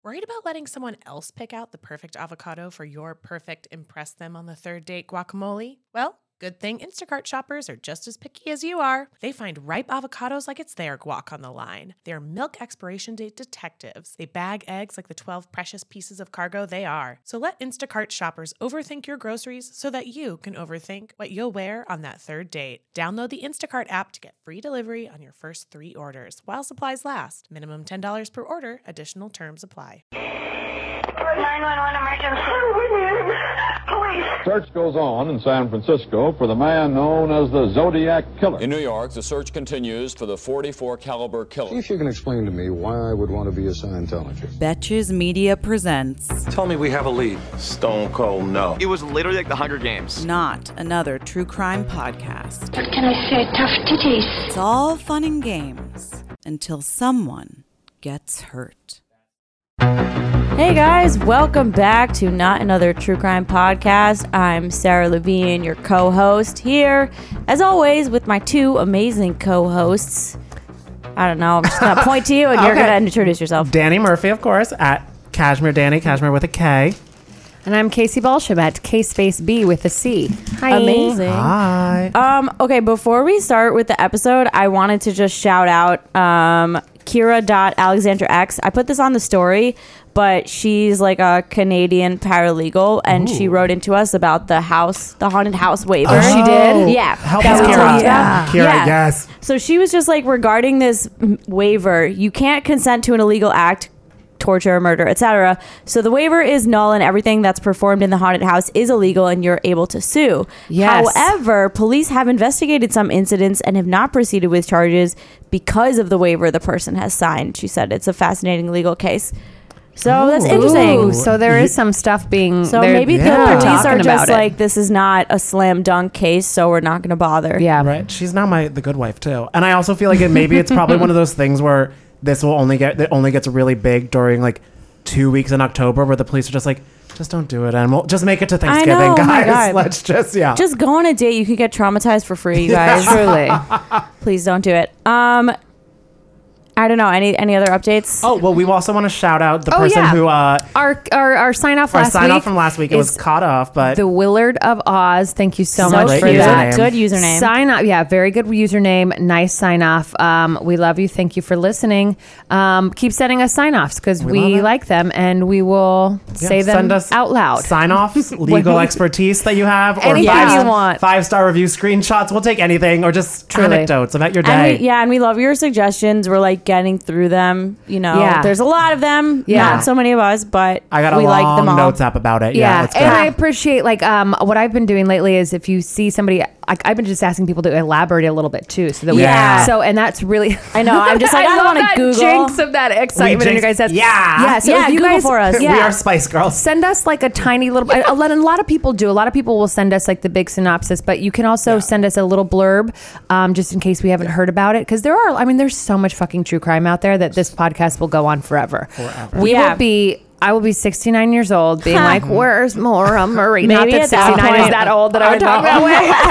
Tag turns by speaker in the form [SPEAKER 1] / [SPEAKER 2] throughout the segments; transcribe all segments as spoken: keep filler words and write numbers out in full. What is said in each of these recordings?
[SPEAKER 1] Worried about letting someone else pick out the perfect avocado for your perfect impress them on the third date guacamole? Well, good thing Instacart shoppers are just as picky as you are. They find ripe avocados like it's their guac on the line. They're milk expiration date detectives. They bag eggs like the twelve precious pieces of cargo they are. So let Instacart shoppers overthink your groceries so that you can overthink what you'll wear on that third date. Download the Instacart app to get free delivery on your first three orders while supplies last. Minimum ten dollars per order. Additional terms apply.
[SPEAKER 2] nine one one emergency. Police.
[SPEAKER 3] Search goes on in San Francisco for the man known as the Zodiac Killer.
[SPEAKER 4] In New York, the search continues for the forty-four caliber killer.
[SPEAKER 5] See if you can explain to me why I would want to be a Scientologist.
[SPEAKER 6] Betches Media presents
[SPEAKER 7] Tell me we have a lead.
[SPEAKER 8] Stone cold no.
[SPEAKER 9] It was literally like the Hunger Games.
[SPEAKER 6] Not another true crime podcast.
[SPEAKER 2] What can I say? Tough titties.
[SPEAKER 6] It's all fun and games until someone gets hurt.
[SPEAKER 10] Hey guys, welcome back to Not Another True Crime Podcast. I'm Sarah Levine, your co-host here, as always, with my two amazing co-hosts. I don't know, I'm just going to point to you and you're
[SPEAKER 1] Okay.
[SPEAKER 10] going to introduce yourself.
[SPEAKER 1] Danny Murphy, of course, at Cashmere Danny, Cashmere with a K.
[SPEAKER 11] And I'm Casey Balsham at K-Space B with a C. Hi.
[SPEAKER 10] Amazing.
[SPEAKER 1] Hi.
[SPEAKER 10] Um, okay, before we start with the episode, I wanted to just shout out um, Kira.AlexandraX. I put this on the story, but she's like a Canadian paralegal, and Ooh. she wrote into us about the house, the haunted house waiver.
[SPEAKER 11] Oh, she did?
[SPEAKER 10] Yeah.
[SPEAKER 1] Help
[SPEAKER 10] That
[SPEAKER 1] us,
[SPEAKER 10] we
[SPEAKER 1] Kira.
[SPEAKER 10] talked
[SPEAKER 1] Yeah.
[SPEAKER 10] about.
[SPEAKER 1] Kira,
[SPEAKER 10] Yeah.
[SPEAKER 1] yes.
[SPEAKER 10] So she was just like, regarding this m- waiver, you can't consent to an illegal act, torture, murder, et cetera. So the waiver is null and everything that's performed in the haunted house is illegal and you're able to sue.
[SPEAKER 11] Yes.
[SPEAKER 10] However, police have investigated some incidents and have not proceeded with charges because of the waiver the person has signed. She said it's a fascinating legal case. So that's interesting.
[SPEAKER 11] Ooh, so there is some stuff being.
[SPEAKER 10] So
[SPEAKER 11] they're-
[SPEAKER 10] maybe
[SPEAKER 1] yeah.
[SPEAKER 10] the police are
[SPEAKER 11] talking
[SPEAKER 10] just
[SPEAKER 11] about it.
[SPEAKER 10] like, this is not a slam dunk case, so we're not going to bother.
[SPEAKER 11] Yeah.
[SPEAKER 1] Right. She's now my the good wife too. And I also feel like it maybe it's probably one of those things where this will only get it only gets really big during like two weeks in October where the police are just like, just don't do it, and we'll just make it to Thanksgiving,
[SPEAKER 10] I know, oh my
[SPEAKER 1] guys.
[SPEAKER 10] God.
[SPEAKER 1] Let's just yeah.
[SPEAKER 10] Just go on a date. You can get traumatized for free, you guys.
[SPEAKER 11] Truly.
[SPEAKER 10] Please don't do it. Um, I don't know. Any any other updates?
[SPEAKER 1] Oh, well, we also want to shout out the
[SPEAKER 11] Oh,
[SPEAKER 1] person
[SPEAKER 11] yeah.
[SPEAKER 1] who uh
[SPEAKER 11] Our our, our sign off
[SPEAKER 1] our
[SPEAKER 11] last
[SPEAKER 1] sign
[SPEAKER 11] week.
[SPEAKER 1] off from last week. It was
[SPEAKER 11] is
[SPEAKER 1] caught off, but
[SPEAKER 11] the Willard of Oz. Thank you so,
[SPEAKER 10] So
[SPEAKER 11] much
[SPEAKER 1] great
[SPEAKER 11] for
[SPEAKER 10] cute.
[SPEAKER 11] that.
[SPEAKER 1] username.
[SPEAKER 10] Good username.
[SPEAKER 11] Sign up. Yeah, very good username. Nice sign off. Um, we love you. Thank you for listening. Um, keep sending us sign offs because
[SPEAKER 1] We
[SPEAKER 11] we,
[SPEAKER 1] love it.
[SPEAKER 11] like them and we will
[SPEAKER 1] yeah,
[SPEAKER 11] say them
[SPEAKER 1] send us
[SPEAKER 11] out loud.
[SPEAKER 1] sign offs, legal expertise that you have, or
[SPEAKER 11] Anything
[SPEAKER 1] five,
[SPEAKER 11] you want.
[SPEAKER 1] five star review screenshots. We'll take anything, or just
[SPEAKER 11] Truly.
[SPEAKER 1] anecdotes about your
[SPEAKER 10] And
[SPEAKER 1] day.
[SPEAKER 10] we, yeah, and we love your suggestions. We're like getting through them. You know,
[SPEAKER 11] Yeah.
[SPEAKER 10] there's a lot of them.
[SPEAKER 11] Yeah.
[SPEAKER 10] Not so many of us, but
[SPEAKER 1] I got a
[SPEAKER 10] we
[SPEAKER 1] long
[SPEAKER 10] like them all.
[SPEAKER 1] notes app about it. Yeah,
[SPEAKER 11] Yeah,
[SPEAKER 1] it's good.
[SPEAKER 11] and I appreciate like um what I've been doing lately is if you see somebody, like I've been just asking people to elaborate a little bit too, so that we
[SPEAKER 1] Yeah.
[SPEAKER 11] so and that's really
[SPEAKER 10] I know. I'm just like, I don't
[SPEAKER 11] love
[SPEAKER 10] wanna
[SPEAKER 11] that
[SPEAKER 10] Google.
[SPEAKER 11] jinx of that excitement in your guys' heads.
[SPEAKER 1] Yeah.
[SPEAKER 11] yeah. So
[SPEAKER 10] Yeah,
[SPEAKER 11] if you
[SPEAKER 10] Google
[SPEAKER 11] guys
[SPEAKER 10] for us.
[SPEAKER 11] yeah,
[SPEAKER 1] We are Spice Girls.
[SPEAKER 11] send us like a tiny little. A lot, a lot of people do. A lot of people will send us like the big synopsis, but you can also
[SPEAKER 1] Yeah.
[SPEAKER 11] send us a little blurb, um, just in case we haven't heard about it. Because there are, I mean, there's so much fucking true crime out there that this podcast will go on forever.
[SPEAKER 1] Forever.
[SPEAKER 11] We
[SPEAKER 10] Yeah.
[SPEAKER 11] will be. I will be sixty-nine years old, being like, "Where's Maura Murray?" Not
[SPEAKER 10] Maybe
[SPEAKER 11] that
[SPEAKER 10] at that
[SPEAKER 11] sixty-nine is
[SPEAKER 10] point-
[SPEAKER 11] that old that I
[SPEAKER 1] I
[SPEAKER 11] would talk that
[SPEAKER 1] know.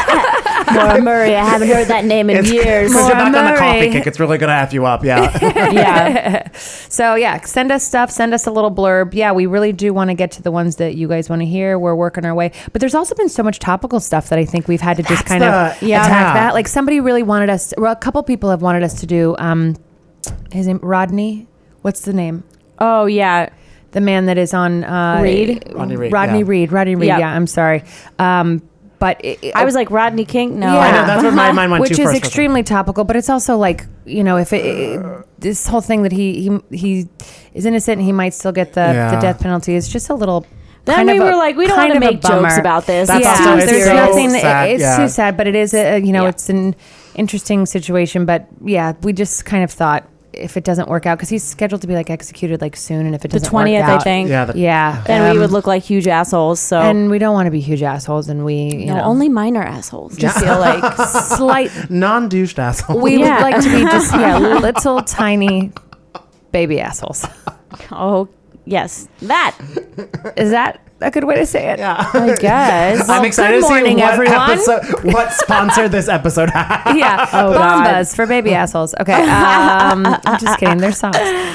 [SPEAKER 11] way.
[SPEAKER 10] Maura Murray. I haven't heard that name in
[SPEAKER 1] It's
[SPEAKER 10] years.
[SPEAKER 1] because you're back on the
[SPEAKER 11] Murray.
[SPEAKER 1] coffee kick. It's really gonna F you up. Yeah.
[SPEAKER 10] Yeah.
[SPEAKER 11] So yeah, send us stuff, send us a little blurb. Yeah, we really do want to get to the ones that you guys want to hear. We're working our way. But there's also been so much topical stuff that I think we've had to just
[SPEAKER 1] That's
[SPEAKER 11] kind of
[SPEAKER 1] the-
[SPEAKER 11] attack
[SPEAKER 1] yeah.
[SPEAKER 11] that. Like somebody really wanted us, well, a couple people have wanted us to do, um, his name, Rodney. What's the name?
[SPEAKER 10] Oh yeah.
[SPEAKER 11] The man that is on uh,
[SPEAKER 10] Reed?
[SPEAKER 1] Rodney Reed,
[SPEAKER 11] Rodney
[SPEAKER 1] yeah.
[SPEAKER 11] Reed. Rodney Reed.
[SPEAKER 10] Yeah.
[SPEAKER 11] Yeah, I'm sorry. Um, but it, it-
[SPEAKER 10] I was like Rodney King. No,
[SPEAKER 11] Yeah.
[SPEAKER 1] I know, that's where my mind went
[SPEAKER 11] which
[SPEAKER 1] to
[SPEAKER 11] is
[SPEAKER 1] first.
[SPEAKER 11] extremely topical, but it's also like, you know, if it, it this whole thing that he he he is innocent and he might still get the,
[SPEAKER 1] Yeah.
[SPEAKER 11] the death penalty is just a little.
[SPEAKER 10] Then
[SPEAKER 11] kind
[SPEAKER 10] we
[SPEAKER 11] of
[SPEAKER 10] were
[SPEAKER 11] a-
[SPEAKER 10] like, we don't
[SPEAKER 11] kind
[SPEAKER 10] want to
[SPEAKER 11] of a
[SPEAKER 10] make jokes
[SPEAKER 11] bummer.
[SPEAKER 10] about this.
[SPEAKER 1] That's
[SPEAKER 10] yeah,
[SPEAKER 1] also- it's
[SPEAKER 11] there's
[SPEAKER 1] so
[SPEAKER 11] nothing.
[SPEAKER 1] sad,
[SPEAKER 11] It's
[SPEAKER 1] yeah.
[SPEAKER 11] too sad, but it is a you know
[SPEAKER 10] Yeah.
[SPEAKER 11] it's an interesting situation. But yeah, we just kind of thought if it doesn't work out, because he's scheduled to be like executed like soon, and if it
[SPEAKER 10] the
[SPEAKER 11] doesn't
[SPEAKER 10] twentieth,
[SPEAKER 11] work
[SPEAKER 10] I
[SPEAKER 11] out,
[SPEAKER 10] think.
[SPEAKER 1] Yeah. The,
[SPEAKER 11] yeah,
[SPEAKER 10] Then we
[SPEAKER 11] um,
[SPEAKER 10] would look like huge assholes. So
[SPEAKER 11] and we don't want to be huge assholes, and we you
[SPEAKER 10] no,
[SPEAKER 11] know
[SPEAKER 10] only minor assholes.
[SPEAKER 1] Yeah.
[SPEAKER 10] I feel like
[SPEAKER 11] slight.
[SPEAKER 1] non-douched asshole.
[SPEAKER 11] We
[SPEAKER 10] Yeah.
[SPEAKER 11] would like to be just yeah little tiny baby assholes.
[SPEAKER 10] oh yes, that
[SPEAKER 11] Is that a good way to say it?
[SPEAKER 7] Yeah.
[SPEAKER 10] I guess.
[SPEAKER 7] I'm excited
[SPEAKER 11] good
[SPEAKER 7] to
[SPEAKER 11] morning,
[SPEAKER 7] see what
[SPEAKER 11] everyone.
[SPEAKER 7] episode, what sponsor this episode has.
[SPEAKER 11] Yeah.
[SPEAKER 10] Oh, God.
[SPEAKER 11] Bombas for baby assholes. Okay. Um, I'm just kidding. They're soft.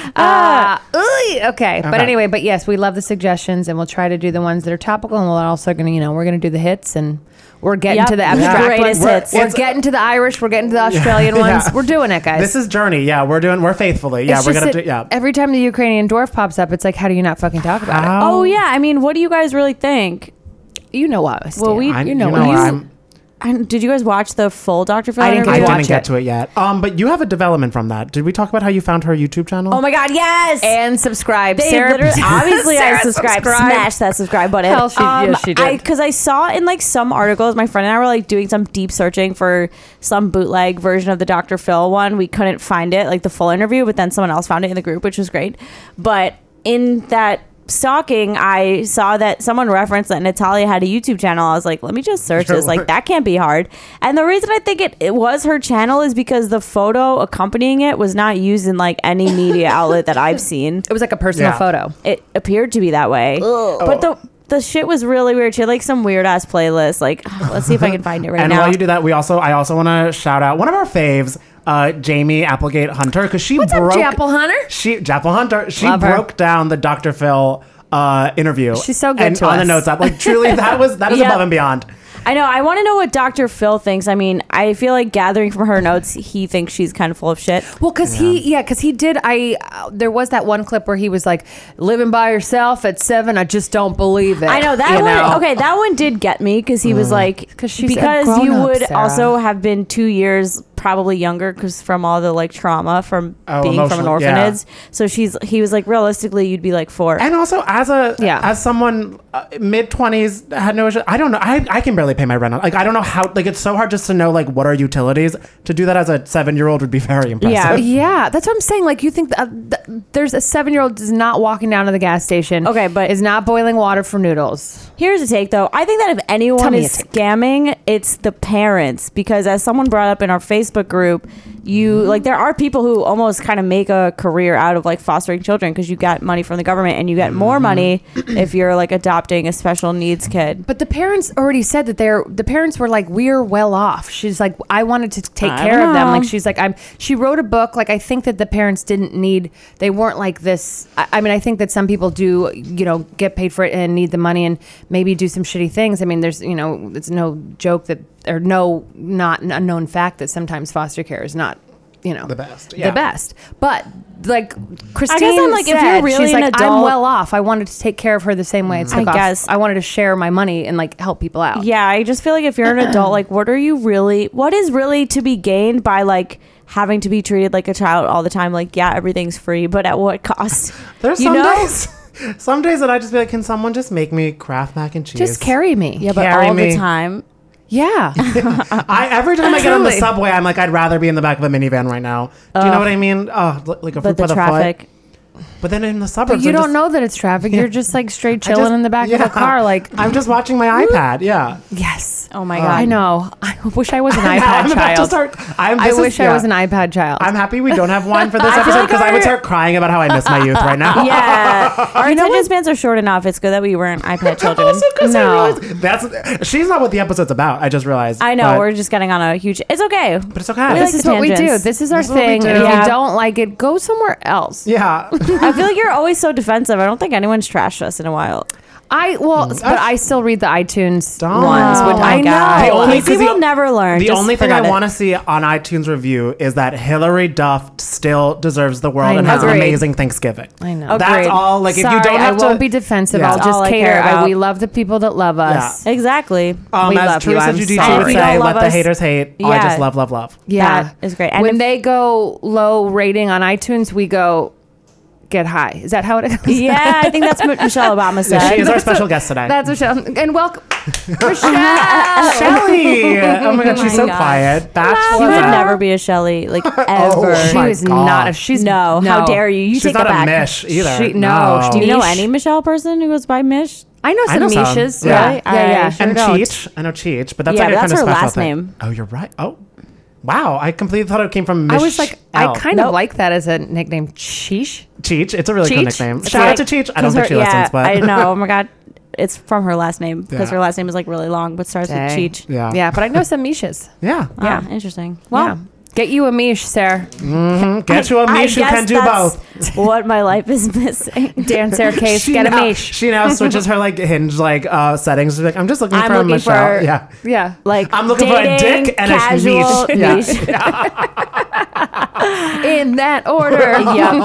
[SPEAKER 11] Uh, ooh, okay. But
[SPEAKER 7] Okay.
[SPEAKER 11] anyway, but yes, we love the suggestions and we'll try to do the ones that are topical and we're also going to, you know, we're going to do the hits and we're getting
[SPEAKER 10] Yep.
[SPEAKER 11] to the
[SPEAKER 10] The
[SPEAKER 11] abstract
[SPEAKER 10] greatest
[SPEAKER 11] ones.
[SPEAKER 10] hits.
[SPEAKER 11] We're, we're
[SPEAKER 7] It's-
[SPEAKER 11] getting to the Irish. We're getting to the Australian
[SPEAKER 7] Yeah.
[SPEAKER 11] ones. We're doing it, guys.
[SPEAKER 7] This is Journey. Yeah, we're doing, we're faithfully. Yeah,
[SPEAKER 11] It's
[SPEAKER 7] we're
[SPEAKER 11] just
[SPEAKER 7] going to
[SPEAKER 11] that
[SPEAKER 7] do, yeah.
[SPEAKER 11] Every time the Ukrainian dwarf pops up, it's like, how do you not fucking talk about
[SPEAKER 7] How?
[SPEAKER 10] Oh yeah, I mean, what do you guys really think?
[SPEAKER 11] it? You know what? I stand.
[SPEAKER 10] Well, we-
[SPEAKER 7] I,
[SPEAKER 11] you know,
[SPEAKER 7] you
[SPEAKER 11] what
[SPEAKER 7] know
[SPEAKER 11] you-
[SPEAKER 7] I'm,
[SPEAKER 10] And did you guys watch the full Doctor Phil
[SPEAKER 11] I didn't get
[SPEAKER 7] I
[SPEAKER 10] interview?
[SPEAKER 11] to
[SPEAKER 7] didn't
[SPEAKER 11] watch
[SPEAKER 7] get
[SPEAKER 11] it.
[SPEAKER 7] to it yet. Um, but you have a development from that. Did we talk about how you found her YouTube channel?
[SPEAKER 10] Oh my God, yes.
[SPEAKER 11] and subscribe.
[SPEAKER 10] They
[SPEAKER 11] Sarah,
[SPEAKER 10] literally, obviously, I
[SPEAKER 11] Sarah
[SPEAKER 10] subscribed.
[SPEAKER 11] subscribed.
[SPEAKER 10] Smash that subscribe button.
[SPEAKER 11] Hell, she- yes, she did.
[SPEAKER 10] Because I, saw in like some articles, my friend and I were like doing some deep searching for some bootleg version of the Doctor Phil one. We couldn't find it, like the full interview, but then someone else found it in the group, which was great. But in that stalking, I saw that someone referenced that Natalia had a YouTube channel. I was like, let me just search
[SPEAKER 7] Sure.
[SPEAKER 10] this. Like, that can't be hard. And the reason I think it, it was her channel is because the photo accompanying it was not used in like any media outlet that I've seen.
[SPEAKER 11] It was like a personal
[SPEAKER 7] Yeah.
[SPEAKER 11] photo.
[SPEAKER 10] It appeared to be that way. But the the shit was really weird. She had like some weird ass playlist. Like, let's see if I can find it right
[SPEAKER 7] and
[SPEAKER 10] now.
[SPEAKER 7] while you do that, we also I also want to shout out one of our faves, uh, Jamie Applegate Hunter, because she
[SPEAKER 11] What's up,
[SPEAKER 7] broke
[SPEAKER 11] Japple Hunter?
[SPEAKER 7] She Japple Hunter. She
[SPEAKER 11] Love her.
[SPEAKER 7] broke down the Doctor Phil uh, interview.
[SPEAKER 11] She's so good
[SPEAKER 7] and
[SPEAKER 11] to
[SPEAKER 7] on the
[SPEAKER 11] us.
[SPEAKER 7] notes app. Like truly, that was that is
[SPEAKER 10] Yeah.
[SPEAKER 7] above and beyond.
[SPEAKER 10] I know. I want to know what Doctor Phil thinks. I mean, I feel like gathering from her notes, he thinks she's kind of full of shit.
[SPEAKER 11] Well, because he, yeah, because he did. I uh, there was that one clip where he was like, "Living by yourself at seven, I just don't believe it."
[SPEAKER 10] I know that
[SPEAKER 11] you
[SPEAKER 10] one.
[SPEAKER 11] know?
[SPEAKER 10] Okay, that one did get me because he was like,
[SPEAKER 11] 'Cause she's a
[SPEAKER 10] because you
[SPEAKER 11] grown-up,
[SPEAKER 10] would
[SPEAKER 11] Sarah.
[SPEAKER 10] also have been two years probably younger because from all the like trauma from
[SPEAKER 7] Oh,
[SPEAKER 10] being from an
[SPEAKER 7] emotional, yeah.
[SPEAKER 10] orphanage. So she's he was like, realistically, you'd be like four.
[SPEAKER 7] And also, as a
[SPEAKER 11] Yeah.
[SPEAKER 7] as someone uh, mid twenties had no issue. I don't know. I, I can barely pay my rent. on- Like I don't know how. Like it's so hard just to know like what are utilities. To do that as a seven year old would be very impressive.
[SPEAKER 11] Yeah, that's what I'm saying. Like, you think uh, th- there's a seven year old is not walking down to the gas station.
[SPEAKER 10] Okay, but-
[SPEAKER 11] is not boiling water for noodles.
[SPEAKER 10] Here's a take though. I think that if
[SPEAKER 11] Tell
[SPEAKER 10] anyone
[SPEAKER 11] me
[SPEAKER 10] is
[SPEAKER 11] a take.
[SPEAKER 10] scamming, it's the parents because as someone brought up in our Facebook group, you like there are people who almost kind of make a career out of like fostering children because you got money from the government and you get more money if you're like adopting a special needs kid.
[SPEAKER 11] But the parents already said that they're the parents were like, we're well off. She's like, I wanted to take
[SPEAKER 10] I
[SPEAKER 11] care
[SPEAKER 10] don't
[SPEAKER 11] of them.
[SPEAKER 10] know.
[SPEAKER 11] Like, she's like, I'm. She wrote a book. Like, I think that the parents didn't need. They weren't like this. I, I mean, I think that some people do, you know, get paid for it and need the money and maybe do some shitty things. I mean, there's, you know, it's no joke that or no not an unknown fact that sometimes foster care is not, you know,
[SPEAKER 7] The best, yeah.
[SPEAKER 11] the best. But like Christine
[SPEAKER 10] I'm like, if
[SPEAKER 11] said,
[SPEAKER 10] you're really
[SPEAKER 11] she's
[SPEAKER 10] an
[SPEAKER 11] like, I'm
[SPEAKER 10] adult-
[SPEAKER 11] well off. I wanted to take care of her the same way I took
[SPEAKER 10] I
[SPEAKER 11] off.
[SPEAKER 10] guess.
[SPEAKER 11] I wanted to share my money and like help people out.
[SPEAKER 10] Yeah, I just feel like if you're an adult, like what are you really what is really to be gained by like having to be treated like a child all the time? Like, yeah, everything's free, but at what cost?
[SPEAKER 7] There's
[SPEAKER 10] you
[SPEAKER 7] some
[SPEAKER 10] know?
[SPEAKER 7] days. Some days that I just be like, can someone just make me Kraft mac and cheese?
[SPEAKER 11] Just carry me.
[SPEAKER 10] Yeah, but
[SPEAKER 7] Carry
[SPEAKER 10] all
[SPEAKER 7] me.
[SPEAKER 10] the time.
[SPEAKER 11] Yeah.
[SPEAKER 7] I every time I get on the
[SPEAKER 11] Truly.
[SPEAKER 7] subway, I'm like, I'd rather be in the back of a minivan right now. Do you know what I mean? Oh, li- like a fruit
[SPEAKER 10] But the
[SPEAKER 7] by the
[SPEAKER 10] traffic.
[SPEAKER 7] foot. But then in the suburbs,
[SPEAKER 11] But you
[SPEAKER 7] I'm
[SPEAKER 11] don't
[SPEAKER 7] just-
[SPEAKER 11] know that it's traffic. You're just like straight
[SPEAKER 7] I
[SPEAKER 11] chilling
[SPEAKER 7] just-
[SPEAKER 11] in the back
[SPEAKER 7] yeah.
[SPEAKER 11] of a car. Like,
[SPEAKER 7] I'm just watching my iPad. Yeah.
[SPEAKER 11] yes.
[SPEAKER 10] Oh my god.
[SPEAKER 11] I know. I wish I was an
[SPEAKER 7] Now
[SPEAKER 11] iPad
[SPEAKER 7] I'm about to
[SPEAKER 11] child.
[SPEAKER 7] start- I'm-
[SPEAKER 11] I
[SPEAKER 7] this is-
[SPEAKER 11] wish I
[SPEAKER 7] yeah.
[SPEAKER 11] was an iPad child.
[SPEAKER 7] I'm happy we don't have wine for this
[SPEAKER 10] I feel
[SPEAKER 7] episode
[SPEAKER 10] like
[SPEAKER 7] because I would
[SPEAKER 10] our-
[SPEAKER 7] start crying about how I miss my youth right now.
[SPEAKER 10] Yeah. Our attention spans are short enough. It's good that we weren't iPad children.
[SPEAKER 7] Also, 'cause
[SPEAKER 11] No.
[SPEAKER 7] I realized that's she's not what the episode's about. I just realized.
[SPEAKER 10] I know,
[SPEAKER 7] but,
[SPEAKER 10] we're just getting on a huge it's okay.
[SPEAKER 7] but it's okay.
[SPEAKER 10] We
[SPEAKER 11] this
[SPEAKER 10] like
[SPEAKER 11] is
[SPEAKER 10] the
[SPEAKER 11] what we do.
[SPEAKER 10] tangents.
[SPEAKER 11] This is our
[SPEAKER 7] This is what we
[SPEAKER 11] thing.
[SPEAKER 7] do.
[SPEAKER 11] And if
[SPEAKER 10] Yeah.
[SPEAKER 11] you don't like it, go somewhere else.
[SPEAKER 7] yeah.
[SPEAKER 10] I feel like you're always so defensive. I don't think anyone's trashed us in a while.
[SPEAKER 11] I well, but I still read the iTunes
[SPEAKER 7] Don't.
[SPEAKER 11] ones.
[SPEAKER 10] Oh
[SPEAKER 11] Which
[SPEAKER 10] my
[SPEAKER 11] I
[SPEAKER 10] God.
[SPEAKER 11] know.
[SPEAKER 7] The only-
[SPEAKER 10] Casey
[SPEAKER 7] 'cause the-
[SPEAKER 10] will never learn.
[SPEAKER 7] The
[SPEAKER 10] Just
[SPEAKER 7] only thing I
[SPEAKER 10] forget it.
[SPEAKER 7] want to see on iTunes review is that Hillary Duff still deserves the world
[SPEAKER 11] I
[SPEAKER 7] and has an
[SPEAKER 11] know.
[SPEAKER 10] Agreed.
[SPEAKER 7] amazing Thanksgiving.
[SPEAKER 11] I know.
[SPEAKER 7] That's
[SPEAKER 10] Agreed.
[SPEAKER 7] all. Like if
[SPEAKER 11] Sorry,
[SPEAKER 7] you don't have
[SPEAKER 11] I
[SPEAKER 7] to,
[SPEAKER 11] won't be defensive.
[SPEAKER 7] Yeah.
[SPEAKER 11] I'll
[SPEAKER 10] That's
[SPEAKER 11] just
[SPEAKER 10] all I
[SPEAKER 11] cater.
[SPEAKER 10] care
[SPEAKER 11] I,
[SPEAKER 10] about.
[SPEAKER 11] we love the people that love us.
[SPEAKER 10] Exactly.
[SPEAKER 7] Um,
[SPEAKER 10] we
[SPEAKER 7] as
[SPEAKER 10] love you.
[SPEAKER 7] Teresa
[SPEAKER 10] I'm
[SPEAKER 7] Giudice
[SPEAKER 10] sorry.
[SPEAKER 7] would
[SPEAKER 10] If you
[SPEAKER 7] say,
[SPEAKER 10] don't
[SPEAKER 7] let
[SPEAKER 10] love
[SPEAKER 7] the
[SPEAKER 10] us-
[SPEAKER 7] haters hate. I
[SPEAKER 10] Yeah.
[SPEAKER 7] just love, love, love.
[SPEAKER 11] Yeah,
[SPEAKER 10] That is great. And
[SPEAKER 11] when
[SPEAKER 10] if-
[SPEAKER 11] they go low rating on iTunes, we go get high. Is that how it goes?
[SPEAKER 10] Yeah, I think that's what Michelle Obama said.
[SPEAKER 7] She is our special guest today.
[SPEAKER 11] That's Michelle. And welcome, Michelle.
[SPEAKER 7] Shelly. Oh my god, she's
[SPEAKER 10] my
[SPEAKER 7] so
[SPEAKER 10] God.
[SPEAKER 7] quiet. That's
[SPEAKER 10] She
[SPEAKER 7] what
[SPEAKER 10] would
[SPEAKER 7] that-
[SPEAKER 10] never be a Shelley, like ever.
[SPEAKER 7] Oh
[SPEAKER 11] She
[SPEAKER 7] my
[SPEAKER 11] is
[SPEAKER 7] God.
[SPEAKER 11] not. A, she's
[SPEAKER 10] no, how dare you? You
[SPEAKER 7] She's
[SPEAKER 10] take
[SPEAKER 7] not
[SPEAKER 10] it
[SPEAKER 7] a
[SPEAKER 10] back.
[SPEAKER 7] Mish either.
[SPEAKER 11] She- no,
[SPEAKER 10] Do you know
[SPEAKER 11] Mish.
[SPEAKER 10] any Michelle person who goes by Mish?
[SPEAKER 11] I know
[SPEAKER 7] I
[SPEAKER 11] some
[SPEAKER 7] know some.
[SPEAKER 11] Mishas.
[SPEAKER 7] Yeah.
[SPEAKER 11] Yeah, yeah, yeah.
[SPEAKER 10] I sure
[SPEAKER 7] And
[SPEAKER 10] don't.
[SPEAKER 7] Cheech. I know Cheech, but that's
[SPEAKER 10] Yeah,
[SPEAKER 7] like a
[SPEAKER 10] but
[SPEAKER 7] kind
[SPEAKER 10] that's
[SPEAKER 7] of
[SPEAKER 10] her
[SPEAKER 7] special
[SPEAKER 10] last
[SPEAKER 7] thing.
[SPEAKER 10] name.
[SPEAKER 7] Oh, you're right. Oh, wow. I completely thought it came from
[SPEAKER 11] I
[SPEAKER 7] Mish.
[SPEAKER 11] was like, I kind
[SPEAKER 10] Nope.
[SPEAKER 11] of like that as a nickname. Sheesh.
[SPEAKER 7] Cheech. It's a really cool
[SPEAKER 11] Cheech?
[SPEAKER 7] nickname.
[SPEAKER 11] It's
[SPEAKER 7] Shout out
[SPEAKER 11] like-
[SPEAKER 7] to Cheech. I don't
[SPEAKER 10] 'Cause
[SPEAKER 7] think
[SPEAKER 10] her-
[SPEAKER 7] she
[SPEAKER 10] yeah,
[SPEAKER 7] listens, but
[SPEAKER 10] I know. Oh my god. it's from her last name because
[SPEAKER 7] Yeah.
[SPEAKER 10] her last name is like really long, but starts
[SPEAKER 11] Dang.
[SPEAKER 10] with Cheech.
[SPEAKER 7] Yeah.
[SPEAKER 11] Yeah, but I know some Mishas.
[SPEAKER 7] Yeah.
[SPEAKER 10] Yeah, interesting. Well,
[SPEAKER 11] Yeah. Get you a Mish, Sarah.
[SPEAKER 7] Get you a
[SPEAKER 10] I
[SPEAKER 7] Mish who
[SPEAKER 10] guess
[SPEAKER 7] can do
[SPEAKER 10] that's
[SPEAKER 7] both.
[SPEAKER 10] what my life is missing.
[SPEAKER 11] Dan Sarah Case,
[SPEAKER 7] She
[SPEAKER 11] get a
[SPEAKER 7] now,
[SPEAKER 11] Mish.
[SPEAKER 7] she now switches her like hinge like uh settings. She's like, I'm just looking
[SPEAKER 10] I'm
[SPEAKER 7] for
[SPEAKER 10] looking
[SPEAKER 7] a Michelle.
[SPEAKER 10] for-
[SPEAKER 7] yeah.
[SPEAKER 11] Yeah.
[SPEAKER 10] Like
[SPEAKER 7] I'm looking for a
[SPEAKER 10] dating,
[SPEAKER 7] dick and a
[SPEAKER 10] casual
[SPEAKER 7] niche. Yeah.
[SPEAKER 10] niche.
[SPEAKER 11] In that order.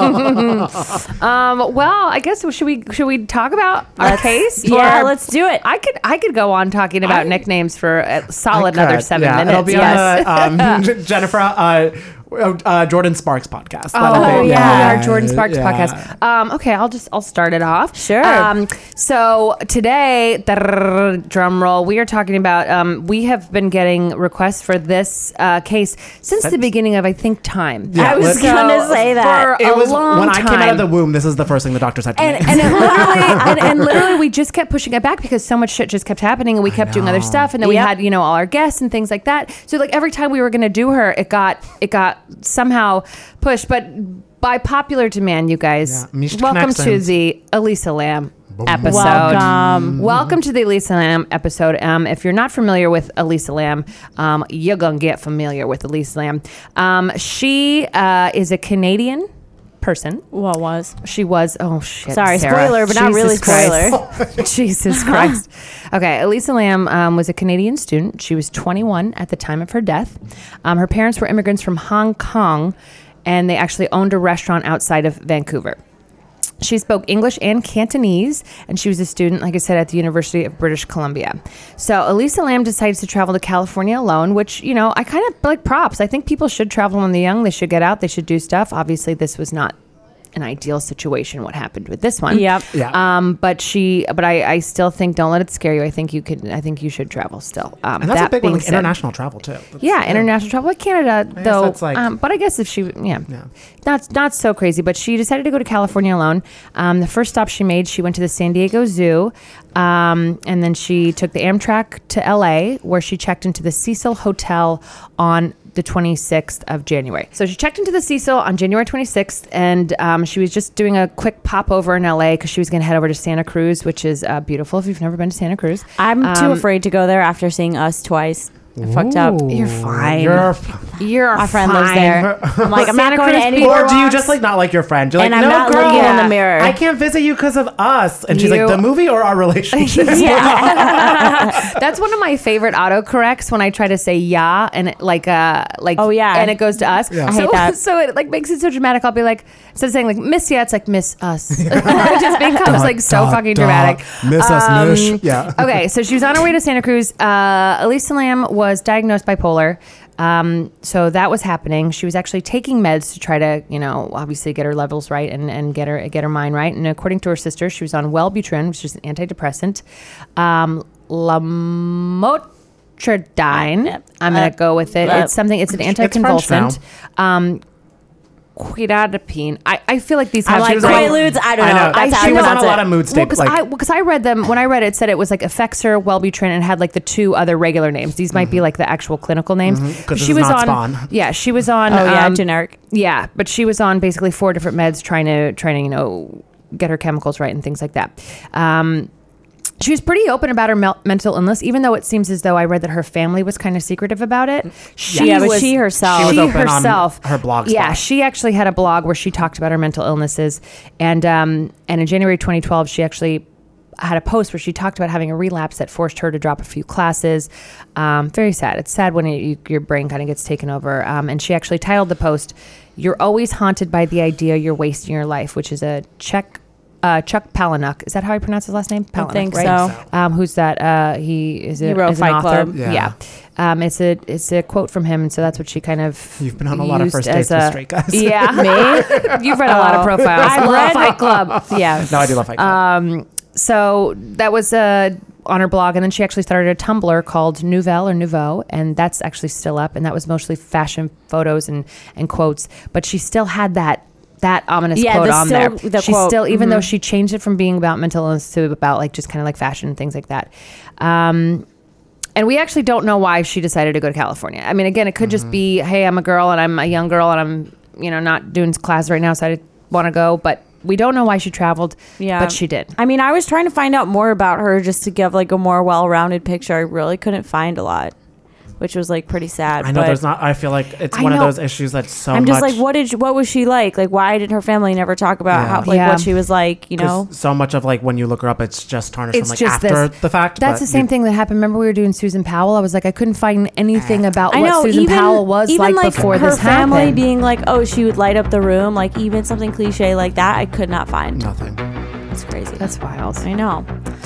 [SPEAKER 10] Yep.
[SPEAKER 11] Um, well, I guess should we should we talk about our
[SPEAKER 10] Let's-
[SPEAKER 11] case?
[SPEAKER 10] yeah,
[SPEAKER 11] Or-
[SPEAKER 10] let's do it.
[SPEAKER 11] I could I could go on talking about
[SPEAKER 7] I-
[SPEAKER 11] nicknames for a solid
[SPEAKER 7] I
[SPEAKER 11] another
[SPEAKER 7] could.
[SPEAKER 11] seven
[SPEAKER 7] yeah,
[SPEAKER 11] minutes.
[SPEAKER 7] It'll be
[SPEAKER 11] yes.
[SPEAKER 7] on the um, J- Jennifer uh, uh, Jordan Sparks podcast.
[SPEAKER 11] Oh,
[SPEAKER 7] That'll be-
[SPEAKER 11] yeah, our Jordan Sparks
[SPEAKER 7] yeah.
[SPEAKER 11] podcast. Um, okay, I'll just I'll start it off.
[SPEAKER 10] Sure.
[SPEAKER 11] Um, so today, drrrr, drum roll, we are talking about. Um, we have been getting requests for this uh, case since the beginning of I think time.
[SPEAKER 7] Yeah,
[SPEAKER 10] I was
[SPEAKER 7] let's-
[SPEAKER 10] gonna say that.
[SPEAKER 11] For
[SPEAKER 7] It
[SPEAKER 11] a
[SPEAKER 7] was
[SPEAKER 11] long
[SPEAKER 7] when I
[SPEAKER 11] time.
[SPEAKER 7] came out of the womb. This is the first thing the doctor said to
[SPEAKER 11] And,
[SPEAKER 7] me.
[SPEAKER 11] and it literally and, and literally we just kept pushing it back because so much shit just kept happening and we kept doing other
[SPEAKER 7] know.
[SPEAKER 11] stuff and then we
[SPEAKER 10] Yep.
[SPEAKER 11] had you know all our guests and things like that. So like every time we were gonna do her, it got it got somehow pushed. But by popular demand, you guys,
[SPEAKER 7] Yeah, Mish
[SPEAKER 11] welcome to
[SPEAKER 7] Knaxens.
[SPEAKER 11] the Elisa Lamb episode.
[SPEAKER 10] Welcome.
[SPEAKER 11] Welcome to the Elisa Lamb episode. Um, if you're not familiar with Elisa Lamb, um, you're gonna get familiar with Elisa Lamb. Um, she uh, is a Canadian person.
[SPEAKER 10] What was?
[SPEAKER 11] She was, oh shit.
[SPEAKER 10] Sorry,
[SPEAKER 11] Sarah.
[SPEAKER 10] spoiler, but not really
[SPEAKER 11] Jesus Christ.
[SPEAKER 10] spoiler.
[SPEAKER 11] Jesus Christ. Okay, Elisa Lamb um, was a Canadian student. She was twenty-one at the time of her death. Um, her parents were immigrants from Hong Kong, and they actually owned a restaurant outside of Vancouver. She spoke English and Cantonese, and she was a student, like I said, at the University of British Columbia. So Elisa Lamb decides to travel to California alone, which, you know, I kind of like props. I think people should travel when they're young. They should get out. They should do stuff. Obviously, this was not an ideal situation, what happened with this one.
[SPEAKER 10] Yep.
[SPEAKER 7] Yeah.
[SPEAKER 11] Um, but she, but I, I still think, don't let it scare you. I think you could, I think you should travel still. Um,
[SPEAKER 7] and that's
[SPEAKER 11] that
[SPEAKER 7] a big one,
[SPEAKER 11] being
[SPEAKER 7] like
[SPEAKER 11] said-
[SPEAKER 7] international travel too. That's-
[SPEAKER 11] yeah, international travel. Like Canada,
[SPEAKER 7] guess
[SPEAKER 11] though.
[SPEAKER 7] that's like-
[SPEAKER 11] um, but I guess if she, yeah,
[SPEAKER 7] Yeah.
[SPEAKER 11] not not so crazy. But she decided to go to California alone. Um, the first stop she made, she went to the San Diego Zoo, um, and then she took the Amtrak to L A, where she checked into the Cecil Hotel on the twenty-sixth of January. So she checked into the Cecil on January twenty-sixth, and um, she was just doing a quick pop over in L A because she was going to head over to Santa Cruz, which is uh, beautiful if you've never been to Santa Cruz.
[SPEAKER 10] I'm too
[SPEAKER 11] Um,
[SPEAKER 10] afraid to go there after seeing Us twice. I fucked up.
[SPEAKER 11] You're fine.
[SPEAKER 7] You're
[SPEAKER 11] You're
[SPEAKER 10] My friend
[SPEAKER 11] fine.
[SPEAKER 10] lives there. I'm like, I'm not
[SPEAKER 11] Santa
[SPEAKER 10] going to
[SPEAKER 11] Cruz
[SPEAKER 10] any
[SPEAKER 11] people-
[SPEAKER 10] more
[SPEAKER 7] Or do you
[SPEAKER 10] walks.
[SPEAKER 7] just like not like your friend? You're like,
[SPEAKER 10] And I'm
[SPEAKER 7] no,
[SPEAKER 10] not
[SPEAKER 7] girl,
[SPEAKER 10] looking in the mirror.
[SPEAKER 7] I can't visit you because of us. And she's
[SPEAKER 11] You-
[SPEAKER 7] like, the movie or our relationship?
[SPEAKER 11] That's one of my favorite autocorrects when I try to say yeah and it, like uh like
[SPEAKER 10] Oh, yeah.
[SPEAKER 11] and it goes to us.
[SPEAKER 7] Yeah.
[SPEAKER 10] I
[SPEAKER 11] So,
[SPEAKER 10] hate that.
[SPEAKER 11] so it like makes it so dramatic. I'll be like instead of saying like miss ya, it's like miss us. It just becomes like so
[SPEAKER 7] Dot,
[SPEAKER 11] fucking
[SPEAKER 7] dot.
[SPEAKER 11] dramatic.
[SPEAKER 7] Miss us,
[SPEAKER 11] Um,
[SPEAKER 7] mish. Yeah.
[SPEAKER 11] Okay, so she was on her way to Santa Cruz. Uh, Elisa Lamb was diagnosed bipolar. Um, so that was happening. She was actually taking meds to try to, you know, obviously get her levels right and, and get her get her mind right. And according to her sister, she was on Wellbutrin, which is an antidepressant. Um, Lamotrigine.
[SPEAKER 10] Yep.
[SPEAKER 11] I'm gonna
[SPEAKER 10] Uh,
[SPEAKER 11] go with it.
[SPEAKER 10] uh,
[SPEAKER 11] it's something. It's an
[SPEAKER 7] It's French
[SPEAKER 11] anticonvulsant. Um, Quidadipine. I, I feel like these
[SPEAKER 10] I'm
[SPEAKER 11] have
[SPEAKER 10] like,
[SPEAKER 7] was on-
[SPEAKER 10] Quaaludes, I don't
[SPEAKER 7] I
[SPEAKER 10] know.
[SPEAKER 7] know.
[SPEAKER 10] That's how
[SPEAKER 7] she
[SPEAKER 10] I
[SPEAKER 7] was on
[SPEAKER 10] pronounce
[SPEAKER 7] a lot
[SPEAKER 10] it.
[SPEAKER 7] of mood
[SPEAKER 11] Well,
[SPEAKER 7] states.
[SPEAKER 11] because
[SPEAKER 7] like,
[SPEAKER 11] I, because I read them when I read it, it said it was like Effexor, Wellbutrin, and had like the two other regular names. These might be like the actual clinical names.
[SPEAKER 7] Mm-hmm. 'Cause
[SPEAKER 11] But
[SPEAKER 7] this
[SPEAKER 11] she
[SPEAKER 7] is
[SPEAKER 11] was
[SPEAKER 7] not
[SPEAKER 11] on.
[SPEAKER 7] Spawn.
[SPEAKER 11] Yeah, she was on.
[SPEAKER 10] Oh, yeah,
[SPEAKER 11] um,
[SPEAKER 10] generic.
[SPEAKER 11] Yeah, but she was on basically four different meds, trying to trying to you know get her chemicals right and things like that. Um, she was pretty open about her mel- mental illness, even though it seems as though I read that her family was kind of secretive about it. She
[SPEAKER 10] Yeah, but she herself-
[SPEAKER 7] She was
[SPEAKER 11] she
[SPEAKER 7] open on
[SPEAKER 11] herself,
[SPEAKER 7] her blog
[SPEAKER 11] Yeah,
[SPEAKER 7] spot.
[SPEAKER 11] she actually had a blog where she talked about her mental illnesses, and um, and in January twenty twelve, she actually had a post where she talked about having a relapse that forced her to drop a few classes. Um, very sad. It's sad when it, you, your brain kind of gets taken over. Um, and she actually titled the post, "You're always haunted by the idea you're wasting your life," which is a Czech. Uh, Chuck Palahniuk. Is that how he pronounced his last name?
[SPEAKER 10] I
[SPEAKER 11] Palahniuk,
[SPEAKER 10] think
[SPEAKER 11] right?
[SPEAKER 10] so.
[SPEAKER 11] Um, who's that? Uh, he is a,
[SPEAKER 10] He wrote
[SPEAKER 11] is an
[SPEAKER 10] Fight
[SPEAKER 11] author.
[SPEAKER 10] Club.
[SPEAKER 11] Yeah.
[SPEAKER 7] Yeah.
[SPEAKER 11] Um, it's a it's a quote from him, and so that's what she kind of.
[SPEAKER 7] You've been on a lot of
[SPEAKER 11] used
[SPEAKER 7] first
[SPEAKER 11] as
[SPEAKER 7] dates with
[SPEAKER 11] a-
[SPEAKER 7] straight guys.
[SPEAKER 11] Yeah, me. You've read a lot of
[SPEAKER 10] Oh.
[SPEAKER 11] profiles.
[SPEAKER 10] I've
[SPEAKER 11] I love
[SPEAKER 10] read-
[SPEAKER 11] Fight Club.
[SPEAKER 10] Yeah.
[SPEAKER 7] No, I do love Fight Club.
[SPEAKER 11] Um, so that was uh, on her blog, and then she actually started a Tumblr called Nouvelle or Nouveau, and that's actually still up, and that was mostly fashion photos and and quotes, but she still had that. That ominous
[SPEAKER 10] Yeah,
[SPEAKER 11] quote
[SPEAKER 10] the
[SPEAKER 11] on
[SPEAKER 10] still-
[SPEAKER 11] there.
[SPEAKER 10] the
[SPEAKER 11] She's
[SPEAKER 10] quote,
[SPEAKER 11] still, even
[SPEAKER 10] mhm.
[SPEAKER 11] though she changed it from being about mental illness to about like just kind of like fashion and things like that. Um, and we actually don't know why she decided to go to California. I mean, again, it could just be, hey, I'm a girl and I'm a young girl and I'm, you know, not doing class right now, so I want to go. But we don't know why she traveled,
[SPEAKER 10] Yeah.
[SPEAKER 11] but she did.
[SPEAKER 10] I mean, I was trying to find out more about her just to give like a more well-rounded picture. I really couldn't find a lot, which was like pretty sad.
[SPEAKER 7] I know
[SPEAKER 10] but
[SPEAKER 7] there's not. I feel like it's
[SPEAKER 10] I
[SPEAKER 7] one
[SPEAKER 10] know.
[SPEAKER 7] of those issues that's so
[SPEAKER 10] I'm just
[SPEAKER 7] much.
[SPEAKER 10] like, what did you, what was she like? Like, why did her family never talk about
[SPEAKER 7] Yeah.
[SPEAKER 10] how like
[SPEAKER 11] Yeah.
[SPEAKER 10] what she was like? You
[SPEAKER 7] 'cause
[SPEAKER 10] know,
[SPEAKER 7] so much of like when you look her up, it's just tarnished
[SPEAKER 11] It's
[SPEAKER 7] from like
[SPEAKER 11] just
[SPEAKER 7] after
[SPEAKER 11] this.
[SPEAKER 7] the fact.
[SPEAKER 11] That's
[SPEAKER 7] but
[SPEAKER 11] the same
[SPEAKER 7] you-
[SPEAKER 11] thing that happened. Remember we were doing Susan Powell? I was like, I couldn't find anything about
[SPEAKER 10] I
[SPEAKER 11] what
[SPEAKER 10] know
[SPEAKER 11] Susan
[SPEAKER 10] even,
[SPEAKER 11] Powell was
[SPEAKER 10] even
[SPEAKER 11] like,
[SPEAKER 10] like
[SPEAKER 11] before
[SPEAKER 10] her
[SPEAKER 11] this
[SPEAKER 10] family
[SPEAKER 11] happened.
[SPEAKER 10] being like, oh, she would light up the room. Like even something cliche like that, I could not find.
[SPEAKER 7] Nothing.
[SPEAKER 10] It's crazy.
[SPEAKER 11] That's wild.
[SPEAKER 10] I know.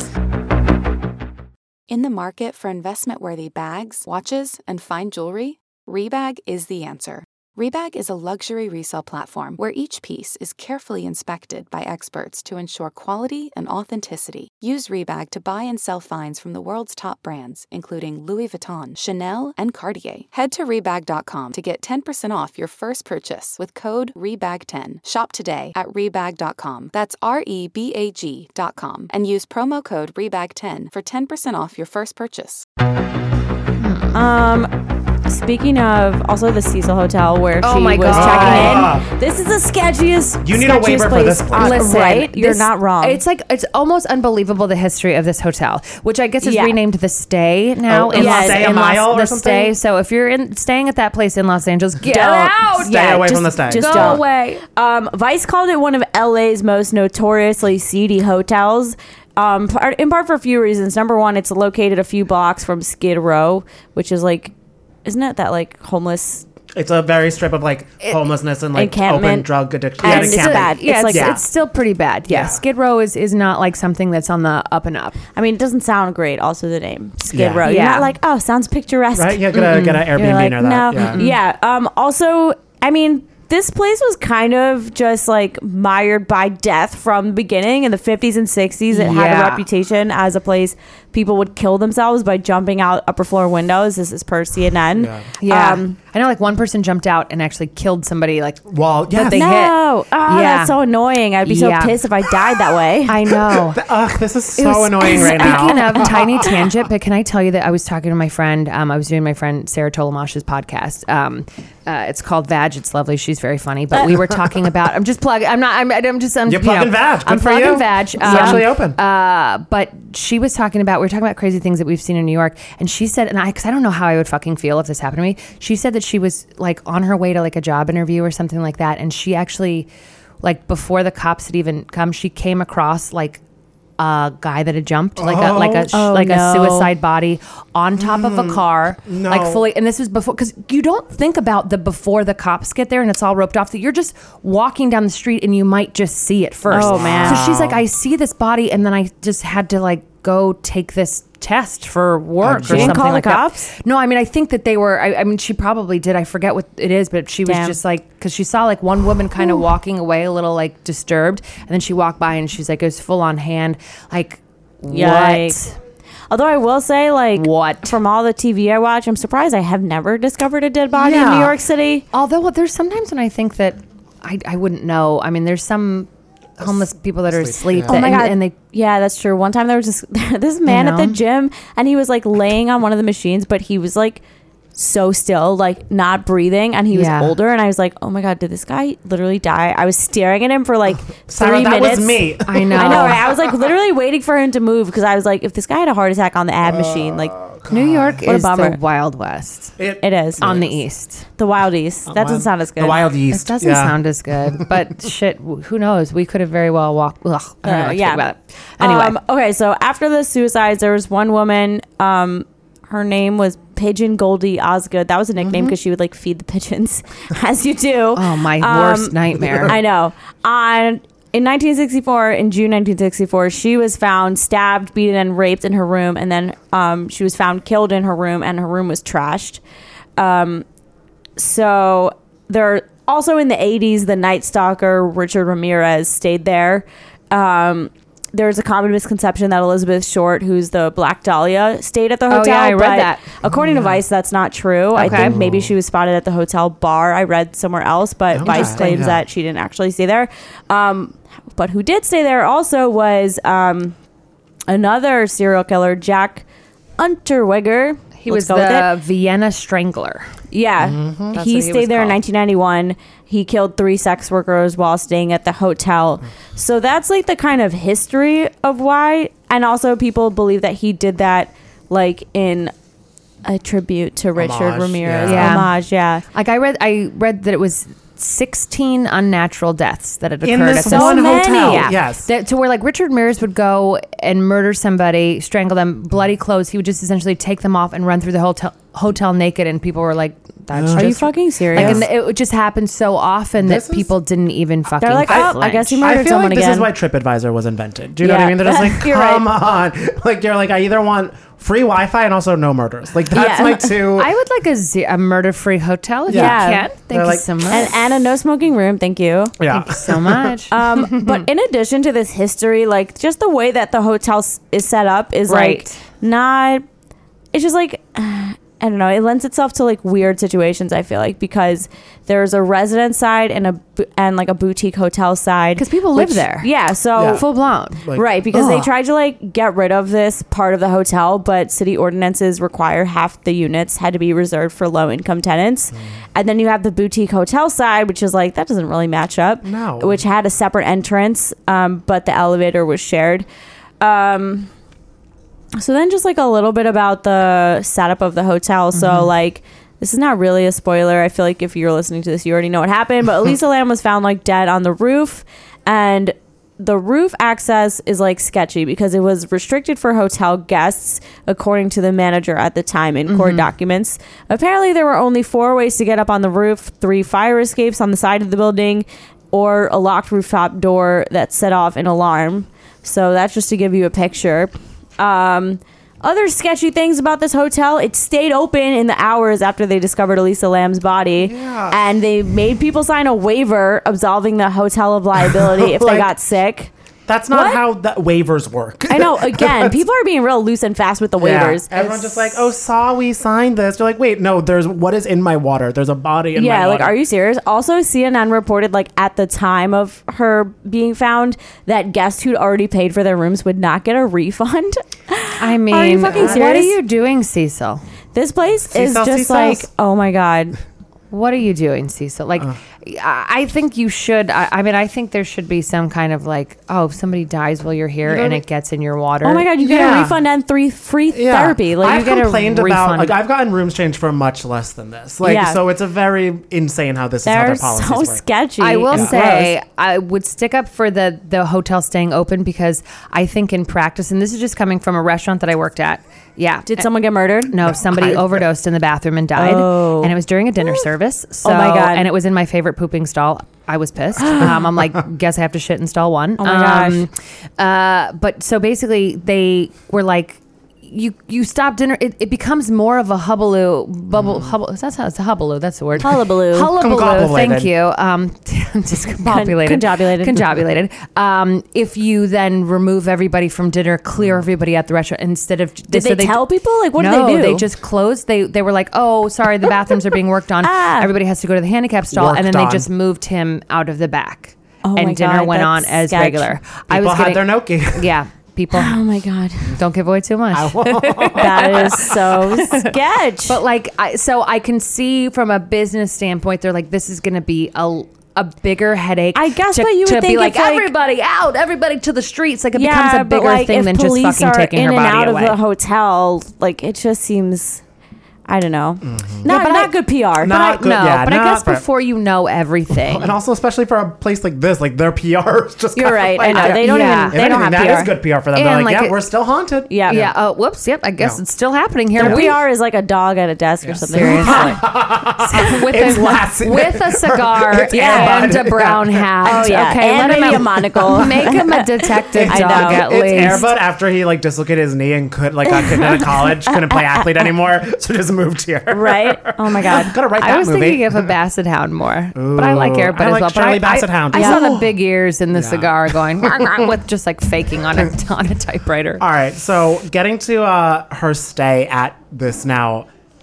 [SPEAKER 8] In the market for investment-worthy bags, watches, and fine jewelry, Rebag is the answer. Rebag is a luxury resale platform where each piece is carefully inspected by experts to ensure quality and authenticity. Use Rebag to buy and sell finds from the world's top brands, including Louis Vuitton, Chanel, and Cartier. Head to Rebag dot com to get ten percent off your first purchase with code Rebag ten. Shop today at Rebag dot com. That's R E B A G dot com. And use promo code Rebag ten for ten percent off your first purchase.
[SPEAKER 10] Um, speaking of also the Cecil Hotel where
[SPEAKER 11] Oh
[SPEAKER 10] she
[SPEAKER 11] my
[SPEAKER 10] was
[SPEAKER 11] God.
[SPEAKER 10] checking in. This is the sketchiest.
[SPEAKER 7] You need a
[SPEAKER 10] sketchiest
[SPEAKER 7] waiver for
[SPEAKER 10] place
[SPEAKER 7] this place.
[SPEAKER 10] on-
[SPEAKER 11] Listen,
[SPEAKER 10] right? You're
[SPEAKER 11] this-
[SPEAKER 10] not wrong.
[SPEAKER 11] It's like it's almost unbelievable the history of this hotel, which I guess is
[SPEAKER 10] Yeah.
[SPEAKER 11] renamed the Stay now.
[SPEAKER 7] Oh, in
[SPEAKER 10] Los-
[SPEAKER 7] Stay a
[SPEAKER 11] in Los-
[SPEAKER 7] Mile or
[SPEAKER 11] the
[SPEAKER 7] something?
[SPEAKER 11] Stay. So if you're in staying at that place in Los Angeles, get
[SPEAKER 10] Don't.
[SPEAKER 11] out.
[SPEAKER 7] Stay away from the Stay.
[SPEAKER 10] Just
[SPEAKER 11] Go
[SPEAKER 10] don't.
[SPEAKER 11] away.
[SPEAKER 10] Um, Vice called it one of L A's most notoriously seedy hotels. Um, part, in part for a few reasons. Number one, it's located a few blocks from Skid Row, which is like, isn't it that like homeless?
[SPEAKER 7] It's a very strip of like homelessness and like
[SPEAKER 10] encampment.
[SPEAKER 7] open drug addiction.
[SPEAKER 10] And
[SPEAKER 7] Yeah,
[SPEAKER 10] it's
[SPEAKER 7] encampment.
[SPEAKER 10] bad.
[SPEAKER 11] Yeah,
[SPEAKER 10] It's
[SPEAKER 11] it's,
[SPEAKER 10] like
[SPEAKER 11] it's,
[SPEAKER 10] that.
[SPEAKER 11] still pretty bad. Yeah.
[SPEAKER 7] Yeah.
[SPEAKER 11] Skid Row is, is not like something that's on the up and up.
[SPEAKER 10] I mean, it doesn't sound great. Also, the name Skid
[SPEAKER 7] Yeah.
[SPEAKER 10] Row. You're
[SPEAKER 11] Yeah.
[SPEAKER 10] not like, oh, sounds picturesque.
[SPEAKER 7] Right? Yeah, get a, get an
[SPEAKER 10] You're
[SPEAKER 7] Airbnb
[SPEAKER 10] like,
[SPEAKER 7] near that.
[SPEAKER 10] no,
[SPEAKER 7] Yeah.
[SPEAKER 10] yeah. Um. Also, I mean, this place was kind of just like mired by death from the beginning in the fifties and sixties. It had a
[SPEAKER 11] Yeah.
[SPEAKER 10] reputation as a place people would kill themselves by jumping out upper floor windows. This is per C N N.
[SPEAKER 7] Yeah.
[SPEAKER 11] Yeah.
[SPEAKER 10] Um,
[SPEAKER 11] I know like one person jumped out and actually killed somebody like
[SPEAKER 7] Well, yes.
[SPEAKER 11] they
[SPEAKER 10] no.
[SPEAKER 11] hit.
[SPEAKER 10] Oh,
[SPEAKER 11] Yeah.
[SPEAKER 10] that's so annoying. I'd be so
[SPEAKER 11] Yeah.
[SPEAKER 10] pissed if I died that way.
[SPEAKER 11] I know.
[SPEAKER 7] Ugh, this is
[SPEAKER 11] It
[SPEAKER 7] so
[SPEAKER 11] was-
[SPEAKER 7] annoying right
[SPEAKER 11] Speaking
[SPEAKER 7] now.
[SPEAKER 11] of tiny tangent, but can I tell you that I was talking to my friend? Um, I was doing my friend Sarah Tolomash's podcast. Um, uh, it's called Vag. It's lovely. She's very funny. But we were talking about. I'm just plugging. I'm not. I'm. I'm just. I'm,
[SPEAKER 7] You're
[SPEAKER 11] you know,
[SPEAKER 7] plugging Vag. Good
[SPEAKER 11] I'm
[SPEAKER 7] for
[SPEAKER 11] plugging
[SPEAKER 7] you.
[SPEAKER 11] Vag.
[SPEAKER 7] It's actually open.
[SPEAKER 11] Uh, but she was talking about. We were talking about crazy things that we've seen in New York, and she said, and I, because I don't know how I would fucking feel if this happened to me. She said that she was like on her way to like a job interview or something like that, and she actually, like before the cops had even come, she came across like a guy that had jumped like a like a
[SPEAKER 10] Oh,
[SPEAKER 11] like
[SPEAKER 10] no.
[SPEAKER 11] a suicide body on top of a car,
[SPEAKER 7] no.
[SPEAKER 11] like fully. And this was before, because you don't think about the before the cops get there and it's all roped off. That you're just walking down the street and you might just see it first.
[SPEAKER 10] Oh, man.
[SPEAKER 11] So she's like, I see this body, and then I just had to like go take this test for work
[SPEAKER 10] She
[SPEAKER 11] or
[SPEAKER 10] didn't
[SPEAKER 11] something
[SPEAKER 10] call the
[SPEAKER 11] like
[SPEAKER 10] cops?
[SPEAKER 11] that. No, I mean, I think that they were. I, I mean, she probably did. I forget what it is, but she was
[SPEAKER 10] Damn.
[SPEAKER 11] just like, because she saw like one woman kind of walking away, a little like disturbed, and then she walked by and she's like, it was full on hand, like.
[SPEAKER 10] Yikes.
[SPEAKER 11] What?
[SPEAKER 10] Although I will say, like,
[SPEAKER 11] What?
[SPEAKER 10] from all the T V I watch, I'm surprised I have never discovered a dead body in
[SPEAKER 11] Yeah.
[SPEAKER 10] New York City.
[SPEAKER 11] Although well, there's sometimes when I think that I, I wouldn't know. I mean, there's some homeless people that are asleep.
[SPEAKER 7] yeah.
[SPEAKER 11] That,
[SPEAKER 10] Oh my
[SPEAKER 11] and,
[SPEAKER 10] god!
[SPEAKER 11] and they
[SPEAKER 10] yeah, that's true. One time there was this this man at the
[SPEAKER 11] know?
[SPEAKER 10] gym, and he was like laying on one of the machines, but he was like so still, like not breathing, and he was
[SPEAKER 11] Yeah.
[SPEAKER 10] older. And I was like, oh my god, did this guy literally die? I was staring at him for like
[SPEAKER 7] Sarah,
[SPEAKER 10] three
[SPEAKER 7] that
[SPEAKER 10] minutes.
[SPEAKER 7] was me.
[SPEAKER 11] I know.
[SPEAKER 10] I know, right? I was like literally waiting for him to move because I was like, if this guy had a heart attack on the ab machine, like
[SPEAKER 11] New York
[SPEAKER 10] What a
[SPEAKER 11] is
[SPEAKER 10] bummer.
[SPEAKER 11] the Wild West
[SPEAKER 10] it is
[SPEAKER 11] on the east.
[SPEAKER 10] the Wild East. That doesn't sound as good.
[SPEAKER 7] The Wild
[SPEAKER 11] It
[SPEAKER 7] East.
[SPEAKER 11] doesn't
[SPEAKER 7] yeah.
[SPEAKER 11] sound as good, but shit, who knows? We could have very well walked. Ugh, I don't know
[SPEAKER 10] Uh,
[SPEAKER 11] what to
[SPEAKER 10] yeah.
[SPEAKER 11] think about it. Anyway,
[SPEAKER 10] Um, okay, so after the suicides, there was one woman. Um, her name was Pigeon Goldie Osgood. That was a nickname because she would like feed the pigeons, as you do.
[SPEAKER 11] oh my
[SPEAKER 10] Um,
[SPEAKER 11] worst nightmare.
[SPEAKER 10] I know. On in nineteen sixty-four, in June nineteen sixty-four, she was found stabbed, beaten, and raped in her room, and then um, she was found killed in her room, and her room was trashed. Um, so there also in the eighties, the Night Stalker Richard Ramirez stayed there. Um, there's a common misconception that Elizabeth Short, who's the Black Dahlia, stayed at the
[SPEAKER 11] Oh,
[SPEAKER 10] hotel.
[SPEAKER 11] yeah, I read
[SPEAKER 10] but
[SPEAKER 11] that.
[SPEAKER 10] According to Vice, that's not true. I
[SPEAKER 11] Okay.
[SPEAKER 10] think maybe she was spotted at the hotel bar. I read somewhere else, but
[SPEAKER 7] Okay.
[SPEAKER 10] Vice claims
[SPEAKER 7] Yeah.
[SPEAKER 10] that she didn't actually stay there. Um, but who did stay there also was um, another serial killer, Jack Unterweger.
[SPEAKER 11] He
[SPEAKER 10] Let's
[SPEAKER 11] was
[SPEAKER 10] go with
[SPEAKER 11] the
[SPEAKER 10] it.
[SPEAKER 11] Vienna Strangler.
[SPEAKER 10] Yeah,
[SPEAKER 11] That's
[SPEAKER 10] he
[SPEAKER 11] what he
[SPEAKER 10] stayed
[SPEAKER 11] was
[SPEAKER 10] there in
[SPEAKER 11] called.
[SPEAKER 10] nineteen ninety-one. He killed three sex workers while staying at the hotel. So that's like the kind of history of why. And also people believe that he did that like in a tribute to Richard
[SPEAKER 7] Homage,
[SPEAKER 10] Ramirez.
[SPEAKER 11] yeah. Yeah.
[SPEAKER 10] Homage, yeah.
[SPEAKER 11] Like I read, I read that it was sixteen unnatural deaths that had occurred
[SPEAKER 7] In this
[SPEAKER 11] at this
[SPEAKER 7] one
[SPEAKER 10] many.
[SPEAKER 7] hotel.
[SPEAKER 11] Yeah.
[SPEAKER 7] Yes.
[SPEAKER 11] That, to where like Richard Ramirez would go and murder somebody, strangle them, bloody clothes. He would just essentially take them off and run through the hotel hotel naked, and people were like, "That's
[SPEAKER 10] Are
[SPEAKER 11] just
[SPEAKER 10] you fucking serious?
[SPEAKER 11] Like, and it just happened so often
[SPEAKER 7] This
[SPEAKER 11] that
[SPEAKER 7] is-
[SPEAKER 11] people didn't even fucking.
[SPEAKER 10] They're like, oh, I guess he
[SPEAKER 11] flinch.
[SPEAKER 10] murdered
[SPEAKER 7] I feel
[SPEAKER 10] someone
[SPEAKER 7] like this
[SPEAKER 10] again.
[SPEAKER 7] is why TripAdvisor was invented. Do you know what
[SPEAKER 10] Yeah.
[SPEAKER 7] I mean? They're just like,
[SPEAKER 10] You're
[SPEAKER 7] come
[SPEAKER 10] right.
[SPEAKER 7] on. Like, you're like, I either want free Wi-Fi and also no murders. Like, that's
[SPEAKER 10] Yeah.
[SPEAKER 7] my two.
[SPEAKER 11] I would like a, ze- a murder-free hotel if
[SPEAKER 10] Yeah.
[SPEAKER 11] you can. Thank
[SPEAKER 7] They're
[SPEAKER 11] you
[SPEAKER 7] like-
[SPEAKER 11] so much.
[SPEAKER 10] And Anna, no smoking room. Thank you.
[SPEAKER 7] yeah.
[SPEAKER 11] Thank you so much.
[SPEAKER 10] Um, but in addition to this history, like just the way that the hotel s- is set up is
[SPEAKER 11] Right.
[SPEAKER 10] like not. It's just like I don't know. It lends itself to like weird situations. I feel like because there's a residence side and a bu- and like a boutique hotel side
[SPEAKER 11] Because people live
[SPEAKER 10] which-
[SPEAKER 11] there.
[SPEAKER 10] Yeah. So
[SPEAKER 7] Yeah.
[SPEAKER 11] Full blown.
[SPEAKER 7] Like,
[SPEAKER 10] right, because they
[SPEAKER 11] ugh.
[SPEAKER 10] tried to like get rid of this part of the hotel, but city ordinances require half the units had to be reserved for low income tenants.
[SPEAKER 7] Mm.
[SPEAKER 10] And then you have the boutique hotel side, which is like that doesn't really match up.
[SPEAKER 7] No.
[SPEAKER 10] Which had a separate entrance, um, but the elevator was shared. Um, so then just like a little bit about the setup of the hotel. So
[SPEAKER 7] Mm-hmm.
[SPEAKER 10] like this is not really a spoiler. I feel like if you're listening to this, you already know what happened. But Elisa Lam was found like dead on the roof, and the roof access is like sketchy because it was restricted for hotel guests, according to the manager at the time in court documents. Apparently, there were only four ways to get up on the roof: three fire escapes on the side of the building, or a locked rooftop door that set off an alarm. So that's just to give you a picture. Um, other sketchy things about this hotel: it stayed open in the hours after they discovered Elisa Lam's body,
[SPEAKER 7] Yeah.
[SPEAKER 10] and they made people sign a waiver absolving the hotel of liability if
[SPEAKER 7] Like-
[SPEAKER 10] they got sick.
[SPEAKER 7] That's not
[SPEAKER 10] What?
[SPEAKER 7] how the waivers work.
[SPEAKER 10] I know. Again, people are being real loose and fast with the
[SPEAKER 7] Yeah.
[SPEAKER 10] waivers.
[SPEAKER 7] Everyone's just like, oh, saw we signed this. You're like, wait, no, there's what is in my water? There's a body in my
[SPEAKER 10] Yeah,
[SPEAKER 7] water.
[SPEAKER 10] like, are you serious? Also, C N N reported, like, at the time of her being found, that guests who'd already paid for their rooms would not get a refund.
[SPEAKER 11] I mean,
[SPEAKER 10] Are you fucking
[SPEAKER 11] what are
[SPEAKER 10] serious?
[SPEAKER 11] you doing, Cecil?
[SPEAKER 10] This place is
[SPEAKER 7] Cecil,
[SPEAKER 10] just
[SPEAKER 7] Cecil.
[SPEAKER 10] like, oh my God.
[SPEAKER 11] What are you doing, Cecil? Like,
[SPEAKER 7] Uh.
[SPEAKER 11] I I think you should. I, I mean, I think there should be some kind of like, oh, if somebody dies while you're here
[SPEAKER 7] You know
[SPEAKER 11] and
[SPEAKER 7] what?
[SPEAKER 11] it gets in your water.
[SPEAKER 10] Oh my God, you get
[SPEAKER 7] Yeah.
[SPEAKER 10] a refund and three free
[SPEAKER 7] Yeah.
[SPEAKER 10] therapy. Like,
[SPEAKER 7] I've
[SPEAKER 10] you get a
[SPEAKER 7] complained about,
[SPEAKER 11] refund.
[SPEAKER 7] like, I've gotten rooms changed for much less than this. Like,
[SPEAKER 10] Yeah.
[SPEAKER 7] so it's a very insane how this is how
[SPEAKER 10] they're
[SPEAKER 7] their policies
[SPEAKER 10] so
[SPEAKER 7] work.
[SPEAKER 10] sketchy.
[SPEAKER 11] I will
[SPEAKER 10] and
[SPEAKER 11] say
[SPEAKER 10] gross.
[SPEAKER 11] I would stick up for the the hotel staying open because I think in practice, and this is just coming from a restaurant that I worked at. Yeah.
[SPEAKER 10] Did someone get murdered?
[SPEAKER 11] No, somebody
[SPEAKER 7] I-
[SPEAKER 11] overdosed in the bathroom and died.
[SPEAKER 10] Oh.
[SPEAKER 11] And it was during a dinner service. So,
[SPEAKER 10] Oh my God.
[SPEAKER 11] And it was in my favorite pooping stall. I was pissed. um, I'm like, guess I have to shit in stall one.
[SPEAKER 10] Oh my
[SPEAKER 11] um, uh, but so basically, they were like, you you stop dinner. It, it becomes more of a hubbaloo bubble. Hubble, that's how it's a hubbaloo. That's the word.
[SPEAKER 10] Hullabaloo.
[SPEAKER 11] Hullabaloo.
[SPEAKER 7] Congratulated.
[SPEAKER 11] Thank you. Um, discombobulated.
[SPEAKER 10] conjobulated.
[SPEAKER 11] Conjobulated. Um, if you then remove everybody from dinner, clear everybody at the restaurant instead of
[SPEAKER 10] Did
[SPEAKER 11] so
[SPEAKER 10] they tell people? Like, what did
[SPEAKER 11] no,
[SPEAKER 10] they do?
[SPEAKER 11] they just closed. They they were like, oh, sorry, the bathrooms are being worked on.
[SPEAKER 10] Ah.
[SPEAKER 11] Everybody has to go to the handicap stall, and then
[SPEAKER 7] Worked
[SPEAKER 11] they
[SPEAKER 7] on.
[SPEAKER 11] just moved him out of the back,
[SPEAKER 10] Oh
[SPEAKER 11] and
[SPEAKER 10] my
[SPEAKER 11] dinner
[SPEAKER 10] God,
[SPEAKER 11] went on
[SPEAKER 10] that's
[SPEAKER 11] as
[SPEAKER 10] sketch.
[SPEAKER 11] regular. I
[SPEAKER 7] People
[SPEAKER 11] was
[SPEAKER 7] had
[SPEAKER 11] getting
[SPEAKER 7] their Noki.
[SPEAKER 11] yeah. People
[SPEAKER 10] Oh my God.
[SPEAKER 11] don't give away too much.
[SPEAKER 10] That is so sketch.
[SPEAKER 11] But like, I, so I can see from a business standpoint, they're like, this is going to be a a bigger headache.
[SPEAKER 10] I guess,
[SPEAKER 11] to,
[SPEAKER 10] but you would
[SPEAKER 11] to be
[SPEAKER 10] think
[SPEAKER 11] like
[SPEAKER 10] if, like-
[SPEAKER 11] everybody out, everybody to the streets. Like it
[SPEAKER 10] yeah,
[SPEAKER 11] becomes a
[SPEAKER 10] but
[SPEAKER 11] bigger
[SPEAKER 10] like,
[SPEAKER 11] thing
[SPEAKER 10] if
[SPEAKER 11] than just
[SPEAKER 10] police
[SPEAKER 11] fucking
[SPEAKER 10] are
[SPEAKER 11] taking
[SPEAKER 10] in
[SPEAKER 11] her
[SPEAKER 10] and
[SPEAKER 11] body
[SPEAKER 10] out
[SPEAKER 11] away.
[SPEAKER 10] of the hotel, like it just seems, I don't know,
[SPEAKER 7] Mm-hmm.
[SPEAKER 10] not
[SPEAKER 11] but
[SPEAKER 10] not
[SPEAKER 11] I-
[SPEAKER 10] good P R.
[SPEAKER 7] Not
[SPEAKER 11] I,
[SPEAKER 7] good-
[SPEAKER 11] no,
[SPEAKER 7] yeah,
[SPEAKER 11] but I
[SPEAKER 7] not
[SPEAKER 11] guess
[SPEAKER 7] for-
[SPEAKER 11] before you know everything,
[SPEAKER 7] And also, especially for a place like this, like their P R is just
[SPEAKER 10] You're
[SPEAKER 7] kind of
[SPEAKER 10] right.
[SPEAKER 7] like,
[SPEAKER 10] I know they don't
[SPEAKER 11] Yeah.
[SPEAKER 10] even
[SPEAKER 7] If
[SPEAKER 10] they don't
[SPEAKER 7] anything,
[SPEAKER 10] have
[SPEAKER 7] that
[SPEAKER 10] P R.
[SPEAKER 7] is good P R for them.
[SPEAKER 11] And
[SPEAKER 7] They're like,
[SPEAKER 11] like
[SPEAKER 7] yeah,
[SPEAKER 11] it-
[SPEAKER 7] we're still haunted.
[SPEAKER 10] Yeah,
[SPEAKER 11] yeah. Oh, whoops. Yep. I guess
[SPEAKER 7] No.
[SPEAKER 11] it's still happening here.
[SPEAKER 10] Their
[SPEAKER 11] We-
[SPEAKER 10] P R is like a dog at a desk or something.
[SPEAKER 11] Seriously. with,
[SPEAKER 7] It's
[SPEAKER 11] a,
[SPEAKER 7] Lassie.
[SPEAKER 11] with a cigar
[SPEAKER 7] It's
[SPEAKER 11] and
[SPEAKER 7] Airbud.
[SPEAKER 11] a brown hat.
[SPEAKER 10] Oh, yeah.
[SPEAKER 11] Okay,
[SPEAKER 10] And
[SPEAKER 11] let him
[SPEAKER 10] maybe a monocle.
[SPEAKER 11] Make him a detective
[SPEAKER 10] I
[SPEAKER 11] dog
[SPEAKER 10] know.
[SPEAKER 11] at
[SPEAKER 7] It's
[SPEAKER 11] least.
[SPEAKER 7] Airbud after he like dislocated his knee and could like got kicked out of college, couldn't play athlete anymore, so just moved here.
[SPEAKER 10] Right? Oh my God.
[SPEAKER 7] Gotta write that
[SPEAKER 11] I was
[SPEAKER 7] movie.
[SPEAKER 11] thinking of a Basset Hound more, but I like
[SPEAKER 7] Ooh,
[SPEAKER 11] Airbud
[SPEAKER 7] I
[SPEAKER 11] as
[SPEAKER 7] like
[SPEAKER 11] well.
[SPEAKER 7] Shirley
[SPEAKER 11] but I,
[SPEAKER 7] Bassett
[SPEAKER 11] I,
[SPEAKER 7] Hound.
[SPEAKER 11] I
[SPEAKER 7] Yeah.
[SPEAKER 11] saw the big ears in the
[SPEAKER 7] Yeah.
[SPEAKER 11] cigar going "Rah, rah," with just like faking on a on a typewriter.
[SPEAKER 7] All right, so getting to uh, her stay at this now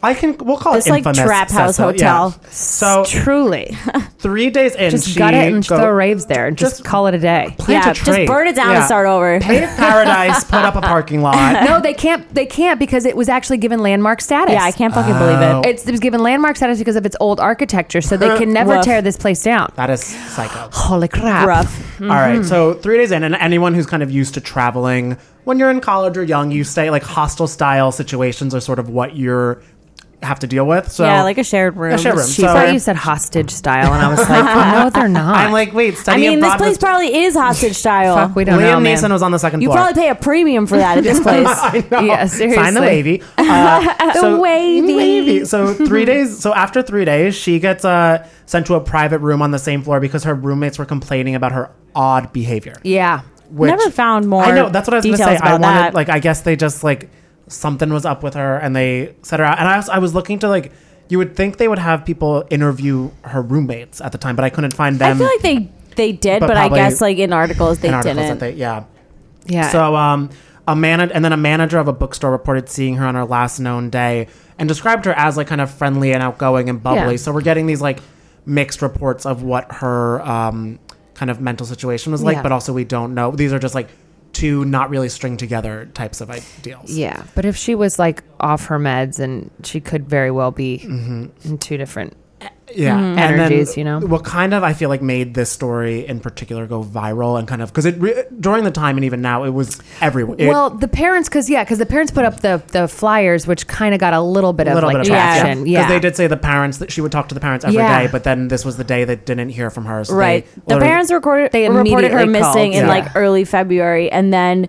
[SPEAKER 7] I can. We'll call
[SPEAKER 10] It's
[SPEAKER 7] it
[SPEAKER 10] like
[SPEAKER 7] infamous.
[SPEAKER 10] trap house
[SPEAKER 7] Cecil.
[SPEAKER 10] hotel.
[SPEAKER 7] Yeah. So
[SPEAKER 11] Truly.
[SPEAKER 7] three days in,
[SPEAKER 11] Just
[SPEAKER 7] she
[SPEAKER 11] gut it and
[SPEAKER 7] go-
[SPEAKER 11] throw raves there and just,
[SPEAKER 7] just
[SPEAKER 11] call it a day.
[SPEAKER 7] plant
[SPEAKER 10] Yeah,
[SPEAKER 7] a
[SPEAKER 10] just
[SPEAKER 7] tree.
[SPEAKER 10] burn it down
[SPEAKER 7] Yeah.
[SPEAKER 10] and start over.
[SPEAKER 7] Pave paradise. Put up a parking lot.
[SPEAKER 11] No, they can't. They can't because it was actually given landmark status.
[SPEAKER 10] Yeah, I can't fucking believe
[SPEAKER 7] Oh.
[SPEAKER 10] it.
[SPEAKER 11] It's, it was given landmark status because of its old architecture, so they can never
[SPEAKER 10] Woof.
[SPEAKER 11] tear this place down.
[SPEAKER 7] That is psycho.
[SPEAKER 11] Holy crap!
[SPEAKER 10] Rough.
[SPEAKER 7] All right, so three days in, and anyone who's kind of used to traveling when you're in college or young, you stay like hostel style situations are sort of what you're have to deal with. So
[SPEAKER 10] Yeah, like a shared room.
[SPEAKER 7] A shared room.
[SPEAKER 10] It's
[SPEAKER 7] So-
[SPEAKER 11] I
[SPEAKER 10] cheaper.
[SPEAKER 11] thought you said hostage style, and I was like, no, they're not.
[SPEAKER 7] I'm like, wait,
[SPEAKER 10] I
[SPEAKER 7] study
[SPEAKER 10] mean, this
[SPEAKER 7] abroad
[SPEAKER 10] place
[SPEAKER 7] was-
[SPEAKER 10] probably is hostage style.
[SPEAKER 11] Fuck, we don't
[SPEAKER 7] Liam
[SPEAKER 11] know, man.
[SPEAKER 7] Neeson was on the second
[SPEAKER 10] You
[SPEAKER 7] floor.
[SPEAKER 10] probably pay a premium for that at this place.
[SPEAKER 7] I know.
[SPEAKER 11] Yeah, seriously.
[SPEAKER 7] Sign the wavy. Uh,
[SPEAKER 10] The wavy.
[SPEAKER 7] wavy. So three days. So after three days, she gets uh, sent to a private room on the same floor because her roommates were complaining about her odd behavior.
[SPEAKER 11] Yeah.
[SPEAKER 7] Which,
[SPEAKER 10] Never found more
[SPEAKER 7] I know. That's what I was going to
[SPEAKER 10] details
[SPEAKER 7] say. I
[SPEAKER 10] about
[SPEAKER 7] wanted,
[SPEAKER 10] that.
[SPEAKER 7] like, I guess they just like something was up with her and they set her out. And I was, I was looking to like, you would think they would have people interview her roommates at the time, but I couldn't find them.
[SPEAKER 10] I feel like they they did,
[SPEAKER 7] But
[SPEAKER 10] but, I
[SPEAKER 7] probably
[SPEAKER 10] guess like in articles they
[SPEAKER 7] in articles
[SPEAKER 10] didn't.
[SPEAKER 7] that they, yeah.
[SPEAKER 11] Yeah.
[SPEAKER 7] So, um, a man and then a manager of a bookstore reported seeing her on her last known day and described her as like kind of friendly and outgoing and bubbly.
[SPEAKER 11] Yeah.
[SPEAKER 7] So we're getting these like mixed reports of what her um, kind of mental situation was like,
[SPEAKER 11] Yeah.
[SPEAKER 7] but also we don't know. These are just like two not really string together types of ideals.
[SPEAKER 11] Yeah, but if she was like off her meds, and she could very well be in two different.
[SPEAKER 7] Yeah,
[SPEAKER 11] Mhm.
[SPEAKER 7] and
[SPEAKER 11] Energies,
[SPEAKER 7] then
[SPEAKER 11] you know?
[SPEAKER 7] what kind of I feel like made this story in particular go viral and kind of because it re- during the time and even now it was everywhere. It-
[SPEAKER 11] Well, the parents, because yeah, because the parents put up the the flyers, which kind of got a little bit
[SPEAKER 7] a
[SPEAKER 11] of
[SPEAKER 7] little
[SPEAKER 11] like
[SPEAKER 7] bit of
[SPEAKER 11] traction.
[SPEAKER 7] because
[SPEAKER 11] Yeah,
[SPEAKER 7] they did say the parents that she would talk to the parents every day,
[SPEAKER 11] Yeah.
[SPEAKER 7] but then this was the day that didn't hear from her. So
[SPEAKER 10] Right.
[SPEAKER 7] they
[SPEAKER 10] The
[SPEAKER 7] literally-
[SPEAKER 10] parents recorded
[SPEAKER 11] They
[SPEAKER 10] reported her
[SPEAKER 11] immediately
[SPEAKER 10] missing
[SPEAKER 11] called.
[SPEAKER 10] in
[SPEAKER 7] Yeah.
[SPEAKER 10] like early February, and then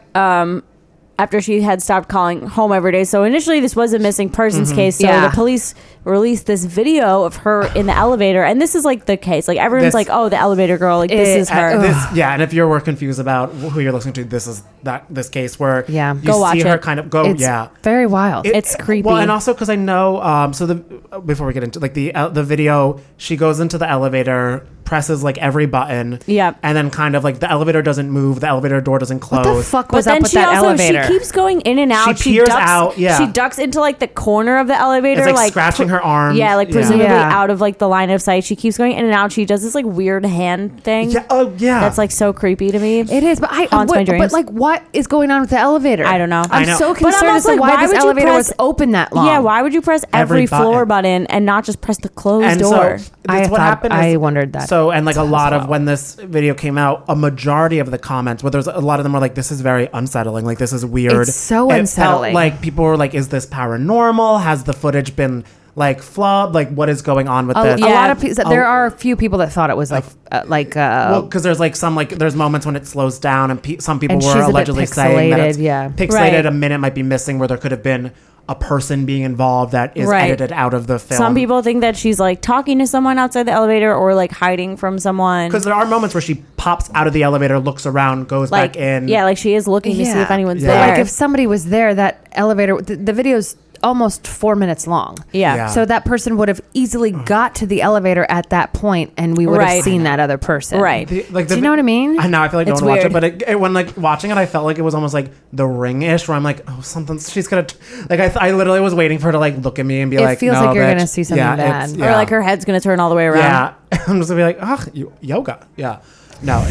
[SPEAKER 10] um, after she had stopped calling home every day. So initially, this was a missing persons case. So
[SPEAKER 11] Yeah.
[SPEAKER 10] the police released this video of her in the elevator, and this is like the case. Like everyone's
[SPEAKER 7] This-
[SPEAKER 10] like, "Oh, the elevator girl." Like this
[SPEAKER 11] It-
[SPEAKER 10] is her.
[SPEAKER 7] Uh, this, yeah, and if you were confused about who you're listening to, this is that this case where
[SPEAKER 11] Yeah.
[SPEAKER 7] you
[SPEAKER 10] Go
[SPEAKER 7] see
[SPEAKER 10] watch
[SPEAKER 7] her
[SPEAKER 10] it.
[SPEAKER 7] kind of go
[SPEAKER 11] it's
[SPEAKER 7] yeah.
[SPEAKER 11] very wild.
[SPEAKER 7] It-
[SPEAKER 10] It's creepy.
[SPEAKER 7] Well, and also because I know, um, so the before we get into like the uh, the video, she goes into the elevator, presses like every button,
[SPEAKER 10] Yep.
[SPEAKER 7] and then kind of like the elevator doesn't move, the elevator door doesn't close.
[SPEAKER 11] what the fuck
[SPEAKER 10] But
[SPEAKER 11] was up
[SPEAKER 10] then
[SPEAKER 11] with
[SPEAKER 10] she
[SPEAKER 11] that
[SPEAKER 10] also
[SPEAKER 11] elevator?
[SPEAKER 10] she keeps going in and out.
[SPEAKER 7] She peers
[SPEAKER 10] ducks,
[SPEAKER 7] out, yeah.
[SPEAKER 10] She ducks into like the corner of the elevator,
[SPEAKER 7] It's like scratching her arms.
[SPEAKER 10] Yeah, like
[SPEAKER 7] Yeah.
[SPEAKER 10] presumably
[SPEAKER 11] Yeah.
[SPEAKER 10] out of like the line of sight. She keeps going in and out. She does this like weird hand thing.
[SPEAKER 7] Yeah, oh yeah,
[SPEAKER 10] That's like so creepy to me.
[SPEAKER 11] It is, but I
[SPEAKER 10] Haunts
[SPEAKER 11] what,
[SPEAKER 10] my dreams.
[SPEAKER 11] But like, what is going on with the elevator?
[SPEAKER 10] I don't know.
[SPEAKER 11] I'm
[SPEAKER 7] I know.
[SPEAKER 11] so
[SPEAKER 7] But I'm
[SPEAKER 11] concerned as
[SPEAKER 10] also
[SPEAKER 11] to
[SPEAKER 10] like,
[SPEAKER 11] why,
[SPEAKER 10] why
[SPEAKER 11] this
[SPEAKER 10] would you
[SPEAKER 11] elevator
[SPEAKER 10] press-
[SPEAKER 11] was open that long.
[SPEAKER 10] Yeah, why would you press
[SPEAKER 7] Every
[SPEAKER 10] every, floor
[SPEAKER 7] button.
[SPEAKER 10] button and not just press the closed
[SPEAKER 7] and
[SPEAKER 10] door?
[SPEAKER 7] so that's
[SPEAKER 11] I
[SPEAKER 7] what
[SPEAKER 11] thought-
[SPEAKER 7] happened.
[SPEAKER 11] I
[SPEAKER 7] is-
[SPEAKER 11] wondered that
[SPEAKER 7] So and like a
[SPEAKER 11] as
[SPEAKER 7] lot of
[SPEAKER 11] well.
[SPEAKER 7] when this video came out, a majority of the comments, where there's a lot of them were like, "This is very unsettling. Like this is weird.
[SPEAKER 11] It's so
[SPEAKER 7] It felt
[SPEAKER 11] unsettling.
[SPEAKER 7] like people were like, "Is this paranormal? Has the footage been like flubbed? Like what is going on with
[SPEAKER 11] a,
[SPEAKER 7] this?"
[SPEAKER 11] a
[SPEAKER 10] Yeah.
[SPEAKER 11] lot of people.
[SPEAKER 7] Oh.
[SPEAKER 11] There are a few people that thought it was like, uh, like, uh,
[SPEAKER 7] Well, because there's like some like there's moments when it slows down and pe- some people
[SPEAKER 11] And
[SPEAKER 7] were
[SPEAKER 11] she's a bit
[SPEAKER 7] allegedly saying that it's
[SPEAKER 11] pixelated, yeah.
[SPEAKER 7] pixelated.
[SPEAKER 10] Right.
[SPEAKER 7] A minute might be missing where there could have been a person being involved that is
[SPEAKER 10] Right.
[SPEAKER 7] edited out of the film.
[SPEAKER 10] Some people think that she's like talking to someone outside the elevator or like hiding from someone.
[SPEAKER 7] because there are moments where she pops out of the elevator, looks around, goes
[SPEAKER 10] Like
[SPEAKER 7] back in.
[SPEAKER 10] yeah, like she is looking to see
[SPEAKER 11] Yeah.
[SPEAKER 10] if anyone's
[SPEAKER 7] Yeah.
[SPEAKER 10] there.
[SPEAKER 11] like if somebody was there, that elevator. The, the video's almost four minutes long.
[SPEAKER 10] yeah.
[SPEAKER 7] Yeah.
[SPEAKER 11] So that person would have easily got to the elevator at that point, and we would have
[SPEAKER 10] Right.
[SPEAKER 11] seen that other person.
[SPEAKER 10] Right.
[SPEAKER 7] The- like
[SPEAKER 11] Do
[SPEAKER 7] the-
[SPEAKER 11] you know what I mean?
[SPEAKER 7] I know. I feel like no
[SPEAKER 10] It's
[SPEAKER 7] one watched it,
[SPEAKER 10] weird.
[SPEAKER 7] but it, it, when like watching it, I felt like it was almost like The Ring-ish, where I'm like, oh, something. She's gonna t-. like. I, th- I literally was waiting for her to like look at me and be
[SPEAKER 11] It
[SPEAKER 7] like,
[SPEAKER 11] feels
[SPEAKER 7] no,
[SPEAKER 11] like you're
[SPEAKER 7] bitch.
[SPEAKER 11] gonna see something
[SPEAKER 7] Yeah,
[SPEAKER 11] bad.
[SPEAKER 7] it's-
[SPEAKER 10] Or
[SPEAKER 7] yeah.
[SPEAKER 10] like her head's gonna turn all the way around.
[SPEAKER 7] Yeah, I'm just gonna be like, ugh, y- yoga. Yeah, no,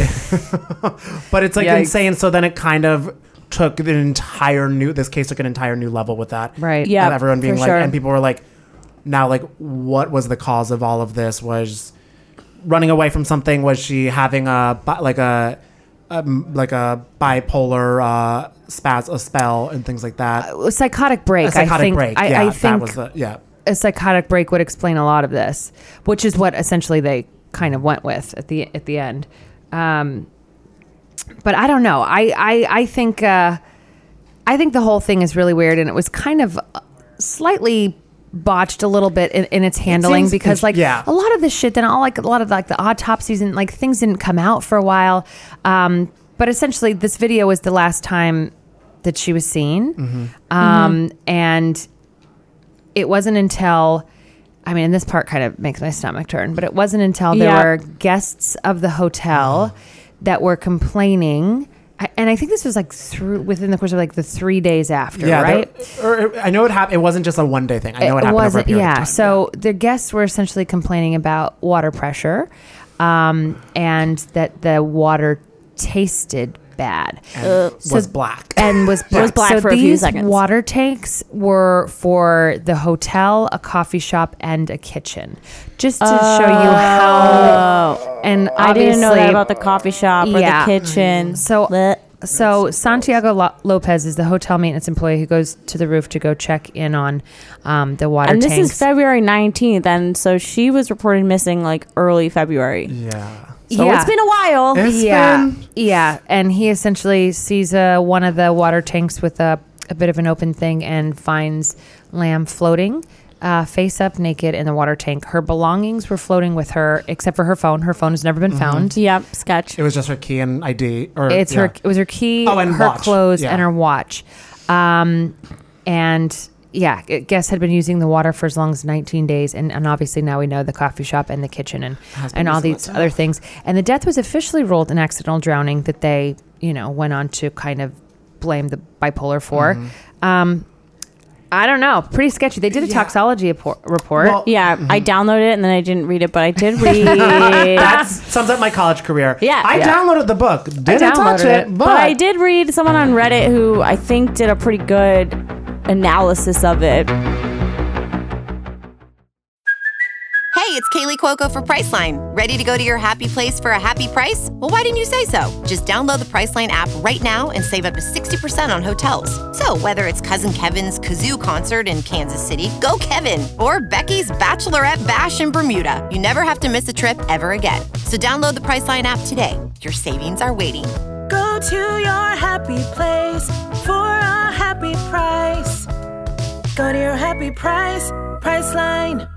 [SPEAKER 7] but it's like
[SPEAKER 11] Yikes.
[SPEAKER 7] insane. So then it kind of took an entire new. This case took an entire new level with that.
[SPEAKER 11] Right.
[SPEAKER 10] Yeah.
[SPEAKER 7] And everyone being
[SPEAKER 10] for
[SPEAKER 7] like,
[SPEAKER 10] sure.
[SPEAKER 7] and people were like, now like, what was the cause of all of this? Was running away from something? Was she having a bi- like a um, like a bipolar uh, spaz, a spell, and things like that?
[SPEAKER 11] A psychotic break.
[SPEAKER 7] A psychotic
[SPEAKER 11] I think.
[SPEAKER 7] break.
[SPEAKER 11] I,
[SPEAKER 7] yeah,
[SPEAKER 11] I think
[SPEAKER 7] that was the yeah.
[SPEAKER 11] a psychotic break would explain a lot of this, which is what essentially they kind of went with at the at the end. Um, but I don't know. I I I think uh, I think the whole thing is really weird, and it was kind of uh, slightly botched a little bit in, in its handling
[SPEAKER 7] seems-
[SPEAKER 11] because like
[SPEAKER 7] yeah.
[SPEAKER 11] a lot of this shit, then all like a lot of like the autopsies and like things didn't come out for a while. Um, but essentially, this video was the last time that she was seen,
[SPEAKER 7] Mm-hmm.
[SPEAKER 11] um, and it wasn't until. I mean, and this part kind of makes my stomach turn, but it wasn't until there
[SPEAKER 10] Yeah.
[SPEAKER 11] were guests of the hotel that were complaining I, and I think this was like through within the course of like the three days after,
[SPEAKER 7] Yeah,
[SPEAKER 11] right?
[SPEAKER 7] there- or I know it happened. It wasn't just a one day thing. I know it, happened over a
[SPEAKER 11] wasn't.
[SPEAKER 7] period
[SPEAKER 11] Yeah.
[SPEAKER 7] of time.
[SPEAKER 11] So the guests were essentially complaining about water pressure, um, and that the water tasted bad
[SPEAKER 7] And
[SPEAKER 11] Uh,
[SPEAKER 7] was
[SPEAKER 11] so-
[SPEAKER 7] black.
[SPEAKER 11] and was black.
[SPEAKER 10] was black
[SPEAKER 11] so
[SPEAKER 10] for a few
[SPEAKER 11] these
[SPEAKER 10] seconds.
[SPEAKER 11] water tanks were for the hotel, a coffee shop, and a kitchen, just to show you how. And
[SPEAKER 10] I didn't know that
[SPEAKER 11] obviously-
[SPEAKER 10] about the coffee shop or
[SPEAKER 11] Yeah.
[SPEAKER 10] the kitchen.
[SPEAKER 11] So,
[SPEAKER 10] Blech.
[SPEAKER 11] so Santiago Lo- Lopez is the hotel maintenance employee who goes to the roof to go check in on um, the water
[SPEAKER 10] And this
[SPEAKER 11] tanks.
[SPEAKER 10] is February nineteenth, and so she was reported missing like early February.
[SPEAKER 7] Yeah.
[SPEAKER 10] So
[SPEAKER 11] Yeah.
[SPEAKER 10] it's been a while.
[SPEAKER 7] It's
[SPEAKER 11] yeah,
[SPEAKER 7] been-
[SPEAKER 11] yeah, and he essentially sees uh, one of the water tanks with a, a bit of an open thing and finds Lamb floating, uh, face up, naked in the water tank. Her belongings were floating with her, except for her phone. Her phone has never been found.
[SPEAKER 10] Yep, sketch.
[SPEAKER 7] It was just her key and I D. Or
[SPEAKER 11] It's
[SPEAKER 7] yeah.
[SPEAKER 11] her. It was her key,
[SPEAKER 7] Oh, and
[SPEAKER 11] her
[SPEAKER 7] watch.
[SPEAKER 11] clothes,
[SPEAKER 7] Yeah.
[SPEAKER 11] and her watch. Um, and yeah, g- guests had been using the water for as long as nineteen days, and, and obviously now we know the coffee shop and the kitchen and
[SPEAKER 7] Has been
[SPEAKER 11] and all
[SPEAKER 7] using
[SPEAKER 11] these
[SPEAKER 7] it,
[SPEAKER 11] other
[SPEAKER 7] yeah.
[SPEAKER 11] things. And the death was officially ruled an accidental drowning that they, you know, went on to kind of blame the bipolar for.
[SPEAKER 7] Mm-hmm.
[SPEAKER 11] Um, I don't know, pretty sketchy. They did a
[SPEAKER 7] Yeah.
[SPEAKER 11] toxology report. report.
[SPEAKER 7] Well,
[SPEAKER 10] Yeah, I downloaded it and then I didn't read it, but I did read.
[SPEAKER 7] That sums up my college career.
[SPEAKER 10] Yeah.
[SPEAKER 7] I
[SPEAKER 11] Yeah.
[SPEAKER 7] downloaded the book. Didn't touch
[SPEAKER 11] downloaded
[SPEAKER 7] it,
[SPEAKER 11] it,
[SPEAKER 7] but,
[SPEAKER 10] But I did read someone on Reddit who I think did a pretty good analysis of it.
[SPEAKER 12] Hey, it's Kaylee Cuoco for Priceline. Ready to go to your happy place for a happy price? Well, why didn't you say so? Just download the Priceline app right now and save up to sixty percent on hotels. So whether it's Cousin Kevin's Kazoo concert in Kansas City, go Kevin, or Becky's Bachelorette Bash in Bermuda, you never have to miss a trip ever again. So download the Priceline app today. Your savings are waiting.
[SPEAKER 13] Go to your happy place for a happy price. Go to your happy price, Priceline.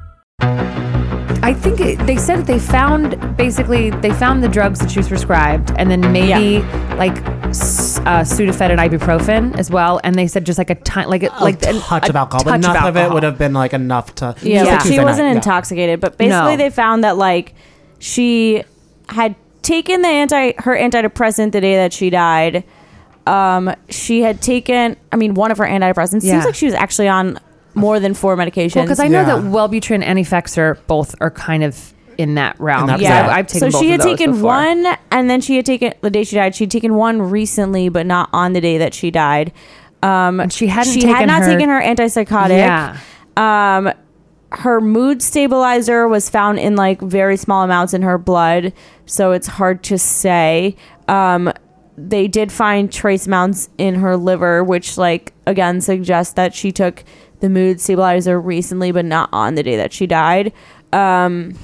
[SPEAKER 11] I think it, they said that they found basically they found the drugs that she was prescribed, and then maybe like s- uh, Sudafed and ibuprofen as well. And they said just like a ton, like a,
[SPEAKER 7] a
[SPEAKER 11] like
[SPEAKER 7] touch
[SPEAKER 11] a,
[SPEAKER 7] of alcohol, but
[SPEAKER 11] touch
[SPEAKER 7] enough of, it
[SPEAKER 11] alcohol.
[SPEAKER 7] would have been like enough to.
[SPEAKER 10] Yeah,
[SPEAKER 11] Yeah.
[SPEAKER 10] but she
[SPEAKER 7] Tuesday
[SPEAKER 10] wasn't
[SPEAKER 7] night, yeah.
[SPEAKER 10] intoxicated. But basically,
[SPEAKER 11] No.
[SPEAKER 10] they found that like she had taken the anti her antidepressant the day that she died. Um, she had taken, I mean, one of her antidepressants.
[SPEAKER 11] Yeah.
[SPEAKER 10] Seems like she was actually on more than four medications.
[SPEAKER 11] Well, because I know
[SPEAKER 7] Yeah.
[SPEAKER 11] that Wellbutrin and Effexor both are kind of in that realm.
[SPEAKER 7] In that
[SPEAKER 11] yeah,
[SPEAKER 7] realm.
[SPEAKER 11] I've, I've taken
[SPEAKER 10] so
[SPEAKER 11] both
[SPEAKER 10] she had
[SPEAKER 11] of those
[SPEAKER 10] taken
[SPEAKER 11] before.
[SPEAKER 10] one, and then she had taken the day she died. She'd taken one recently, but not on the day that she died. Um,
[SPEAKER 11] And she hadn't
[SPEAKER 10] she had
[SPEAKER 11] taken
[SPEAKER 10] not
[SPEAKER 11] her-
[SPEAKER 10] taken her antipsychotic.
[SPEAKER 11] Yeah.
[SPEAKER 10] Um, her mood stabilizer was found in like very small amounts in her blood, so it's hard to say. Um, they did find trace amounts in her liver, which like again suggests that she took the mood stabilizer recently, but not on the day that she died. Um,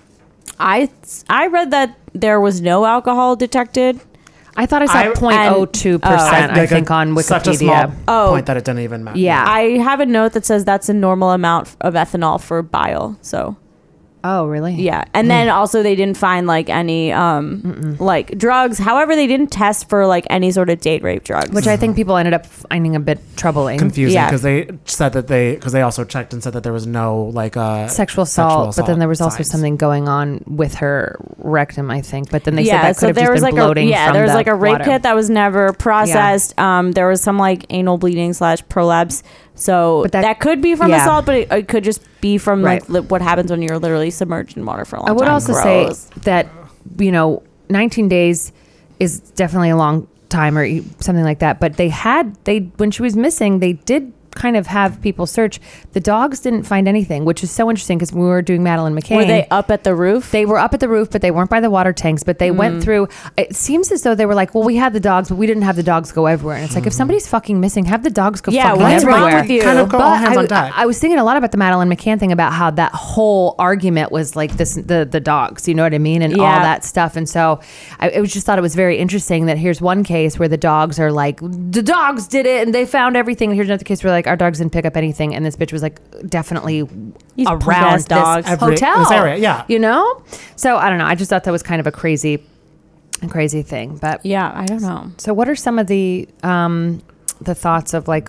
[SPEAKER 10] I I read that there was no alcohol detected.
[SPEAKER 11] I thought I saw
[SPEAKER 7] I-
[SPEAKER 11] zero point zero two percent, I
[SPEAKER 7] Like a-
[SPEAKER 11] think, on Wikipedia.
[SPEAKER 7] Such a small
[SPEAKER 10] Oh.
[SPEAKER 7] point that it didn't even matter.
[SPEAKER 11] Yeah.
[SPEAKER 10] I have a note that says that's a normal amount of ethanol for bile. So
[SPEAKER 11] Oh, really?
[SPEAKER 10] yeah, and then also they didn't find like any um like drugs. However, they didn't test for like any sort of date rape drugs.
[SPEAKER 11] Which I think people ended up finding a bit troubling.
[SPEAKER 7] Confusing
[SPEAKER 10] Yeah.
[SPEAKER 7] because they said that they because they also checked and said that there was no like uh
[SPEAKER 11] Sexual assault, but then there was also
[SPEAKER 7] signs.
[SPEAKER 11] something going on with her rectum, I think. But then they
[SPEAKER 10] yeah,
[SPEAKER 11] said that
[SPEAKER 10] so
[SPEAKER 11] could have
[SPEAKER 10] there
[SPEAKER 11] just
[SPEAKER 10] was
[SPEAKER 11] been
[SPEAKER 10] like
[SPEAKER 11] bloating
[SPEAKER 10] a yeah,
[SPEAKER 11] from
[SPEAKER 10] there was
[SPEAKER 11] the
[SPEAKER 10] like a rape
[SPEAKER 11] water.
[SPEAKER 10] kit that was never processed. Um, there was some like anal bleeding slash prolapse. So
[SPEAKER 11] But
[SPEAKER 10] that,
[SPEAKER 11] that-
[SPEAKER 10] could be from
[SPEAKER 11] yeah.
[SPEAKER 10] assault, but it, it could just be from
[SPEAKER 11] Right.
[SPEAKER 10] like li- what happens when you're literally submerged in water for a long
[SPEAKER 11] I
[SPEAKER 10] time.
[SPEAKER 11] would also
[SPEAKER 10] Gross.
[SPEAKER 11] say that, you know, nineteen days is definitely a long time or e- something like that. But they had, they when she was missing, they did kind of have people search. The dogs didn't find anything, which is so interesting because we were doing Madeline McCain.
[SPEAKER 10] Were they up at the roof?
[SPEAKER 11] They were up at the roof, but they weren't by the water tanks. But they
[SPEAKER 10] Mm.
[SPEAKER 11] went through. It seems as though they were like, "Well, we had the dogs, but we didn't have the dogs go everywhere." And it's like, if somebody's fucking missing, have the dogs go
[SPEAKER 10] Yeah,
[SPEAKER 11] fucking
[SPEAKER 10] what's wrong
[SPEAKER 11] everywhere.
[SPEAKER 10] with you?
[SPEAKER 7] Kind of go
[SPEAKER 11] But
[SPEAKER 7] all hands
[SPEAKER 11] I,
[SPEAKER 7] on deck.
[SPEAKER 11] I, I was thinking a lot about the Madeline McCann thing about how that whole argument was like this, the the dogs, you know what I mean, and all
[SPEAKER 10] Yeah.
[SPEAKER 11] that stuff. And so I, I was just thought it was very interesting that here's one case where the dogs are like, the dogs did it and they found everything. And here's another case where like our dogs didn't pick up anything, and this bitch was like definitely
[SPEAKER 10] These
[SPEAKER 11] around
[SPEAKER 10] punk-ass
[SPEAKER 11] this
[SPEAKER 10] dogs.
[SPEAKER 7] Every-
[SPEAKER 11] hotel,
[SPEAKER 7] this area, yeah.
[SPEAKER 11] you know. So I don't know. I just thought that was kind of a crazy, a crazy thing. But
[SPEAKER 10] yeah, I don't know.
[SPEAKER 11] so what are some of the um the thoughts of like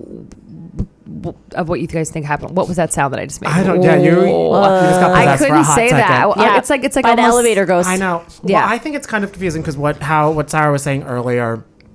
[SPEAKER 11] w- of what you guys think happened? What was that sound that I just made?
[SPEAKER 7] I don't. Yeah, you. you just got
[SPEAKER 11] I
[SPEAKER 7] possessed for a
[SPEAKER 11] couldn't
[SPEAKER 7] hot
[SPEAKER 11] say
[SPEAKER 7] second.
[SPEAKER 11] that.
[SPEAKER 10] Yeah,
[SPEAKER 11] it's like it's like
[SPEAKER 10] by the
[SPEAKER 11] almost-
[SPEAKER 10] elevator ghost.
[SPEAKER 7] I know.
[SPEAKER 11] Yeah.
[SPEAKER 7] Well, I think it's kind of confusing because what how what Sarah was saying earlier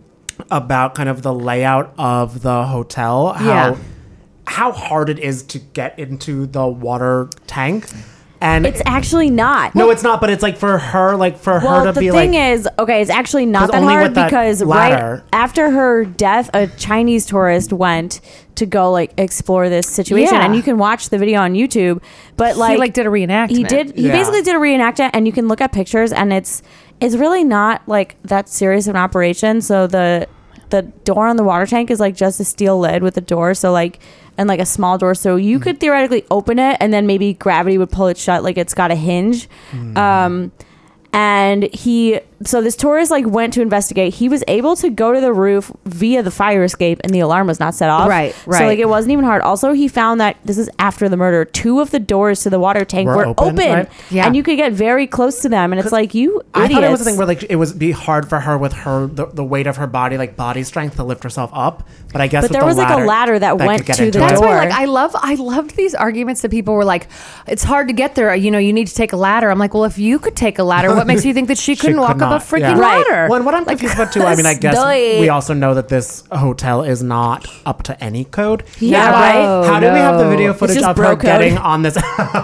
[SPEAKER 7] about kind of the layout of the hotel, how
[SPEAKER 11] Yeah.
[SPEAKER 7] how hard it is to get into the water tank. And
[SPEAKER 10] It's actually not.
[SPEAKER 7] no, it's not. But it's like for her, like for
[SPEAKER 10] Well,
[SPEAKER 7] her to
[SPEAKER 10] the
[SPEAKER 7] be
[SPEAKER 10] thing
[SPEAKER 7] like,
[SPEAKER 10] is, okay, it's actually not
[SPEAKER 7] 'Cause
[SPEAKER 10] that
[SPEAKER 7] only
[SPEAKER 10] hard
[SPEAKER 7] with that
[SPEAKER 10] because
[SPEAKER 7] ladder.
[SPEAKER 10] right after her death, a Chinese tourist went to go like explore this situation,
[SPEAKER 11] Yeah.
[SPEAKER 10] and you can watch the video on YouTube. But like,
[SPEAKER 11] he like did a reenactment.
[SPEAKER 10] he did. He
[SPEAKER 7] Yeah.
[SPEAKER 10] basically did a reenactment, and you can look at pictures, and it's it's really not like that serious of an operation. So the the door on the water tank is like just a steel lid with a door. So like. And like a small door, so you could theoretically open it, and then maybe gravity would pull it shut, like it's got a hinge. Um, and he, so this tourist like went to investigate. He was able to go to the roof via the fire escape, and the alarm was not set off.
[SPEAKER 11] Right, right.
[SPEAKER 10] So like it wasn't even hard. Also, he found that this is after the murder. Two of the doors to the water tank
[SPEAKER 7] Were
[SPEAKER 10] were,
[SPEAKER 7] open,
[SPEAKER 10] open,
[SPEAKER 7] right?
[SPEAKER 11] Yeah.
[SPEAKER 10] and you could get very close to them. And it's like you
[SPEAKER 7] I
[SPEAKER 10] idiots.
[SPEAKER 7] thought it was a thing where like it was be hard for her with her the, the weight of her body, like body strength, to lift herself up. But I guess
[SPEAKER 10] But
[SPEAKER 7] with
[SPEAKER 10] there
[SPEAKER 7] the
[SPEAKER 10] was, like, a ladder that
[SPEAKER 7] could
[SPEAKER 10] went
[SPEAKER 7] get
[SPEAKER 10] to
[SPEAKER 7] into
[SPEAKER 10] the
[SPEAKER 7] it.
[SPEAKER 11] That's
[SPEAKER 10] door.
[SPEAKER 11] why, like, I love, I loved these arguments that people were like, "It's hard to get there. You know, you need to take a ladder." I'm like, well, if you could take a ladder, what makes you think that she couldn't
[SPEAKER 7] could
[SPEAKER 11] walk up
[SPEAKER 7] not,
[SPEAKER 11] a freaking
[SPEAKER 7] yeah.
[SPEAKER 10] Right.
[SPEAKER 11] ladder?
[SPEAKER 7] Well, and what I'm confused about too, I mean, I guess
[SPEAKER 11] Duh.
[SPEAKER 7] we also know that this hotel is not up to any code.
[SPEAKER 10] Yeah,
[SPEAKER 7] How-
[SPEAKER 10] right?
[SPEAKER 7] How do we have the
[SPEAKER 11] No.
[SPEAKER 7] video
[SPEAKER 11] It's
[SPEAKER 7] footage
[SPEAKER 10] just
[SPEAKER 7] of
[SPEAKER 10] bro
[SPEAKER 7] her
[SPEAKER 10] code.
[SPEAKER 7] getting on this?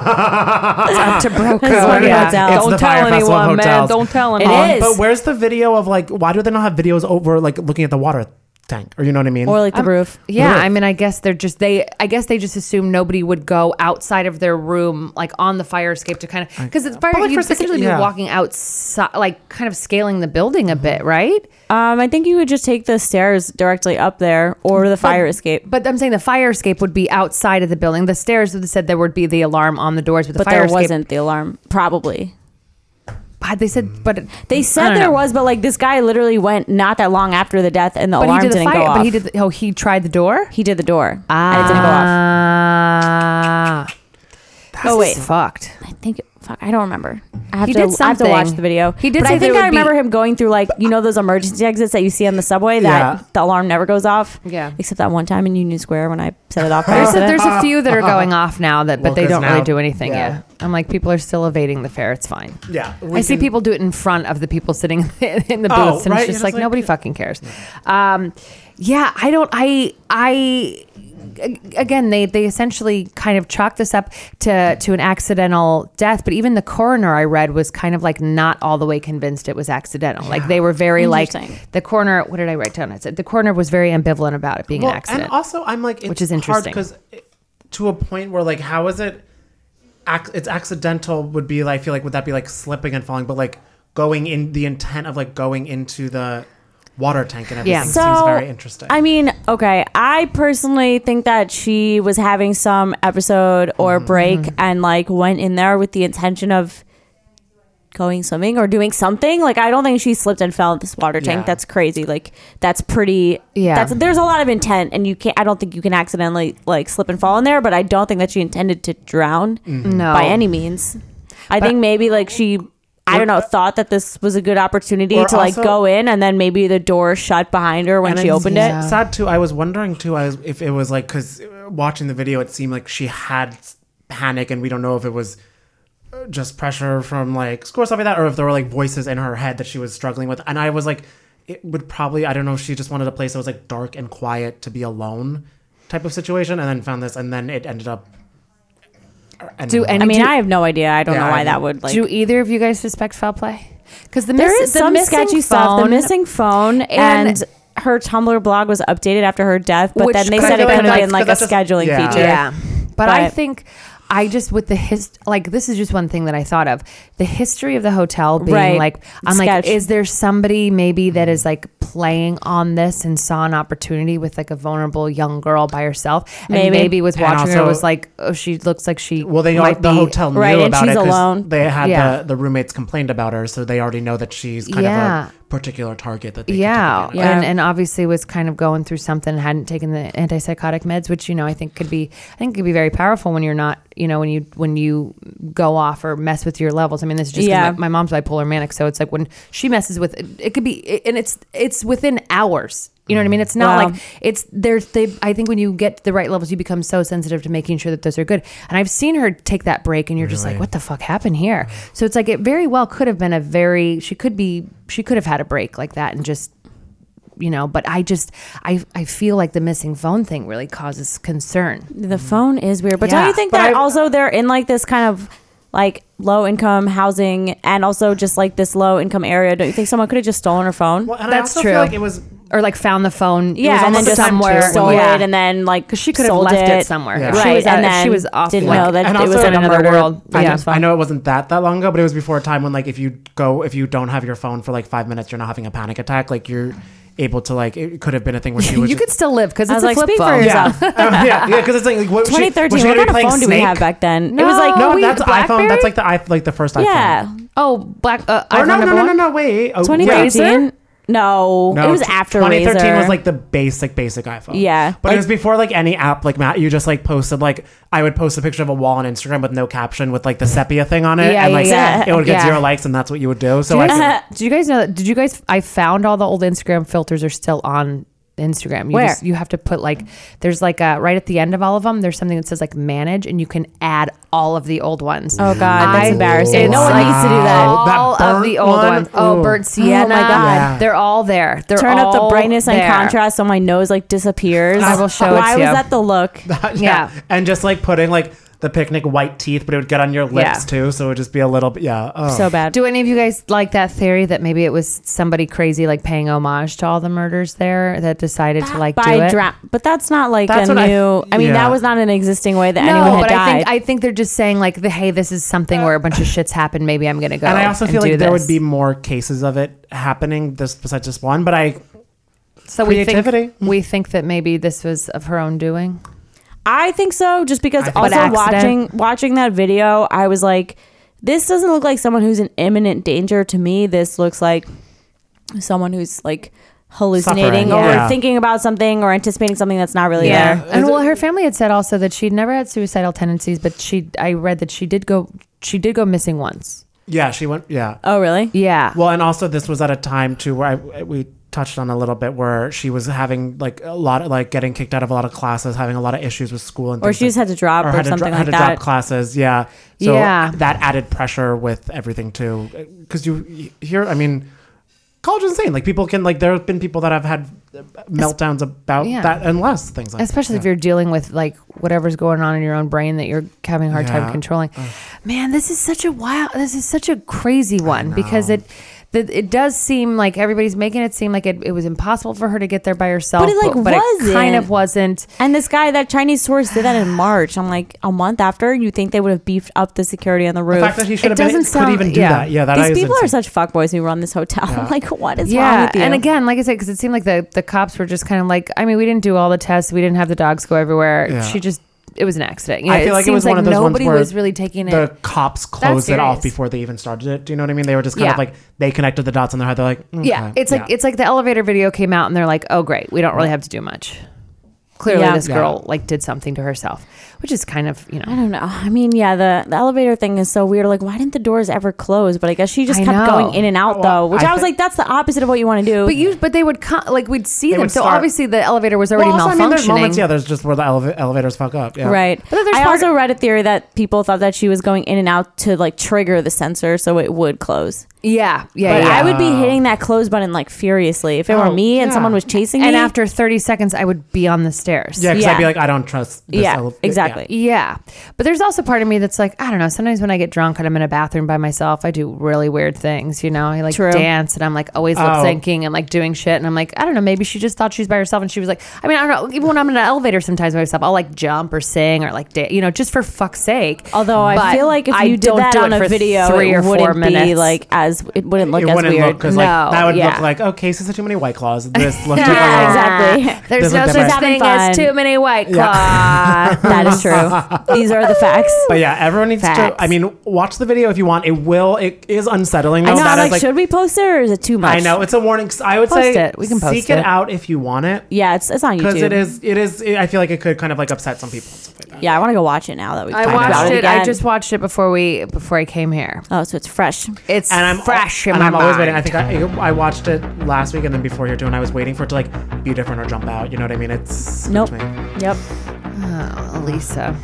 [SPEAKER 11] It's up to bro
[SPEAKER 10] It's
[SPEAKER 11] code.
[SPEAKER 10] like a
[SPEAKER 11] Yeah.
[SPEAKER 10] hotel.
[SPEAKER 7] It's
[SPEAKER 11] Don't
[SPEAKER 7] the
[SPEAKER 11] tell
[SPEAKER 7] Fire Festival
[SPEAKER 11] anyone, man.
[SPEAKER 7] hotels.
[SPEAKER 11] Don't tell
[SPEAKER 10] It
[SPEAKER 11] anyone.
[SPEAKER 10] is.
[SPEAKER 7] But where's the video of like? Why do they not have videos over like looking at the water tank? Or you know what I mean?
[SPEAKER 10] or like the
[SPEAKER 11] Um,
[SPEAKER 10] roof.
[SPEAKER 11] Yeah,
[SPEAKER 7] Roof.
[SPEAKER 11] I mean, I guess they're just they. I guess they just assume nobody would go outside of their room, like on the fire escape, to kind of because it's fire.
[SPEAKER 7] But, like,
[SPEAKER 11] You'd
[SPEAKER 7] for a second,
[SPEAKER 11] essentially
[SPEAKER 7] yeah.
[SPEAKER 11] be walking outside, like kind of scaling the building a bit, right?
[SPEAKER 10] Um, I think you would just take the stairs directly up there or the fire escape.
[SPEAKER 11] But I'm saying the fire escape would be outside of the building. The stairs would have said there would be the alarm on the doors, but the
[SPEAKER 10] But
[SPEAKER 11] fire
[SPEAKER 10] there
[SPEAKER 11] escape.
[SPEAKER 10] wasn't the alarm, probably.
[SPEAKER 11] But they said, but
[SPEAKER 10] They
[SPEAKER 11] I
[SPEAKER 10] said
[SPEAKER 11] don't
[SPEAKER 10] there
[SPEAKER 11] know.
[SPEAKER 10] was, but like this guy literally went not that long after the death, and the
[SPEAKER 11] But he
[SPEAKER 10] alarm
[SPEAKER 11] did the
[SPEAKER 10] didn't
[SPEAKER 11] fire.
[SPEAKER 10] go off.
[SPEAKER 11] But he did. The, oh, he tried the door.
[SPEAKER 10] He did the door,
[SPEAKER 11] Ah,
[SPEAKER 10] and it didn't go off.
[SPEAKER 11] oh
[SPEAKER 10] wait.
[SPEAKER 11] fucked.
[SPEAKER 10] I think fuck, I don't remember. I have
[SPEAKER 11] He
[SPEAKER 10] to.
[SPEAKER 11] did
[SPEAKER 10] I have to watch
[SPEAKER 11] something.
[SPEAKER 10] the video.
[SPEAKER 11] He did
[SPEAKER 10] But
[SPEAKER 11] say
[SPEAKER 10] I
[SPEAKER 11] there
[SPEAKER 10] think I
[SPEAKER 11] would be-
[SPEAKER 10] remember him going through like you know those emergency exits that you see on the subway that
[SPEAKER 7] Yeah.
[SPEAKER 10] the alarm never goes off.
[SPEAKER 11] Yeah.
[SPEAKER 10] Except that one time in Union Square when I set it off. by
[SPEAKER 11] There's a,
[SPEAKER 10] accident.
[SPEAKER 11] there's a few that are going off now that, but
[SPEAKER 7] Well,
[SPEAKER 11] they
[SPEAKER 7] 'cause
[SPEAKER 11] don't
[SPEAKER 7] now-
[SPEAKER 11] really do anything
[SPEAKER 7] yeah.
[SPEAKER 11] yet. I'm like, people are still evading the fare. It's fine.
[SPEAKER 7] Yeah,
[SPEAKER 11] I
[SPEAKER 7] we
[SPEAKER 11] see
[SPEAKER 7] can-
[SPEAKER 11] people do it in front of the people sitting in the booths,
[SPEAKER 7] Oh,
[SPEAKER 11] and
[SPEAKER 7] right,
[SPEAKER 11] it's
[SPEAKER 7] you're
[SPEAKER 11] just like,
[SPEAKER 7] just like-
[SPEAKER 11] nobody fucking cares. Um, yeah, I don't. I I. Again, they they essentially kind of chalk this up to to an accidental death, but even the coroner I read was kind of like not all the way convinced it was accidental. Like they were very like
[SPEAKER 10] Interesting.
[SPEAKER 11] the coroner. What did I write down? I said the coroner was very ambivalent about it being
[SPEAKER 7] Well,
[SPEAKER 11] an accident.
[SPEAKER 7] And also, I'm like, it's
[SPEAKER 11] Which is interesting.
[SPEAKER 7] because to a point where like, how is it? Ac- it's accidental would be like, I feel like would that be like slipping and falling, but like going in the intent of like going into the water tank and everything
[SPEAKER 11] Yeah.
[SPEAKER 7] seems
[SPEAKER 10] So,
[SPEAKER 7] very interesting.
[SPEAKER 10] I mean, okay, I personally think that she was having some episode or
[SPEAKER 7] Mm-hmm.
[SPEAKER 10] break and like went in there with the intention of going swimming or doing something. Like I don't think she slipped and fell in this water tank.
[SPEAKER 7] Yeah.
[SPEAKER 10] That's crazy. Like that's pretty
[SPEAKER 11] Yeah.
[SPEAKER 10] That's there's a lot of intent and you can't I don't think you can accidentally like slip and fall in there, but I don't think that she intended to drown
[SPEAKER 11] No.
[SPEAKER 10] by any means. I think maybe like she I don't know, thought that this was a good opportunity
[SPEAKER 7] Or
[SPEAKER 10] to like
[SPEAKER 7] also-
[SPEAKER 10] go in and then maybe the door shut behind her when
[SPEAKER 7] And
[SPEAKER 10] she
[SPEAKER 7] it's
[SPEAKER 10] opened
[SPEAKER 11] Yeah.
[SPEAKER 10] it.
[SPEAKER 7] sad too. I was wondering too. I was if it was like because watching the video, it seemed like she had panic, and we don't know if it was uh, just pressure from like school or stuff like that, or if there were like voices in her head that she was struggling with. And I was like, it would probably I don't know if she just wanted a place that was like dark and quiet to be alone, type of situation, and then found this, and then it ended up. ending
[SPEAKER 11] Do
[SPEAKER 7] well.
[SPEAKER 11] any-
[SPEAKER 10] I mean,
[SPEAKER 11] do-
[SPEAKER 10] I have no idea. I don't
[SPEAKER 7] Yeah,
[SPEAKER 10] know
[SPEAKER 7] I
[SPEAKER 10] why
[SPEAKER 7] mean,
[SPEAKER 10] that would like.
[SPEAKER 11] Do either of you guys suspect foul play? Because the
[SPEAKER 10] there
[SPEAKER 11] miss-
[SPEAKER 10] is
[SPEAKER 11] the
[SPEAKER 10] some
[SPEAKER 11] missing
[SPEAKER 10] sketchy stuff. The
[SPEAKER 11] phone-
[SPEAKER 10] missing phone and,
[SPEAKER 11] and-
[SPEAKER 10] her Tumblr blog was updated after her death, but
[SPEAKER 11] Which
[SPEAKER 10] then they
[SPEAKER 11] could
[SPEAKER 10] said
[SPEAKER 11] have
[SPEAKER 10] it
[SPEAKER 11] been
[SPEAKER 10] could have
[SPEAKER 11] like-
[SPEAKER 10] been like a
[SPEAKER 7] because that's just-
[SPEAKER 10] scheduling
[SPEAKER 7] yeah.
[SPEAKER 10] feature.
[SPEAKER 11] Yeah. But, I
[SPEAKER 10] But-
[SPEAKER 11] think I just with the his like this is just one thing that I thought of the history of the hotel being
[SPEAKER 10] Right.
[SPEAKER 11] like I'm
[SPEAKER 10] Sketch.
[SPEAKER 11] like is there somebody maybe that is like playing on this and saw an opportunity with like a vulnerable young girl by herself and
[SPEAKER 10] Maybe.
[SPEAKER 11] maybe, was
[SPEAKER 7] And
[SPEAKER 11] watching her
[SPEAKER 7] also-
[SPEAKER 11] was like oh she looks like she
[SPEAKER 7] Well, they
[SPEAKER 11] might
[SPEAKER 7] are, the
[SPEAKER 11] be,
[SPEAKER 7] hotel knew
[SPEAKER 10] right, and
[SPEAKER 7] about
[SPEAKER 10] she's
[SPEAKER 7] it 'cause
[SPEAKER 10] alone.
[SPEAKER 7] they had
[SPEAKER 11] Yeah.
[SPEAKER 7] the, the roommates complained about her, so they already know that she's kind
[SPEAKER 11] Yeah.
[SPEAKER 7] of a particular target that they
[SPEAKER 11] yeah,
[SPEAKER 7] can take advantage of.
[SPEAKER 11] and and obviously was kind of going through something, hadn't taken the antipsychotic meds, which you know I think could be I think could be very powerful when you're not you know when you when you go off or mess with your levels. I mean, this is just 'cause
[SPEAKER 10] Yeah.
[SPEAKER 11] my, my mom's bipolar manic, so it's like when she messes with it, it could be and it's it's within hours. You know what I mean? It's not
[SPEAKER 10] Wow.
[SPEAKER 11] like it's there's they. I think when you get to the right levels, you become so sensitive to making sure that those are good. And I've seen her take that break, and you're just like, what the fuck happened here? So it's like it very well could have been a very she could be she could have had a break like that and just you know, but I just, I, I feel like the missing phone thing really causes concern.
[SPEAKER 10] The phone is weird, but
[SPEAKER 11] Yeah,
[SPEAKER 10] don't you think
[SPEAKER 11] but
[SPEAKER 10] that
[SPEAKER 11] I-
[SPEAKER 10] also they're in like this kind of like low income housing and also just like this low income area? Don't you think someone could have just stolen her phone?
[SPEAKER 7] Well, and I
[SPEAKER 11] That's
[SPEAKER 7] also
[SPEAKER 11] true.
[SPEAKER 7] feel like it was
[SPEAKER 11] Or like found the phone.
[SPEAKER 10] Yeah,
[SPEAKER 11] it was
[SPEAKER 10] and then
[SPEAKER 11] almost
[SPEAKER 10] just
[SPEAKER 11] somewhere.
[SPEAKER 10] stole
[SPEAKER 11] yeah.
[SPEAKER 10] it, and then like
[SPEAKER 11] Because she could have
[SPEAKER 10] sold
[SPEAKER 11] left it,
[SPEAKER 10] it
[SPEAKER 11] somewhere.
[SPEAKER 7] Yeah.
[SPEAKER 11] If she
[SPEAKER 10] Right,
[SPEAKER 11] was,
[SPEAKER 10] and
[SPEAKER 11] out, if
[SPEAKER 10] then
[SPEAKER 11] she was off.
[SPEAKER 10] didn't
[SPEAKER 11] like,
[SPEAKER 10] know that
[SPEAKER 7] and
[SPEAKER 10] it was
[SPEAKER 7] also
[SPEAKER 10] in
[SPEAKER 11] in
[SPEAKER 10] another
[SPEAKER 11] another
[SPEAKER 10] world.
[SPEAKER 11] world.
[SPEAKER 7] I,
[SPEAKER 11] Yeah.
[SPEAKER 7] just, I know it wasn't that that long ago, but it was before a time when like if you go if you don't have your phone for like five minutes, you're not having a panic attack. Like you're able to like it could have been a thing where she was
[SPEAKER 11] you could still live because
[SPEAKER 10] I
[SPEAKER 11] it's
[SPEAKER 10] was
[SPEAKER 11] a
[SPEAKER 10] like,
[SPEAKER 11] flip
[SPEAKER 10] speak for
[SPEAKER 11] phone.
[SPEAKER 10] yourself.
[SPEAKER 7] yeah, yeah, yeah, because it's like, like what, was she-
[SPEAKER 10] twenty
[SPEAKER 7] was
[SPEAKER 10] thirteen.
[SPEAKER 7] she
[SPEAKER 10] What
[SPEAKER 7] gonna
[SPEAKER 10] kind
[SPEAKER 7] be
[SPEAKER 10] of
[SPEAKER 7] playing
[SPEAKER 10] phone do we
[SPEAKER 7] Snake?
[SPEAKER 10] have back then?
[SPEAKER 11] No,
[SPEAKER 10] it was like
[SPEAKER 7] No,
[SPEAKER 11] we-
[SPEAKER 7] that's iPhone.
[SPEAKER 11] Blackberry?
[SPEAKER 7] That's like the iPhone, like the first iPhone.
[SPEAKER 10] yeah,
[SPEAKER 11] Oh, black. Uh,
[SPEAKER 7] Or
[SPEAKER 11] iPhone
[SPEAKER 7] no, no,
[SPEAKER 11] number
[SPEAKER 7] no, no,
[SPEAKER 11] one?
[SPEAKER 7] no, wait. Oh,
[SPEAKER 10] twenty
[SPEAKER 7] yeah.
[SPEAKER 10] thirteen. No,
[SPEAKER 7] No,
[SPEAKER 10] it was
[SPEAKER 7] t-
[SPEAKER 10] after
[SPEAKER 7] twenty thirteen
[SPEAKER 10] Razor.
[SPEAKER 7] was like the basic, basic iPhone.
[SPEAKER 10] Yeah,
[SPEAKER 7] but
[SPEAKER 10] like-
[SPEAKER 7] it was before like any app. Like Matt, you just like posted like I would post a picture of a wall on Instagram with no caption with like the sepia thing on it,
[SPEAKER 11] Yeah,
[SPEAKER 7] and
[SPEAKER 11] yeah,
[SPEAKER 7] like
[SPEAKER 11] yeah.
[SPEAKER 7] it would get
[SPEAKER 11] Yeah.
[SPEAKER 7] zero likes, and that's what you would do. So
[SPEAKER 11] Did you,
[SPEAKER 7] I
[SPEAKER 11] guys, did you guys know that? Did you guys? I found all the old Instagram filters are still on Instagram. You
[SPEAKER 10] Where?
[SPEAKER 11] Just, you have to put like, there's like a, right at the end of all of them, there's something that says like manage, and you can add all of the old ones.
[SPEAKER 10] Oh God, that's
[SPEAKER 11] I-
[SPEAKER 10] embarrassing.
[SPEAKER 11] it's
[SPEAKER 10] No one
[SPEAKER 11] like
[SPEAKER 10] needs to do that.
[SPEAKER 11] All
[SPEAKER 7] That
[SPEAKER 11] of the
[SPEAKER 7] burnt
[SPEAKER 11] old
[SPEAKER 7] one?
[SPEAKER 11] ones. Oh,
[SPEAKER 7] Ooh.
[SPEAKER 11] burnt sienna.
[SPEAKER 10] Oh my God.
[SPEAKER 7] Yeah.
[SPEAKER 11] They're all there. They're
[SPEAKER 10] Turn up the
[SPEAKER 11] all
[SPEAKER 10] brightness and
[SPEAKER 11] there.
[SPEAKER 10] contrast so my nose like disappears.
[SPEAKER 11] I will show it
[SPEAKER 10] Why
[SPEAKER 11] to
[SPEAKER 10] was
[SPEAKER 11] you.
[SPEAKER 10] that the look?
[SPEAKER 7] yeah.
[SPEAKER 11] Yeah.
[SPEAKER 7] and just like putting like the picnic white teeth, but it would get on your lips
[SPEAKER 11] Yeah.
[SPEAKER 7] too, so it would just be a little bit yeah. Oh.
[SPEAKER 10] So bad.
[SPEAKER 11] Do any of you guys like that theory that maybe it was somebody crazy like paying homage to all the murders there that decided to like do
[SPEAKER 10] By
[SPEAKER 11] it?
[SPEAKER 10] dra- but that's not like
[SPEAKER 7] That's
[SPEAKER 10] a
[SPEAKER 7] what I-
[SPEAKER 10] new. I, mean,
[SPEAKER 7] yeah.
[SPEAKER 10] that was not an existing way that
[SPEAKER 11] No,
[SPEAKER 10] anyone had
[SPEAKER 11] but
[SPEAKER 10] died.
[SPEAKER 11] I think I think they're just saying like, the, hey, this is something where a bunch of shit's happened. Maybe I'm gonna go.
[SPEAKER 7] And I also feel
[SPEAKER 11] do
[SPEAKER 7] like there
[SPEAKER 11] this.
[SPEAKER 7] would be more cases of it happening this besides just one. But I
[SPEAKER 11] so we
[SPEAKER 7] creativity.
[SPEAKER 11] think we think that maybe this was of her own doing.
[SPEAKER 10] I think so, just because
[SPEAKER 7] I think
[SPEAKER 10] also
[SPEAKER 11] so. But
[SPEAKER 10] watching
[SPEAKER 11] accident.
[SPEAKER 10] watching that video, I was like, this doesn't look like someone who's in imminent danger to me. This looks like someone who's like hallucinating
[SPEAKER 7] Suffering,
[SPEAKER 10] or
[SPEAKER 7] yeah.
[SPEAKER 10] thinking about something or anticipating something that's not really there.
[SPEAKER 11] And well, her family had said also that she'd never had suicidal tendencies, but she I read that she did go she did go missing once.
[SPEAKER 7] yeah, she went yeah.
[SPEAKER 10] Oh, really?
[SPEAKER 11] Yeah.
[SPEAKER 7] Well, and also this was at a time too where I, we touched on a little bit where she was having like a lot of like getting kicked out of a lot of classes, having a lot of issues with school, and
[SPEAKER 10] Or
[SPEAKER 7] things
[SPEAKER 10] she just
[SPEAKER 7] like-
[SPEAKER 10] had to drop or
[SPEAKER 7] had to
[SPEAKER 10] something
[SPEAKER 7] dro- had
[SPEAKER 10] like
[SPEAKER 7] to
[SPEAKER 10] that.
[SPEAKER 7] drop classes. Yeah, so
[SPEAKER 11] Yeah.
[SPEAKER 7] that added pressure with everything too, because you you hear, I mean, college is insane. Like people can like there have been people that have had meltdowns about
[SPEAKER 11] Yeah.
[SPEAKER 7] that and less things like
[SPEAKER 11] Especially
[SPEAKER 7] that.
[SPEAKER 11] if you're dealing with like whatever's going on in your own brain that you're having a hard time
[SPEAKER 7] Yeah.
[SPEAKER 11] controlling. Man, this is such a wild, this is such a crazy one because it, the, it does seem like everybody's making it seem like it, it was impossible for her to get there by herself.
[SPEAKER 10] But it, like,
[SPEAKER 11] but it
[SPEAKER 10] wasn't.
[SPEAKER 11] kind of wasn't.
[SPEAKER 10] And this guy, that Chinese tourist, did that in March. I'm like, a month after, you think they would have beefed up the security on the roof?
[SPEAKER 7] The fact that he should
[SPEAKER 11] It
[SPEAKER 7] have been
[SPEAKER 11] doesn't
[SPEAKER 7] could
[SPEAKER 11] sound-
[SPEAKER 7] even do
[SPEAKER 11] yeah.
[SPEAKER 7] that. Yeah, that
[SPEAKER 10] These
[SPEAKER 7] is
[SPEAKER 10] people are
[SPEAKER 7] insane.
[SPEAKER 10] such fuckboys who run this hotel.
[SPEAKER 7] Yeah.
[SPEAKER 10] I'm like, what is wrong
[SPEAKER 11] Yeah,
[SPEAKER 10] with you?
[SPEAKER 11] and again, like I said, because it seemed like the, the cops were just kind of like, I mean, we didn't do all the tests, we didn't have the dogs go everywhere.
[SPEAKER 7] Yeah.
[SPEAKER 11] She just, it was an accident. You know,
[SPEAKER 7] I feel like it
[SPEAKER 11] seems
[SPEAKER 7] was one of those ones
[SPEAKER 11] nobody
[SPEAKER 7] where
[SPEAKER 11] was really taking
[SPEAKER 7] the
[SPEAKER 11] it.
[SPEAKER 7] cops closed it off
[SPEAKER 11] serious.
[SPEAKER 7] before they even started it. Do you know what I mean? They were just kind
[SPEAKER 11] Yeah.
[SPEAKER 7] of like they connected the dots in their head. They're like, okay,
[SPEAKER 11] Yeah, it's like
[SPEAKER 7] yeah.
[SPEAKER 11] it's like the elevator video came out and they're like, oh great, we don't really have to do much. Clearly,
[SPEAKER 10] Yeah.
[SPEAKER 11] this
[SPEAKER 7] Yeah.
[SPEAKER 11] girl like did something to herself, which is kind of you know.
[SPEAKER 10] I don't know. I mean, yeah, the, the elevator thing is so weird. Like, why didn't the doors ever close? But I guess she just
[SPEAKER 11] I
[SPEAKER 10] kept
[SPEAKER 11] know.
[SPEAKER 10] going in and out,
[SPEAKER 7] Well,
[SPEAKER 10] though, which
[SPEAKER 7] I
[SPEAKER 10] I, was
[SPEAKER 7] thi-
[SPEAKER 10] like, that's the opposite of what you want to do.
[SPEAKER 11] But you, but they would co- like we'd see
[SPEAKER 7] They
[SPEAKER 11] them.
[SPEAKER 7] would
[SPEAKER 11] So
[SPEAKER 7] start-
[SPEAKER 11] obviously the elevator was already
[SPEAKER 7] Well, also, I
[SPEAKER 11] malfunctioning.
[SPEAKER 7] mean, there's moments, yeah, there's just where the eleva- elevators fuck up. Yeah.
[SPEAKER 10] Right.
[SPEAKER 11] But then there's
[SPEAKER 10] I
[SPEAKER 11] part-
[SPEAKER 10] also read a theory that people thought that she was going in and out to like trigger the sensor so it would close.
[SPEAKER 11] Yeah, yeah,
[SPEAKER 10] But
[SPEAKER 11] yeah.
[SPEAKER 10] I would be hitting that close button like furiously if it were
[SPEAKER 7] Oh,
[SPEAKER 10] me and
[SPEAKER 7] yeah.
[SPEAKER 10] someone was chasing me.
[SPEAKER 11] and after thirty seconds, I would be on the stairs.
[SPEAKER 7] Yeah, because
[SPEAKER 10] Yeah.
[SPEAKER 7] I'd be like, I don't trust this
[SPEAKER 10] yeah,
[SPEAKER 7] ele-
[SPEAKER 10] exactly.
[SPEAKER 11] Yeah. But there's also part of me that's like, I don't know, sometimes when I get drunk and I'm in a bathroom by myself, I do really weird things, you know? I like
[SPEAKER 10] True.
[SPEAKER 11] dance and I'm like always
[SPEAKER 7] Oh.
[SPEAKER 11] lip syncing and like doing shit. And I'm like, I don't know, maybe she just thought she was by herself and she was like, I mean, I don't know, even when I'm in an elevator sometimes by myself, I'll like jump or sing or like, da- you know, just for fuck's sake.
[SPEAKER 10] Although I
[SPEAKER 11] But
[SPEAKER 10] feel like if
[SPEAKER 11] I
[SPEAKER 10] you did
[SPEAKER 11] don't
[SPEAKER 10] that
[SPEAKER 11] do
[SPEAKER 10] on
[SPEAKER 11] it
[SPEAKER 10] a
[SPEAKER 11] for
[SPEAKER 10] video,
[SPEAKER 11] three
[SPEAKER 10] it
[SPEAKER 11] or four
[SPEAKER 10] wouldn't be
[SPEAKER 11] minutes.
[SPEAKER 10] like as it wouldn't look
[SPEAKER 7] It
[SPEAKER 10] as
[SPEAKER 7] wouldn't
[SPEAKER 10] weird.
[SPEAKER 7] look because like
[SPEAKER 11] No,
[SPEAKER 7] that would
[SPEAKER 11] yeah.
[SPEAKER 7] look like, oh, Casey's had too many White Claws. This looks
[SPEAKER 10] Yeah,
[SPEAKER 7] like a-
[SPEAKER 10] exactly.
[SPEAKER 11] There's
[SPEAKER 7] This
[SPEAKER 11] no
[SPEAKER 7] is
[SPEAKER 11] such
[SPEAKER 7] different.
[SPEAKER 11] thing
[SPEAKER 10] Having
[SPEAKER 11] as
[SPEAKER 10] fun.
[SPEAKER 11] too many white claws.
[SPEAKER 7] Yeah.
[SPEAKER 10] That is true. These are the facts.
[SPEAKER 7] But yeah, everyone needs
[SPEAKER 10] Facts.
[SPEAKER 7] to. I mean, watch the video if you want. It will. It is unsettling.
[SPEAKER 10] I
[SPEAKER 7] Though,
[SPEAKER 10] know.
[SPEAKER 7] that
[SPEAKER 10] I'm
[SPEAKER 7] is,
[SPEAKER 10] like, should we post it or is it too much?
[SPEAKER 7] I know it's a warning. I would
[SPEAKER 11] Post
[SPEAKER 7] say
[SPEAKER 11] it. We can post
[SPEAKER 7] seek it.
[SPEAKER 11] it.
[SPEAKER 7] out if you want it
[SPEAKER 10] Yeah, it's it's on
[SPEAKER 7] because
[SPEAKER 10] YouTube.
[SPEAKER 7] it is. It is. I feel like it could kind of like upset some people and stuff like that.
[SPEAKER 10] Yeah, I want to go watch it now that we've
[SPEAKER 11] I
[SPEAKER 10] talked about
[SPEAKER 11] watched
[SPEAKER 10] it
[SPEAKER 11] it.
[SPEAKER 10] again.
[SPEAKER 11] I just watched it before we before I came here.
[SPEAKER 10] oh, so it's fresh.
[SPEAKER 11] It's
[SPEAKER 7] And I'm
[SPEAKER 11] fresh in
[SPEAKER 7] and
[SPEAKER 11] my
[SPEAKER 7] I'm always
[SPEAKER 11] mind.
[SPEAKER 7] waiting. I think I, I watched it last week and then before here too, and I was waiting for it to like be different or jump out. You know what I mean? It's
[SPEAKER 10] Nope.
[SPEAKER 7] it's me.
[SPEAKER 10] Yep.
[SPEAKER 11] Oh, Lisa.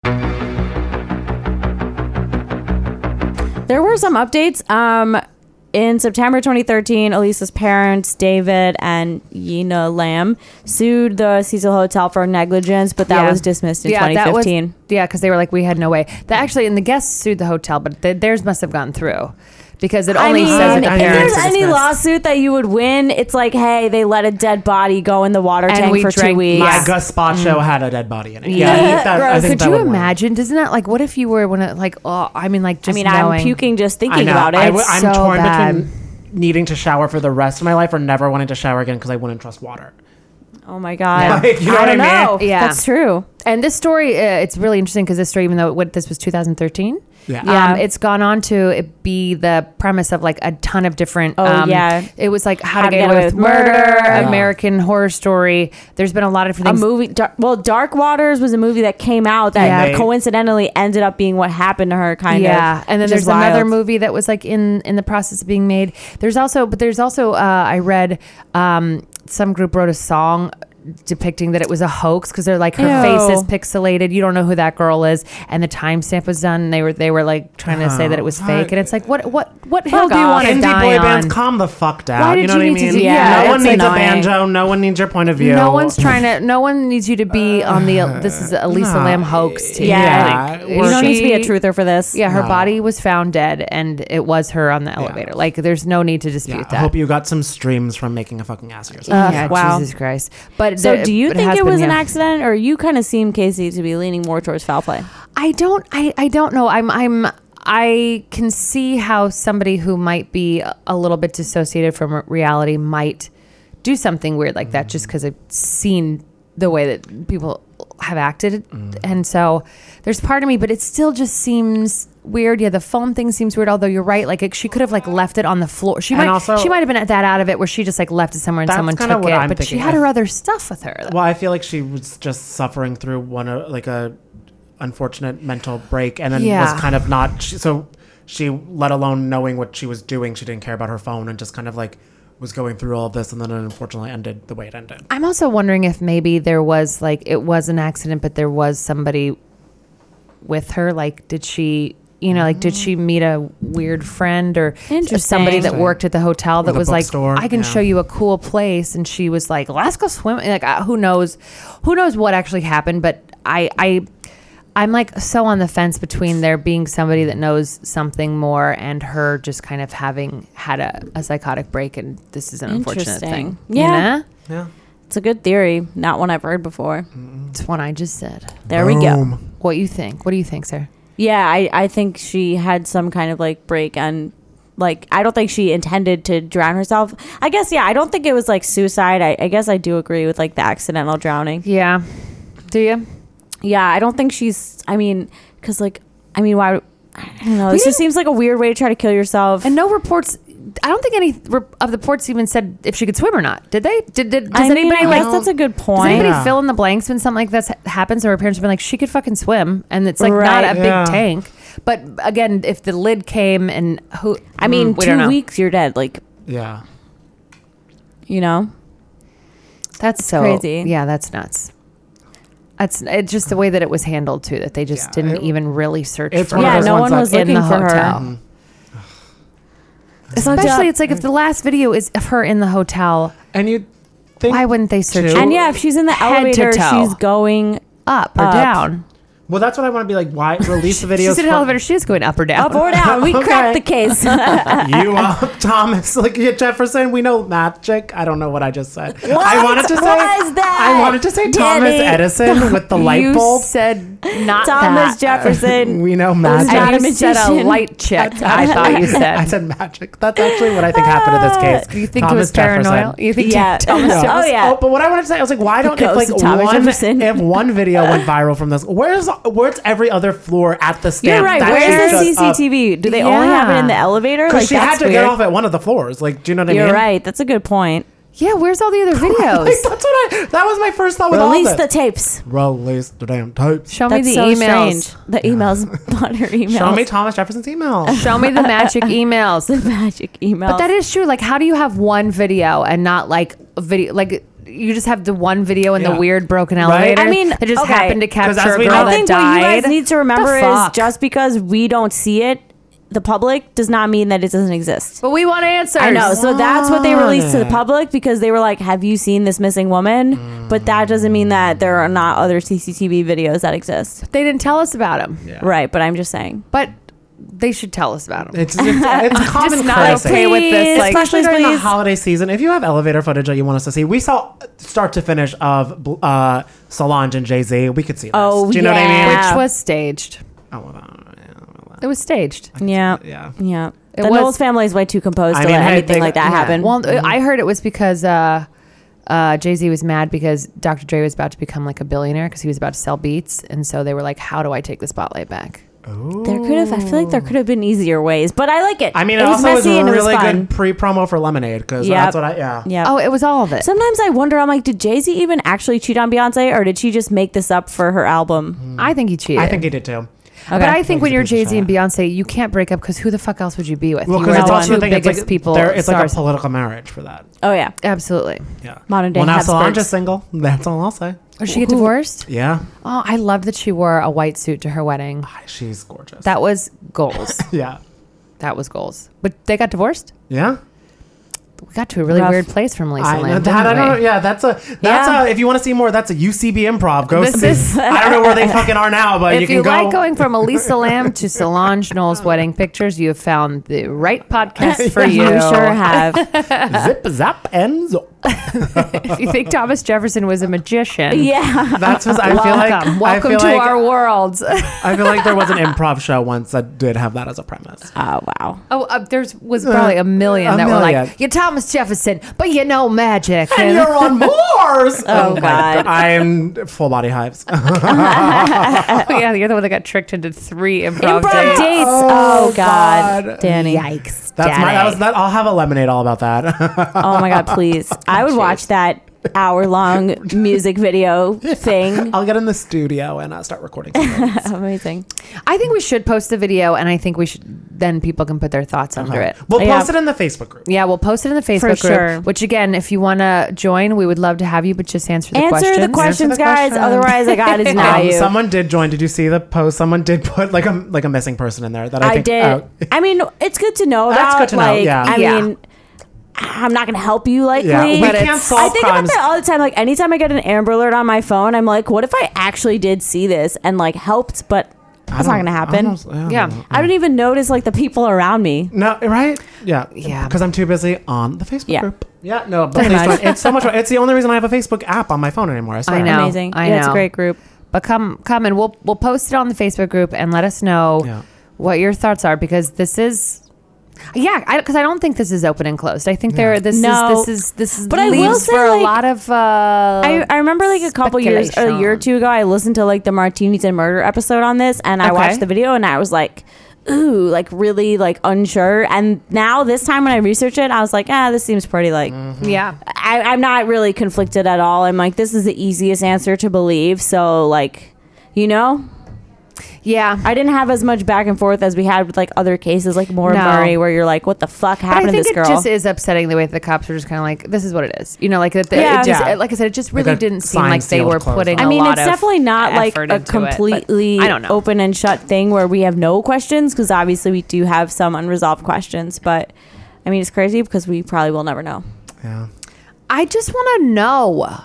[SPEAKER 10] There were some updates. Um, in September twenty thirteen, Elisa's parents, David and Yina Lamb, sued the Cecil Hotel for negligence, but that
[SPEAKER 11] Yeah.
[SPEAKER 10] was dismissed in
[SPEAKER 11] Yeah,
[SPEAKER 10] twenty
[SPEAKER 11] that was-
[SPEAKER 10] fifteen.
[SPEAKER 11] yeah, because they were like, we had no way. That actually, and the guests sued the hotel, but th- theirs must have gone through because it
[SPEAKER 10] I
[SPEAKER 11] only
[SPEAKER 10] mean,
[SPEAKER 11] says that the
[SPEAKER 10] if
[SPEAKER 11] parents
[SPEAKER 10] there's
[SPEAKER 11] are
[SPEAKER 10] any
[SPEAKER 11] dismissed.
[SPEAKER 10] lawsuit that you would win, it's like, hey, they let a dead body go in the water
[SPEAKER 11] And
[SPEAKER 10] tank
[SPEAKER 11] we
[SPEAKER 10] for two
[SPEAKER 11] drank-
[SPEAKER 10] weeks.
[SPEAKER 7] My Gus Spot show had a dead body in it.
[SPEAKER 11] Yeah.
[SPEAKER 7] Yeah, I think that, I think
[SPEAKER 11] Could
[SPEAKER 7] that
[SPEAKER 11] you
[SPEAKER 7] would win.
[SPEAKER 11] imagine? Doesn't that like? What if you were one of like? Oh, I mean, like
[SPEAKER 10] I
[SPEAKER 11] just
[SPEAKER 10] mean,
[SPEAKER 11] knowing.
[SPEAKER 10] I'm puking just
[SPEAKER 7] I
[SPEAKER 10] thinking
[SPEAKER 7] know.
[SPEAKER 10] about it.
[SPEAKER 7] I w-
[SPEAKER 11] It's
[SPEAKER 7] I'm
[SPEAKER 11] so
[SPEAKER 7] torn
[SPEAKER 11] bad.
[SPEAKER 7] between needing to shower for the rest of my life or never wanting to shower again because I wouldn't trust water.
[SPEAKER 10] Oh my god!
[SPEAKER 7] Like, you know
[SPEAKER 10] I
[SPEAKER 7] what
[SPEAKER 10] don't
[SPEAKER 7] I mean?
[SPEAKER 10] know.
[SPEAKER 11] Yeah.
[SPEAKER 10] That's true.
[SPEAKER 11] And this story, uh, it's really interesting because this story, even though what this was two thousand thirteen,
[SPEAKER 7] Yeah.
[SPEAKER 10] Yeah.
[SPEAKER 11] um, it's gone on to it be the premise of like a ton of different.
[SPEAKER 10] Oh,
[SPEAKER 11] um,
[SPEAKER 10] yeah.
[SPEAKER 11] it was like How, to Get, Away with Murder,
[SPEAKER 10] Yeah.
[SPEAKER 11] American Horror Story. There's been a lot of different
[SPEAKER 10] A
[SPEAKER 11] things.
[SPEAKER 10] movie, Dar- well, Dark Waters was a movie that came out that
[SPEAKER 11] Yeah.
[SPEAKER 7] They-
[SPEAKER 10] coincidentally ended up being what happened to her, kind of.
[SPEAKER 11] yeah, and then
[SPEAKER 10] which
[SPEAKER 11] there's
[SPEAKER 10] is
[SPEAKER 11] another
[SPEAKER 10] wild.
[SPEAKER 11] movie that was like in in the process of being made. There's also, but there's also, uh, I read um, some group wrote a song depicting that it was a hoax because they're like her
[SPEAKER 10] Ew.
[SPEAKER 11] face is pixelated. You don't know who that girl is, and the timestamp was done. And they were they were like trying to say that it was
[SPEAKER 7] Oh,
[SPEAKER 11] fake, and it's like what what what
[SPEAKER 10] Fuck
[SPEAKER 11] hill do you
[SPEAKER 10] off.
[SPEAKER 11] want to
[SPEAKER 7] Indie
[SPEAKER 11] die
[SPEAKER 7] boy
[SPEAKER 11] on?
[SPEAKER 7] bands, calm the fuck down.
[SPEAKER 11] Why
[SPEAKER 7] you
[SPEAKER 11] did
[SPEAKER 7] know
[SPEAKER 11] you
[SPEAKER 7] what I
[SPEAKER 11] need to
[SPEAKER 7] mean?
[SPEAKER 11] do- yeah,
[SPEAKER 7] no one
[SPEAKER 11] that's
[SPEAKER 7] needs
[SPEAKER 10] annoying.
[SPEAKER 7] a banjo. No one needs your point of view.
[SPEAKER 11] No one's trying to. No one needs you to be on the. This is a Lisa
[SPEAKER 7] no.
[SPEAKER 11] Lamb hoax team.
[SPEAKER 10] Yeah,
[SPEAKER 7] Yeah,
[SPEAKER 11] Like,
[SPEAKER 10] you don't need to be a
[SPEAKER 11] she-
[SPEAKER 10] truther for this.
[SPEAKER 11] Yeah, her
[SPEAKER 7] No.
[SPEAKER 11] body was found dead, and it was her on the elevator. Like, there's no need to dispute
[SPEAKER 7] Yeah,
[SPEAKER 11] that.
[SPEAKER 7] I hope you got some streams from making a fucking ass of yourself.
[SPEAKER 10] Uh,
[SPEAKER 11] yeah,
[SPEAKER 10] wow.
[SPEAKER 11] Jesus Christ. But
[SPEAKER 10] So,
[SPEAKER 11] the-
[SPEAKER 10] do you
[SPEAKER 11] but
[SPEAKER 10] think
[SPEAKER 11] has
[SPEAKER 10] it
[SPEAKER 11] been,
[SPEAKER 10] was an
[SPEAKER 11] yeah.
[SPEAKER 10] accident, or you kind of seem Casey to be leaning more towards foul play?
[SPEAKER 11] I don't. I. I don't know. I'm. I'm. I can see how somebody who might be a- a little bit dissociated from reality might do something weird like that, just because I've seen the way that people have acted, and so there's part of me, but it still just seems weird. Yeah, the phone thing seems weird. Although you're right, like it, she could have like left it on the floor. She
[SPEAKER 7] And
[SPEAKER 11] might.
[SPEAKER 7] also-
[SPEAKER 11] she might have been at that out of it where she just like left it somewhere and
[SPEAKER 7] That's
[SPEAKER 11] someone
[SPEAKER 7] kinda
[SPEAKER 11] took
[SPEAKER 7] what
[SPEAKER 11] it.
[SPEAKER 7] I'm
[SPEAKER 11] but she
[SPEAKER 7] thinking.
[SPEAKER 11] had
[SPEAKER 7] I-
[SPEAKER 11] her other stuff with her.
[SPEAKER 7] Well, I feel like she was just suffering through one uh, like a unfortunate mental break, and then
[SPEAKER 11] Yeah.
[SPEAKER 7] was kind of not. She, so she, let alone knowing what she was doing, she didn't care about her phone and just kind of like was going through all of this, and then it unfortunately ended the way it ended.
[SPEAKER 11] I'm also wondering if maybe there was like it was an accident, but there was somebody with her. Like, did she, you know, like did she meet a weird friend or
[SPEAKER 10] Interesting.
[SPEAKER 11] somebody that worked at the hotel that
[SPEAKER 7] Or the
[SPEAKER 11] was like,
[SPEAKER 7] bookstore,
[SPEAKER 11] I can
[SPEAKER 7] yeah.
[SPEAKER 11] show you a cool place, and she was like, let's go swim. Like, uh, who knows, who knows what actually happened? But I, I. I'm like so on the fence between there being somebody that knows something more and her just kind of having had a, a psychotic break, and this is an unfortunate thing.
[SPEAKER 10] Interesting. Yeah.
[SPEAKER 11] You know?
[SPEAKER 7] Yeah.
[SPEAKER 10] It's a good theory, not one I've heard before.
[SPEAKER 11] It's one I just said.
[SPEAKER 10] There we go.
[SPEAKER 7] Boom.
[SPEAKER 11] What you think? What do you think, sir?
[SPEAKER 10] Yeah, I, I think she had some kind of like break, and like I don't think she intended to drown herself. I guess yeah, I don't think it was like suicide. I, I guess I do agree with like the accidental drowning.
[SPEAKER 11] Yeah. Do you?
[SPEAKER 10] Yeah, I don't think she's. I mean, because like I mean, why? I don't know.
[SPEAKER 11] We
[SPEAKER 10] This just
[SPEAKER 11] didn't-
[SPEAKER 10] seems like a weird way to try to kill yourself.
[SPEAKER 11] And no reports. I don't think any re- of the reports even said if she could swim or not. Did they? Did, did does
[SPEAKER 10] I mean,
[SPEAKER 11] anybody
[SPEAKER 10] I
[SPEAKER 11] like?
[SPEAKER 10] guess that's a good
[SPEAKER 11] Does
[SPEAKER 10] point.
[SPEAKER 11] anybody
[SPEAKER 7] Yeah.
[SPEAKER 11] fill in the blanks when something like this ha- happens, or her parents have been like, she could fucking swim, and it's like not
[SPEAKER 10] Right.
[SPEAKER 11] a big
[SPEAKER 7] Yeah.
[SPEAKER 11] tank. But again, if the lid came and who?
[SPEAKER 10] I mean,
[SPEAKER 11] mm, we don't
[SPEAKER 10] two
[SPEAKER 11] know.
[SPEAKER 10] weeks you're dead. Like
[SPEAKER 7] Yeah.
[SPEAKER 10] you know.
[SPEAKER 11] That's so
[SPEAKER 10] crazy.
[SPEAKER 11] Yeah, that's nuts. That's it's just the way that it was handled too. That they just
[SPEAKER 7] Yeah,
[SPEAKER 11] didn't
[SPEAKER 7] it-
[SPEAKER 11] even really search
[SPEAKER 7] it's
[SPEAKER 11] for
[SPEAKER 7] one of
[SPEAKER 11] her
[SPEAKER 10] Yeah,
[SPEAKER 7] those
[SPEAKER 10] no
[SPEAKER 7] ones
[SPEAKER 10] one was
[SPEAKER 7] that-
[SPEAKER 11] in
[SPEAKER 10] looking
[SPEAKER 11] the
[SPEAKER 10] for
[SPEAKER 11] hotel.
[SPEAKER 10] her.
[SPEAKER 11] Especially, it's like if the last video is of her in the hotel,
[SPEAKER 7] And you think
[SPEAKER 11] why wouldn't they search?
[SPEAKER 7] too-
[SPEAKER 11] it?
[SPEAKER 10] And yeah, if she's in the
[SPEAKER 11] Head to
[SPEAKER 10] elevator,
[SPEAKER 11] toe.
[SPEAKER 10] she's going
[SPEAKER 11] up or
[SPEAKER 10] Up.
[SPEAKER 11] down.
[SPEAKER 7] Well, that's what I want to be like. Why release the videos?
[SPEAKER 11] She's in an
[SPEAKER 7] from-
[SPEAKER 11] elevator. She is going up or down.
[SPEAKER 10] up or down. We
[SPEAKER 7] Okay.
[SPEAKER 10] cracked the case.
[SPEAKER 7] You up, Thomas? Like yeah, Jefferson, we know magic. I don't know what I just said. I
[SPEAKER 10] What
[SPEAKER 7] wanted to say.
[SPEAKER 10] was that,
[SPEAKER 7] I wanted to say Thomas
[SPEAKER 10] Danny?
[SPEAKER 7] Edison with the light
[SPEAKER 11] You
[SPEAKER 7] bulb.
[SPEAKER 11] said not
[SPEAKER 10] Thomas
[SPEAKER 11] that.
[SPEAKER 10] Jefferson.
[SPEAKER 7] We know
[SPEAKER 10] was
[SPEAKER 7] magic.
[SPEAKER 10] not
[SPEAKER 11] And
[SPEAKER 10] a
[SPEAKER 11] you said a
[SPEAKER 10] magician.
[SPEAKER 11] light chick. I thought you said.
[SPEAKER 7] I said magic. That's actually what I think happened in this case.
[SPEAKER 11] You think
[SPEAKER 7] Thomas
[SPEAKER 11] it was
[SPEAKER 7] Jefferson.
[SPEAKER 11] paranoid? You think
[SPEAKER 10] Yeah.
[SPEAKER 11] Thomas
[SPEAKER 10] Yeah.
[SPEAKER 11] Jefferson?
[SPEAKER 10] Oh, yeah.
[SPEAKER 7] Oh, but what I wanted to say, I was like, why don't if
[SPEAKER 10] ghost
[SPEAKER 7] like
[SPEAKER 10] of Thomas
[SPEAKER 7] one
[SPEAKER 10] Jefferson.
[SPEAKER 7] if one video went viral from this? Where's where's every other floor at the stamp?
[SPEAKER 10] You're right.
[SPEAKER 7] that
[SPEAKER 10] Where's the
[SPEAKER 7] is just up?
[SPEAKER 10] C C T V? Do they only have it in the elevator?
[SPEAKER 7] Because
[SPEAKER 10] Like
[SPEAKER 7] she had
[SPEAKER 10] that's
[SPEAKER 7] to
[SPEAKER 10] weird.
[SPEAKER 7] get off at one of the floors. Like, do you know what I
[SPEAKER 10] You're
[SPEAKER 7] mean?
[SPEAKER 10] right. That's a good point.
[SPEAKER 11] Yeah, where's all the other videos?
[SPEAKER 7] Like, that's what I. That was my first thought with
[SPEAKER 10] Release
[SPEAKER 7] all
[SPEAKER 10] the
[SPEAKER 7] this.
[SPEAKER 10] tapes.
[SPEAKER 7] Release the damn tapes.
[SPEAKER 11] Show me
[SPEAKER 10] That's
[SPEAKER 11] the
[SPEAKER 10] so
[SPEAKER 11] emails.
[SPEAKER 10] strange. The emails, on her emails.
[SPEAKER 7] Show me Thomas Jefferson's email.
[SPEAKER 11] Show me the magic emails.
[SPEAKER 10] the magic emails.
[SPEAKER 11] But that is true. Like, how do you have one video and not like a video? Like, you just have the one video in
[SPEAKER 7] Yeah.
[SPEAKER 11] the weird broken
[SPEAKER 7] Right?
[SPEAKER 11] elevator.
[SPEAKER 10] I mean,
[SPEAKER 11] that just
[SPEAKER 10] okay.
[SPEAKER 11] happened to
[SPEAKER 7] 'Cause
[SPEAKER 11] capture
[SPEAKER 7] as
[SPEAKER 11] a
[SPEAKER 7] we
[SPEAKER 11] girl
[SPEAKER 7] know-
[SPEAKER 11] that
[SPEAKER 10] I think
[SPEAKER 11] died.
[SPEAKER 10] what you guys need to remember
[SPEAKER 11] The
[SPEAKER 10] is
[SPEAKER 11] fuck?
[SPEAKER 10] just because we don't see it, the public does not mean that it doesn't exist.
[SPEAKER 11] But we want answers.
[SPEAKER 10] I know. So that's what they released to the public because they were like, have you seen this missing woman? Mm. But that doesn't mean that there are not other C C T V videos that exist.
[SPEAKER 11] They didn't tell us about them.
[SPEAKER 7] Yeah.
[SPEAKER 10] Right. But I'm just saying.
[SPEAKER 11] But they should tell us about them.
[SPEAKER 7] It's, it's, it's common
[SPEAKER 11] just not
[SPEAKER 7] courtesy.
[SPEAKER 11] okay with this. Like,
[SPEAKER 7] especially during the
[SPEAKER 10] please.
[SPEAKER 7] holiday season. If you have elevator footage that you want us to see, we saw start to finish of uh, Solange and Jay-Z. We could see this.
[SPEAKER 10] Oh,
[SPEAKER 7] Do you know
[SPEAKER 10] yeah.
[SPEAKER 7] what I mean?
[SPEAKER 11] Which was staged.
[SPEAKER 7] Oh, well, yeah.
[SPEAKER 11] It was staged.
[SPEAKER 10] Yeah.
[SPEAKER 7] Yeah.
[SPEAKER 10] Yeah.
[SPEAKER 11] It
[SPEAKER 10] the
[SPEAKER 11] was-
[SPEAKER 10] Knowles family is way too composed
[SPEAKER 7] I
[SPEAKER 10] to
[SPEAKER 7] mean,
[SPEAKER 10] let
[SPEAKER 7] hey,
[SPEAKER 10] anything
[SPEAKER 7] they-
[SPEAKER 10] like that
[SPEAKER 7] yeah.
[SPEAKER 10] happen.
[SPEAKER 11] Well,
[SPEAKER 7] Mm-hmm.
[SPEAKER 11] I heard it was because uh, uh, Jay-Z was mad because Doctor Dre was about to become like a billionaire because he was about to sell Beats. And so they were like, how do I take the spotlight back?
[SPEAKER 10] There could have, I feel like there could have been easier ways, but I like it.
[SPEAKER 7] I mean, it,
[SPEAKER 10] it was
[SPEAKER 7] also was
[SPEAKER 10] messy and it was
[SPEAKER 7] really
[SPEAKER 10] fun.
[SPEAKER 7] good pre-promo for Lemonade because
[SPEAKER 10] Yep.
[SPEAKER 7] that's what I, yeah.
[SPEAKER 10] Yeah.
[SPEAKER 11] Oh, it was all of it.
[SPEAKER 10] Sometimes I wonder, I'm like, did Jay-Z even actually cheat on Beyonce or did she just make this up for her album?
[SPEAKER 11] I think he cheated.
[SPEAKER 7] I think he did too.
[SPEAKER 10] Okay.
[SPEAKER 11] But I think when
[SPEAKER 7] he's a
[SPEAKER 11] you're
[SPEAKER 7] piece of
[SPEAKER 11] Jay-Z and
[SPEAKER 7] shit.
[SPEAKER 11] Beyonce, you can't break up because who the fuck else would you be with?
[SPEAKER 7] Well,
[SPEAKER 11] you
[SPEAKER 7] because
[SPEAKER 11] were
[SPEAKER 7] it's
[SPEAKER 11] the
[SPEAKER 7] also
[SPEAKER 11] two
[SPEAKER 7] the thing. It's
[SPEAKER 11] biggest
[SPEAKER 7] like,
[SPEAKER 11] people.
[SPEAKER 7] there- it's like a
[SPEAKER 11] stars.
[SPEAKER 7] political marriage for that.
[SPEAKER 10] Oh, yeah.
[SPEAKER 11] Absolutely.
[SPEAKER 7] Yeah.
[SPEAKER 10] Modern day
[SPEAKER 7] Well, now
[SPEAKER 10] Habsburgs.
[SPEAKER 7] Solange is single. That's all I'll say.
[SPEAKER 11] Did she get divorced?
[SPEAKER 7] Yeah.
[SPEAKER 11] Oh, I love that she wore a white suit to her wedding.
[SPEAKER 7] She's gorgeous.
[SPEAKER 11] That was goals.
[SPEAKER 7] yeah.
[SPEAKER 11] That was goals. But they got divorced?
[SPEAKER 7] Yeah.
[SPEAKER 11] We got to a really
[SPEAKER 10] Rough.
[SPEAKER 11] weird place from Lisa
[SPEAKER 7] I know
[SPEAKER 11] Lamb.
[SPEAKER 7] that. I
[SPEAKER 11] didn't
[SPEAKER 7] don't know.
[SPEAKER 11] we?
[SPEAKER 7] Yeah, that's a that's
[SPEAKER 11] Yeah.
[SPEAKER 7] a. If you want to see more, that's a U C B Improv. Go.
[SPEAKER 11] This
[SPEAKER 7] see-
[SPEAKER 11] is-
[SPEAKER 7] I don't know where they fucking are now, but
[SPEAKER 11] If
[SPEAKER 7] you can
[SPEAKER 11] you
[SPEAKER 7] go.
[SPEAKER 11] like going from Elisa Lamb to Solange Knowles wedding pictures, you have found the right podcast for you.
[SPEAKER 10] You sure have.
[SPEAKER 7] Zip zap and zop.
[SPEAKER 11] If you think Thomas Jefferson was a magician,
[SPEAKER 10] Yeah.
[SPEAKER 7] That's what I feel like.
[SPEAKER 11] welcome.
[SPEAKER 7] I
[SPEAKER 11] Welcome
[SPEAKER 7] feel
[SPEAKER 11] to
[SPEAKER 7] like,
[SPEAKER 11] our world.
[SPEAKER 7] I feel like there was an improv show once that did have that as a premise.
[SPEAKER 10] Oh, wow.
[SPEAKER 11] Oh, uh, there's was probably a million
[SPEAKER 7] a
[SPEAKER 11] that were
[SPEAKER 7] million.
[SPEAKER 11] like, "You're Thomas Jefferson, but you know magic."
[SPEAKER 7] And you're on Mars.
[SPEAKER 10] Oh,
[SPEAKER 7] my
[SPEAKER 10] God.
[SPEAKER 7] I am full body hives.
[SPEAKER 11] Yeah, you're the one that got tricked into three improv,
[SPEAKER 10] Improv
[SPEAKER 11] dates.
[SPEAKER 10] dates.
[SPEAKER 7] Oh,
[SPEAKER 10] Oh, God.
[SPEAKER 7] God.
[SPEAKER 10] Danny.
[SPEAKER 11] Yikes!
[SPEAKER 7] That's my. That
[SPEAKER 11] Daddy.
[SPEAKER 7] was that. I'll have a lemonade all about that.
[SPEAKER 10] Oh, my God, please. I would watch that hour long music video thing.
[SPEAKER 7] I'll get in the studio and uh, start recording. Some
[SPEAKER 10] Amazing.
[SPEAKER 11] I think we should post the video, and I think we should. Then people can put their thoughts under it.
[SPEAKER 7] We'll
[SPEAKER 10] Yeah.
[SPEAKER 7] post it in the Facebook group.
[SPEAKER 11] Yeah, we'll post it in the Facebook group.
[SPEAKER 10] sure.
[SPEAKER 11] Which again, if you want to join, we would love to have you, but just answer the
[SPEAKER 10] Answer
[SPEAKER 11] questions.
[SPEAKER 10] the questions,
[SPEAKER 7] Answer the
[SPEAKER 10] guys.
[SPEAKER 7] questions.
[SPEAKER 10] Otherwise, I got to deny
[SPEAKER 7] Um,
[SPEAKER 10] you.
[SPEAKER 7] someone did join. Did you see the post? Someone did put like a like a missing person in there. That I,
[SPEAKER 10] I
[SPEAKER 7] think,
[SPEAKER 10] did.
[SPEAKER 7] oh.
[SPEAKER 10] I mean, it's good to know about.
[SPEAKER 7] That's good to know,
[SPEAKER 10] Like,
[SPEAKER 7] yeah.
[SPEAKER 10] I
[SPEAKER 11] Yeah.
[SPEAKER 10] mean, I'm not going to help you likely.
[SPEAKER 7] Yeah, we
[SPEAKER 11] But
[SPEAKER 7] can't
[SPEAKER 11] it's-
[SPEAKER 7] solve
[SPEAKER 10] I think
[SPEAKER 7] crimes.
[SPEAKER 10] about that all the time. Like, anytime I get an Amber Alert on my phone, I'm like, what if I actually did see this and like helped, but that's not
[SPEAKER 7] don't-
[SPEAKER 10] going to
[SPEAKER 7] I
[SPEAKER 10] happen.
[SPEAKER 7] don't- I don't
[SPEAKER 11] Yeah.
[SPEAKER 7] know.
[SPEAKER 10] I don't even notice like the people around me.
[SPEAKER 7] No, right? Yeah,
[SPEAKER 11] Yeah.
[SPEAKER 7] Because I'm too busy on the Facebook
[SPEAKER 10] Yeah.
[SPEAKER 7] group. Yeah, no, but
[SPEAKER 10] Pretty
[SPEAKER 7] please
[SPEAKER 10] much.
[SPEAKER 7] join. It's so much. It's the only reason I have a Facebook app on my phone anymore. I swear.
[SPEAKER 11] I know.
[SPEAKER 10] Amazing.
[SPEAKER 11] I
[SPEAKER 10] yeah, it's a
[SPEAKER 11] know.
[SPEAKER 10] great group.
[SPEAKER 11] But come, come, and we'll we'll post it on the Facebook group and let us know
[SPEAKER 7] Yeah.
[SPEAKER 11] what your thoughts are because this is. Yeah, because I, I don't think this is open and closed. I think there. This
[SPEAKER 10] No.
[SPEAKER 11] is this is this is
[SPEAKER 10] But I will
[SPEAKER 11] leaves
[SPEAKER 10] say,
[SPEAKER 11] for a
[SPEAKER 10] like,
[SPEAKER 11] lot of. Uh,
[SPEAKER 10] I, I remember like a couple years, a year or
[SPEAKER 11] speculation.
[SPEAKER 10] two ago, I listened to like the Martinis and Murder episode on this, and I
[SPEAKER 11] Okay.
[SPEAKER 10] watched the video, and I was like, ooh, like really like unsure. And now this time when I researched it, I was like, ah, this seems pretty like.
[SPEAKER 11] Yeah.
[SPEAKER 10] I, I'm not really conflicted at all. I'm like, this is the easiest answer to believe. So like, you know.
[SPEAKER 11] Yeah.
[SPEAKER 10] I didn't have as much back and forth as we had with like other cases like Maura
[SPEAKER 11] No.
[SPEAKER 10] Murray where you're like, what the fuck
[SPEAKER 11] But I
[SPEAKER 10] happened to
[SPEAKER 11] think
[SPEAKER 10] this
[SPEAKER 11] it
[SPEAKER 10] girl?
[SPEAKER 11] just is upsetting the way that the cops are just kind of like, this is what it is. You know, like that. They,
[SPEAKER 10] Yeah.
[SPEAKER 11] it just,
[SPEAKER 10] Yeah.
[SPEAKER 11] like I said, it just
[SPEAKER 7] Like
[SPEAKER 11] really
[SPEAKER 7] a
[SPEAKER 11] didn't seem
[SPEAKER 7] signed,
[SPEAKER 11] like they
[SPEAKER 7] sealed,
[SPEAKER 11] were
[SPEAKER 7] closed
[SPEAKER 11] putting.
[SPEAKER 7] box.
[SPEAKER 11] a
[SPEAKER 10] I mean,
[SPEAKER 11] lot
[SPEAKER 10] it's
[SPEAKER 11] of
[SPEAKER 10] definitely not like
[SPEAKER 11] effort
[SPEAKER 10] a
[SPEAKER 11] into it, but
[SPEAKER 10] completely
[SPEAKER 11] I don't know.
[SPEAKER 10] open and shut thing where we have no questions because obviously we do have some unresolved questions. But I mean, it's crazy because we probably will never know.
[SPEAKER 7] Yeah.
[SPEAKER 11] I just want to know.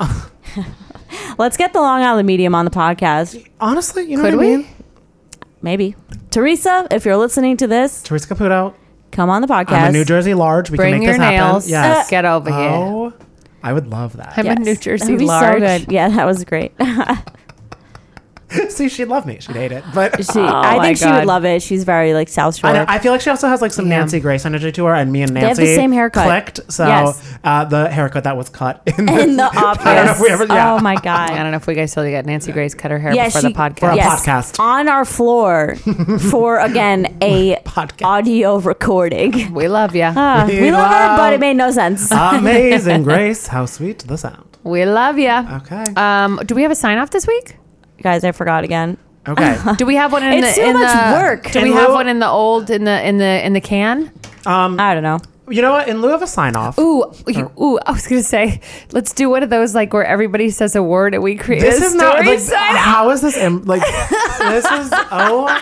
[SPEAKER 10] Let's get the Long Island Medium on the podcast.
[SPEAKER 7] Honestly, you know
[SPEAKER 11] Could
[SPEAKER 7] what I
[SPEAKER 11] we?
[SPEAKER 7] mean?
[SPEAKER 10] Maybe. Teresa, if you're listening to this,
[SPEAKER 7] Teresa Caputo.
[SPEAKER 10] come on the podcast.
[SPEAKER 7] I'm a New Jersey large. We
[SPEAKER 11] Bring
[SPEAKER 7] can make
[SPEAKER 11] your
[SPEAKER 7] this happen.
[SPEAKER 11] nails.
[SPEAKER 7] Yes.
[SPEAKER 11] Get over here.
[SPEAKER 7] Oh, I would love that.
[SPEAKER 11] I'm a New Jersey
[SPEAKER 10] That would be
[SPEAKER 11] large.
[SPEAKER 10] so good. Yeah, that was great.
[SPEAKER 7] See, she'd love me. She'd hate it, but
[SPEAKER 10] she,
[SPEAKER 11] Oh
[SPEAKER 10] I
[SPEAKER 11] my
[SPEAKER 10] think she
[SPEAKER 11] God.
[SPEAKER 10] would love it. She's very like South Shore.
[SPEAKER 7] I, know, I feel like she also has like some
[SPEAKER 11] Yeah.
[SPEAKER 7] Nancy Grace energy to her, and me and
[SPEAKER 10] They have
[SPEAKER 7] Nancy
[SPEAKER 10] the same haircut.
[SPEAKER 7] clicked. So
[SPEAKER 10] Yes.
[SPEAKER 7] uh, the haircut that was cut in,
[SPEAKER 10] in the office.
[SPEAKER 7] I don't know if we ever. Yeah.
[SPEAKER 10] Oh my
[SPEAKER 11] I
[SPEAKER 10] god.
[SPEAKER 11] don't know if we guys still got Nancy Grace cut her hair
[SPEAKER 10] Yeah,
[SPEAKER 11] before
[SPEAKER 10] she,
[SPEAKER 11] the podcast.
[SPEAKER 7] For a
[SPEAKER 10] yes,
[SPEAKER 7] podcast.
[SPEAKER 10] on our floor for again a
[SPEAKER 7] Podcast.
[SPEAKER 10] audio recording.
[SPEAKER 11] We love you.
[SPEAKER 10] Ah,
[SPEAKER 7] We
[SPEAKER 10] we love her,
[SPEAKER 7] love-
[SPEAKER 10] but it made no sense.
[SPEAKER 7] Amazing Grace, how sweet the sound.
[SPEAKER 11] We love you.
[SPEAKER 7] Okay.
[SPEAKER 11] Um, do we have a sign off this week?
[SPEAKER 10] Guys, I forgot again.
[SPEAKER 7] Okay.
[SPEAKER 11] Do we have one in
[SPEAKER 10] It's
[SPEAKER 11] the
[SPEAKER 10] too
[SPEAKER 11] in
[SPEAKER 10] much
[SPEAKER 11] the
[SPEAKER 10] work.
[SPEAKER 11] Do we
[SPEAKER 7] In
[SPEAKER 11] have
[SPEAKER 7] lieu-
[SPEAKER 11] one in the old in the in the in the can?
[SPEAKER 7] Um,
[SPEAKER 10] I don't know.
[SPEAKER 7] You know what? In lieu of a sign off.
[SPEAKER 11] Ooh, you- ooh! I was gonna say, let's do one of those like where everybody says a word and we create
[SPEAKER 7] This
[SPEAKER 11] a
[SPEAKER 7] is
[SPEAKER 11] story
[SPEAKER 7] not like,
[SPEAKER 11] sign.
[SPEAKER 7] how is this im- like this is oh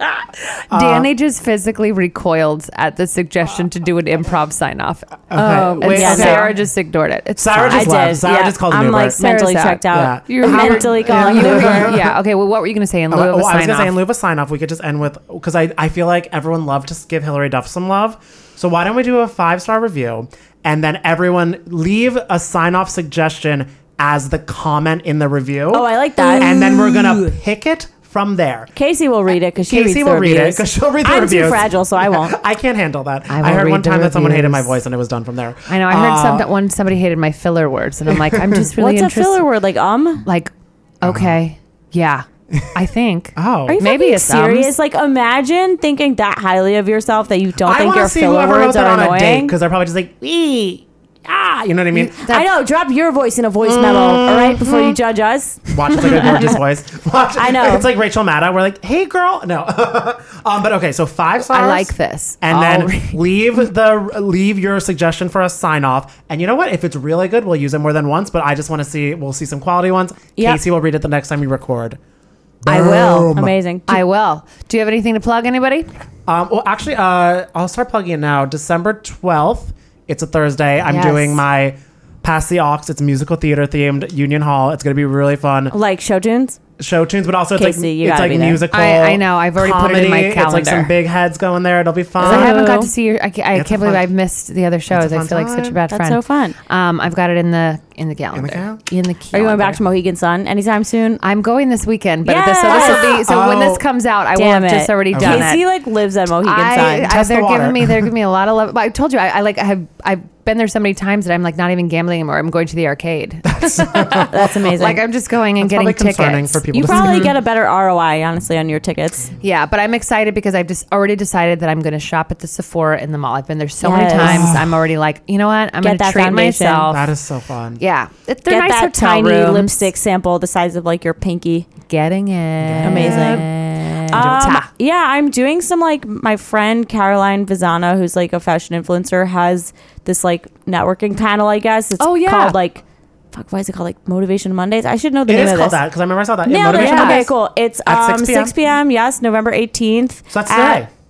[SPEAKER 11] Danny just physically recoiled at the suggestion to do an improv sign off.
[SPEAKER 7] Okay.
[SPEAKER 11] And
[SPEAKER 7] Wait, okay.
[SPEAKER 11] Sarah just ignored it. It's
[SPEAKER 7] Sarah
[SPEAKER 11] fine.
[SPEAKER 7] just left. Sarah just called an
[SPEAKER 10] I'm
[SPEAKER 7] Uber.
[SPEAKER 10] like mentally
[SPEAKER 11] Sarah's
[SPEAKER 10] checked out.
[SPEAKER 7] Yeah.
[SPEAKER 11] You're
[SPEAKER 10] mentally calling
[SPEAKER 11] you
[SPEAKER 10] an
[SPEAKER 11] were-
[SPEAKER 10] Uber.
[SPEAKER 11] Yeah. Okay. Well, what were you gonna say in lieu
[SPEAKER 7] Oh,
[SPEAKER 11] of a
[SPEAKER 7] oh, I was
[SPEAKER 11] sign
[SPEAKER 7] gonna say in
[SPEAKER 11] off?
[SPEAKER 7] lieu of a sign off, we could just end with because I, I feel like everyone loved to give Hillary Duff some love. So why don't we do a five star review and then everyone leave a sign off suggestion as the comment in the review.
[SPEAKER 10] Oh, I like that.
[SPEAKER 7] And then we're gonna pick it from there.
[SPEAKER 10] Casey will read it because she
[SPEAKER 7] Casey
[SPEAKER 10] reads
[SPEAKER 7] will
[SPEAKER 10] the
[SPEAKER 7] read it
[SPEAKER 10] reviews.
[SPEAKER 7] because she'll read the
[SPEAKER 10] I'm
[SPEAKER 7] reviews.
[SPEAKER 10] too fragile, so I won't.
[SPEAKER 7] I can't handle that.
[SPEAKER 11] I
[SPEAKER 7] I,
[SPEAKER 11] will
[SPEAKER 7] heard
[SPEAKER 11] read
[SPEAKER 7] one
[SPEAKER 11] the
[SPEAKER 7] time that someone hated my
[SPEAKER 11] reviews.
[SPEAKER 7] voice and it was done from there.
[SPEAKER 11] I know. I heard
[SPEAKER 7] Uh,
[SPEAKER 11] some that one somebody hated my filler words, and I'm like, I'm just really
[SPEAKER 10] What's a
[SPEAKER 11] interested.
[SPEAKER 10] filler word? Like um?
[SPEAKER 11] Like, okay, yeah, I think.
[SPEAKER 7] Oh,
[SPEAKER 10] Are you
[SPEAKER 11] maybe
[SPEAKER 10] fucking
[SPEAKER 11] it's ums.
[SPEAKER 10] serious? Like, imagine thinking that highly of yourself that you don't
[SPEAKER 7] I
[SPEAKER 10] think
[SPEAKER 7] want
[SPEAKER 10] your
[SPEAKER 7] to see
[SPEAKER 10] filler
[SPEAKER 7] whoever wrote
[SPEAKER 10] words
[SPEAKER 7] that
[SPEAKER 10] are
[SPEAKER 7] on a date
[SPEAKER 10] annoying.
[SPEAKER 7] because they're probably just like, wee, ah, you know what I mean?
[SPEAKER 10] I know. Drop your voice in a voice memo, all right, before you judge us.
[SPEAKER 7] Watch it's like a gorgeous voice. Watch,
[SPEAKER 10] I know.
[SPEAKER 7] It's like Rachel Maddow. We're like, hey, girl. No. um, but okay, so five stars.
[SPEAKER 11] I like this.
[SPEAKER 7] And
[SPEAKER 11] I'll
[SPEAKER 7] then
[SPEAKER 11] read-
[SPEAKER 7] leave the leave your suggestion for a sign off. And you know what? If it's really good, we'll use it more than once. But I just want to see. We'll see some quality ones.
[SPEAKER 10] Yep.
[SPEAKER 7] Casey will read it the next time you record.
[SPEAKER 11] I will.
[SPEAKER 7] Boom.
[SPEAKER 10] Amazing.
[SPEAKER 11] I will. Do you have anything to plug? Anybody?
[SPEAKER 7] Um, well, actually, uh, I'll start plugging it now. December twelfth. It's a Thursday. I'm
[SPEAKER 11] Yes.
[SPEAKER 7] doing my Pass the Aux. It's musical theater themed Union Hall. It's gonna be really fun.
[SPEAKER 10] Like show tunes?
[SPEAKER 7] Show tunes, but also it's
[SPEAKER 10] Casey,
[SPEAKER 7] like
[SPEAKER 10] you
[SPEAKER 7] it's
[SPEAKER 10] gotta
[SPEAKER 7] like
[SPEAKER 10] be there.
[SPEAKER 7] musical.
[SPEAKER 11] I- I know. I've already put it in my
[SPEAKER 7] comedy. It's like some
[SPEAKER 11] calendar.
[SPEAKER 7] big heads going there. It'll be fun.
[SPEAKER 11] I haven't got to see your. I, can't- I
[SPEAKER 7] It's a
[SPEAKER 11] can't believe
[SPEAKER 7] fun-
[SPEAKER 11] I've missed the other shows.
[SPEAKER 7] It's a
[SPEAKER 11] I
[SPEAKER 7] fun
[SPEAKER 11] feel like such a
[SPEAKER 7] time.
[SPEAKER 11] bad
[SPEAKER 10] That's
[SPEAKER 11] friend.
[SPEAKER 10] so fun.
[SPEAKER 11] Um, I've got it in the in the calendar.
[SPEAKER 7] cal-
[SPEAKER 11] In the
[SPEAKER 10] Are you going back
[SPEAKER 11] calendar.
[SPEAKER 10] to Mohegan Sun anytime soon?
[SPEAKER 11] I'm going this weekend, but this, so this will be. So when
[SPEAKER 7] Oh.
[SPEAKER 11] this comes out, I will
[SPEAKER 10] Damn
[SPEAKER 11] have
[SPEAKER 10] it.
[SPEAKER 11] just already done
[SPEAKER 10] Casey
[SPEAKER 11] it.
[SPEAKER 10] like lives at Mohegan
[SPEAKER 11] I,
[SPEAKER 10] Sun.
[SPEAKER 11] I,
[SPEAKER 7] Test the
[SPEAKER 11] they're
[SPEAKER 7] water.
[SPEAKER 11] giving me they're giving me a lot of love. But I told you I, I like I have I've been there so many times that I'm like not even gambling anymore. I'm going to the arcade.
[SPEAKER 10] That's amazing.
[SPEAKER 11] Like I'm just going and
[SPEAKER 7] That's
[SPEAKER 11] getting
[SPEAKER 7] probably concerning
[SPEAKER 11] tickets.
[SPEAKER 7] for people
[SPEAKER 10] you
[SPEAKER 7] to
[SPEAKER 10] probably
[SPEAKER 7] see.
[SPEAKER 10] get a better R O I, honestly, on your tickets.
[SPEAKER 11] Yeah, but I'm excited because I've just already decided that I'm going to shop at the Sephora in the mall. I've been there so
[SPEAKER 10] Yes.
[SPEAKER 11] many times. I'm already like, you know what? I'm
[SPEAKER 10] Get
[SPEAKER 11] going to
[SPEAKER 10] that
[SPEAKER 11] treat
[SPEAKER 10] foundation.
[SPEAKER 11] myself.
[SPEAKER 7] That is so fun.
[SPEAKER 11] Yeah, It- they're
[SPEAKER 10] Get
[SPEAKER 11] nice
[SPEAKER 10] that
[SPEAKER 11] hotel
[SPEAKER 10] tiny
[SPEAKER 11] rooms.
[SPEAKER 10] lipstick sample the size of like your pinky.
[SPEAKER 11] Getting it.
[SPEAKER 10] Amazing. Um, yeah, I'm doing some like my friend Caroline Vizana, who's like a fashion influencer, has this like networking panel, I guess. It's
[SPEAKER 11] Oh, yeah.
[SPEAKER 10] called like, fuck, why is it called like Motivation Mondays? I should know the
[SPEAKER 7] It
[SPEAKER 10] name
[SPEAKER 7] is
[SPEAKER 10] of
[SPEAKER 7] called
[SPEAKER 10] this.
[SPEAKER 7] that because I remember I saw that.
[SPEAKER 10] Nailed it.
[SPEAKER 7] Motivation
[SPEAKER 10] Okay,
[SPEAKER 7] Mondays.
[SPEAKER 10] cool. It's
[SPEAKER 7] At
[SPEAKER 10] um,
[SPEAKER 7] six p.m.
[SPEAKER 10] six p.m. Yes, November eighteenth.
[SPEAKER 7] So that's
[SPEAKER 10] at-
[SPEAKER 7] today.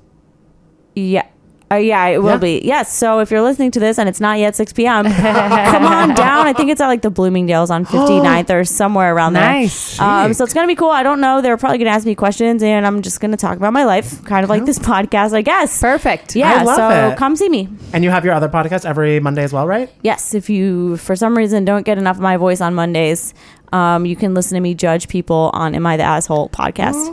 [SPEAKER 10] Yeah. Uh, yeah, it will
[SPEAKER 7] Yeah.
[SPEAKER 10] be. Yes. So if you're listening to this and it's not yet six p.m., come on down. I think it's at like the Bloomingdale's on fifty-ninth or somewhere around there.
[SPEAKER 11] Nice.
[SPEAKER 10] Um, so it's going to be cool. I don't know. They're probably going to ask me questions and I'm just going to talk about my life, kind of like this podcast, I guess.
[SPEAKER 11] Perfect.
[SPEAKER 10] Yeah.
[SPEAKER 7] I love
[SPEAKER 10] so
[SPEAKER 7] it.
[SPEAKER 10] come see me.
[SPEAKER 7] And you have your other podcast every Monday as well, right?
[SPEAKER 10] Yes. If you, for some reason, don't get enough of my voice on Mondays, um, you can listen to me judge people on Am I the Asshole podcast.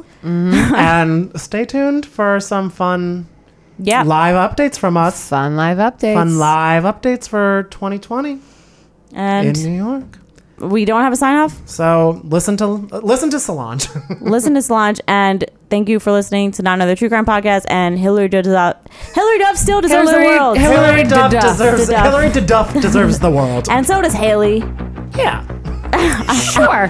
[SPEAKER 7] And stay tuned for some fun
[SPEAKER 10] Yeah.
[SPEAKER 7] live updates from us.
[SPEAKER 11] Fun live updates.
[SPEAKER 7] Fun live updates for twenty twenty
[SPEAKER 10] And
[SPEAKER 7] in New York.
[SPEAKER 10] we don't have a sign off.
[SPEAKER 7] So listen to listen to Solange.
[SPEAKER 10] Listen to Solange, and thank you for listening to Not Another True Crime Podcast. And Hillary Duff, Hillary Duff still deserves
[SPEAKER 11] Hillary-
[SPEAKER 10] the world.
[SPEAKER 11] Hillary
[SPEAKER 7] Hillary Duff
[SPEAKER 11] Duff.
[SPEAKER 7] deserves
[SPEAKER 10] Duff.
[SPEAKER 7] Hillary Duff deserves the world.
[SPEAKER 10] And so does Haley.
[SPEAKER 7] Yeah.
[SPEAKER 11] Sure.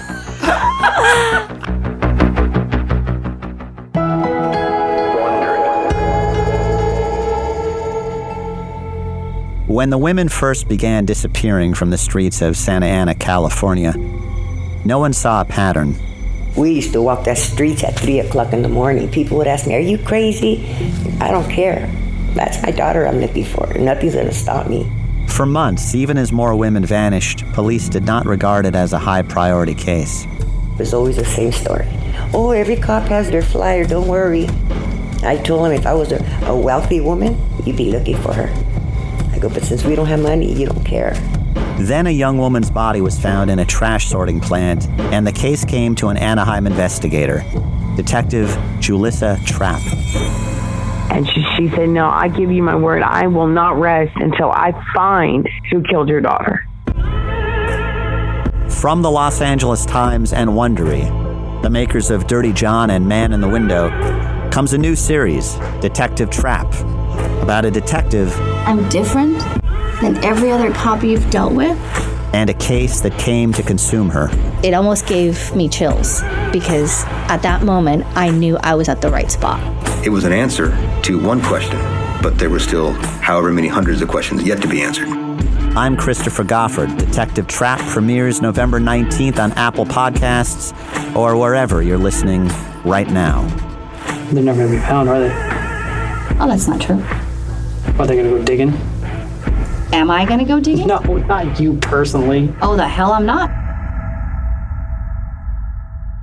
[SPEAKER 14] When the women first began disappearing from the streets of Santa Ana, California, no one saw a pattern.
[SPEAKER 15] We used to walk that streets at three o'clock in the morning. People would ask me, "Are you crazy?" I don't care. That's my daughter I'm looking for. Nothing's gonna stop me.
[SPEAKER 14] For months, even as more women vanished, police did not regard it as a high priority case.
[SPEAKER 15] It's always the same story. Oh, every cop has their flyer, don't worry. I told him if I was a, a wealthy woman, you'd be looking for her. I go, but since we don't have money, you don't care.
[SPEAKER 14] Then a young woman's body was found in a trash sorting plant, and the case came to an Anaheim investigator, Detective Julissa Trapp.
[SPEAKER 16] And she, she said, no, I give you my word, I will not rest until I find who killed your daughter.
[SPEAKER 14] From the Los Angeles Times and Wondery, the makers of Dirty John and Man in the Window, comes a new series, Detective Trapp, about a detective
[SPEAKER 17] I'm different than every other cop you've dealt with.
[SPEAKER 14] and a case that came to consume her.
[SPEAKER 17] It almost gave me chills because at that moment I knew I was at the right spot.
[SPEAKER 18] It was an answer to one question. but there were still however many hundreds of questions yet to be answered.
[SPEAKER 14] I'm Christopher Goffard. Detective Trap premieres November nineteenth on Apple Podcasts or wherever you're listening right now.
[SPEAKER 19] They're never going to be found, are they?
[SPEAKER 17] Oh, that's not true.
[SPEAKER 19] Are they going to go digging?
[SPEAKER 17] Am I going to go digging?
[SPEAKER 19] No, not you personally.
[SPEAKER 17] Oh, the hell I'm not.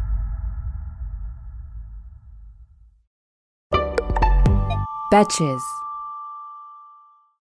[SPEAKER 20] Betches.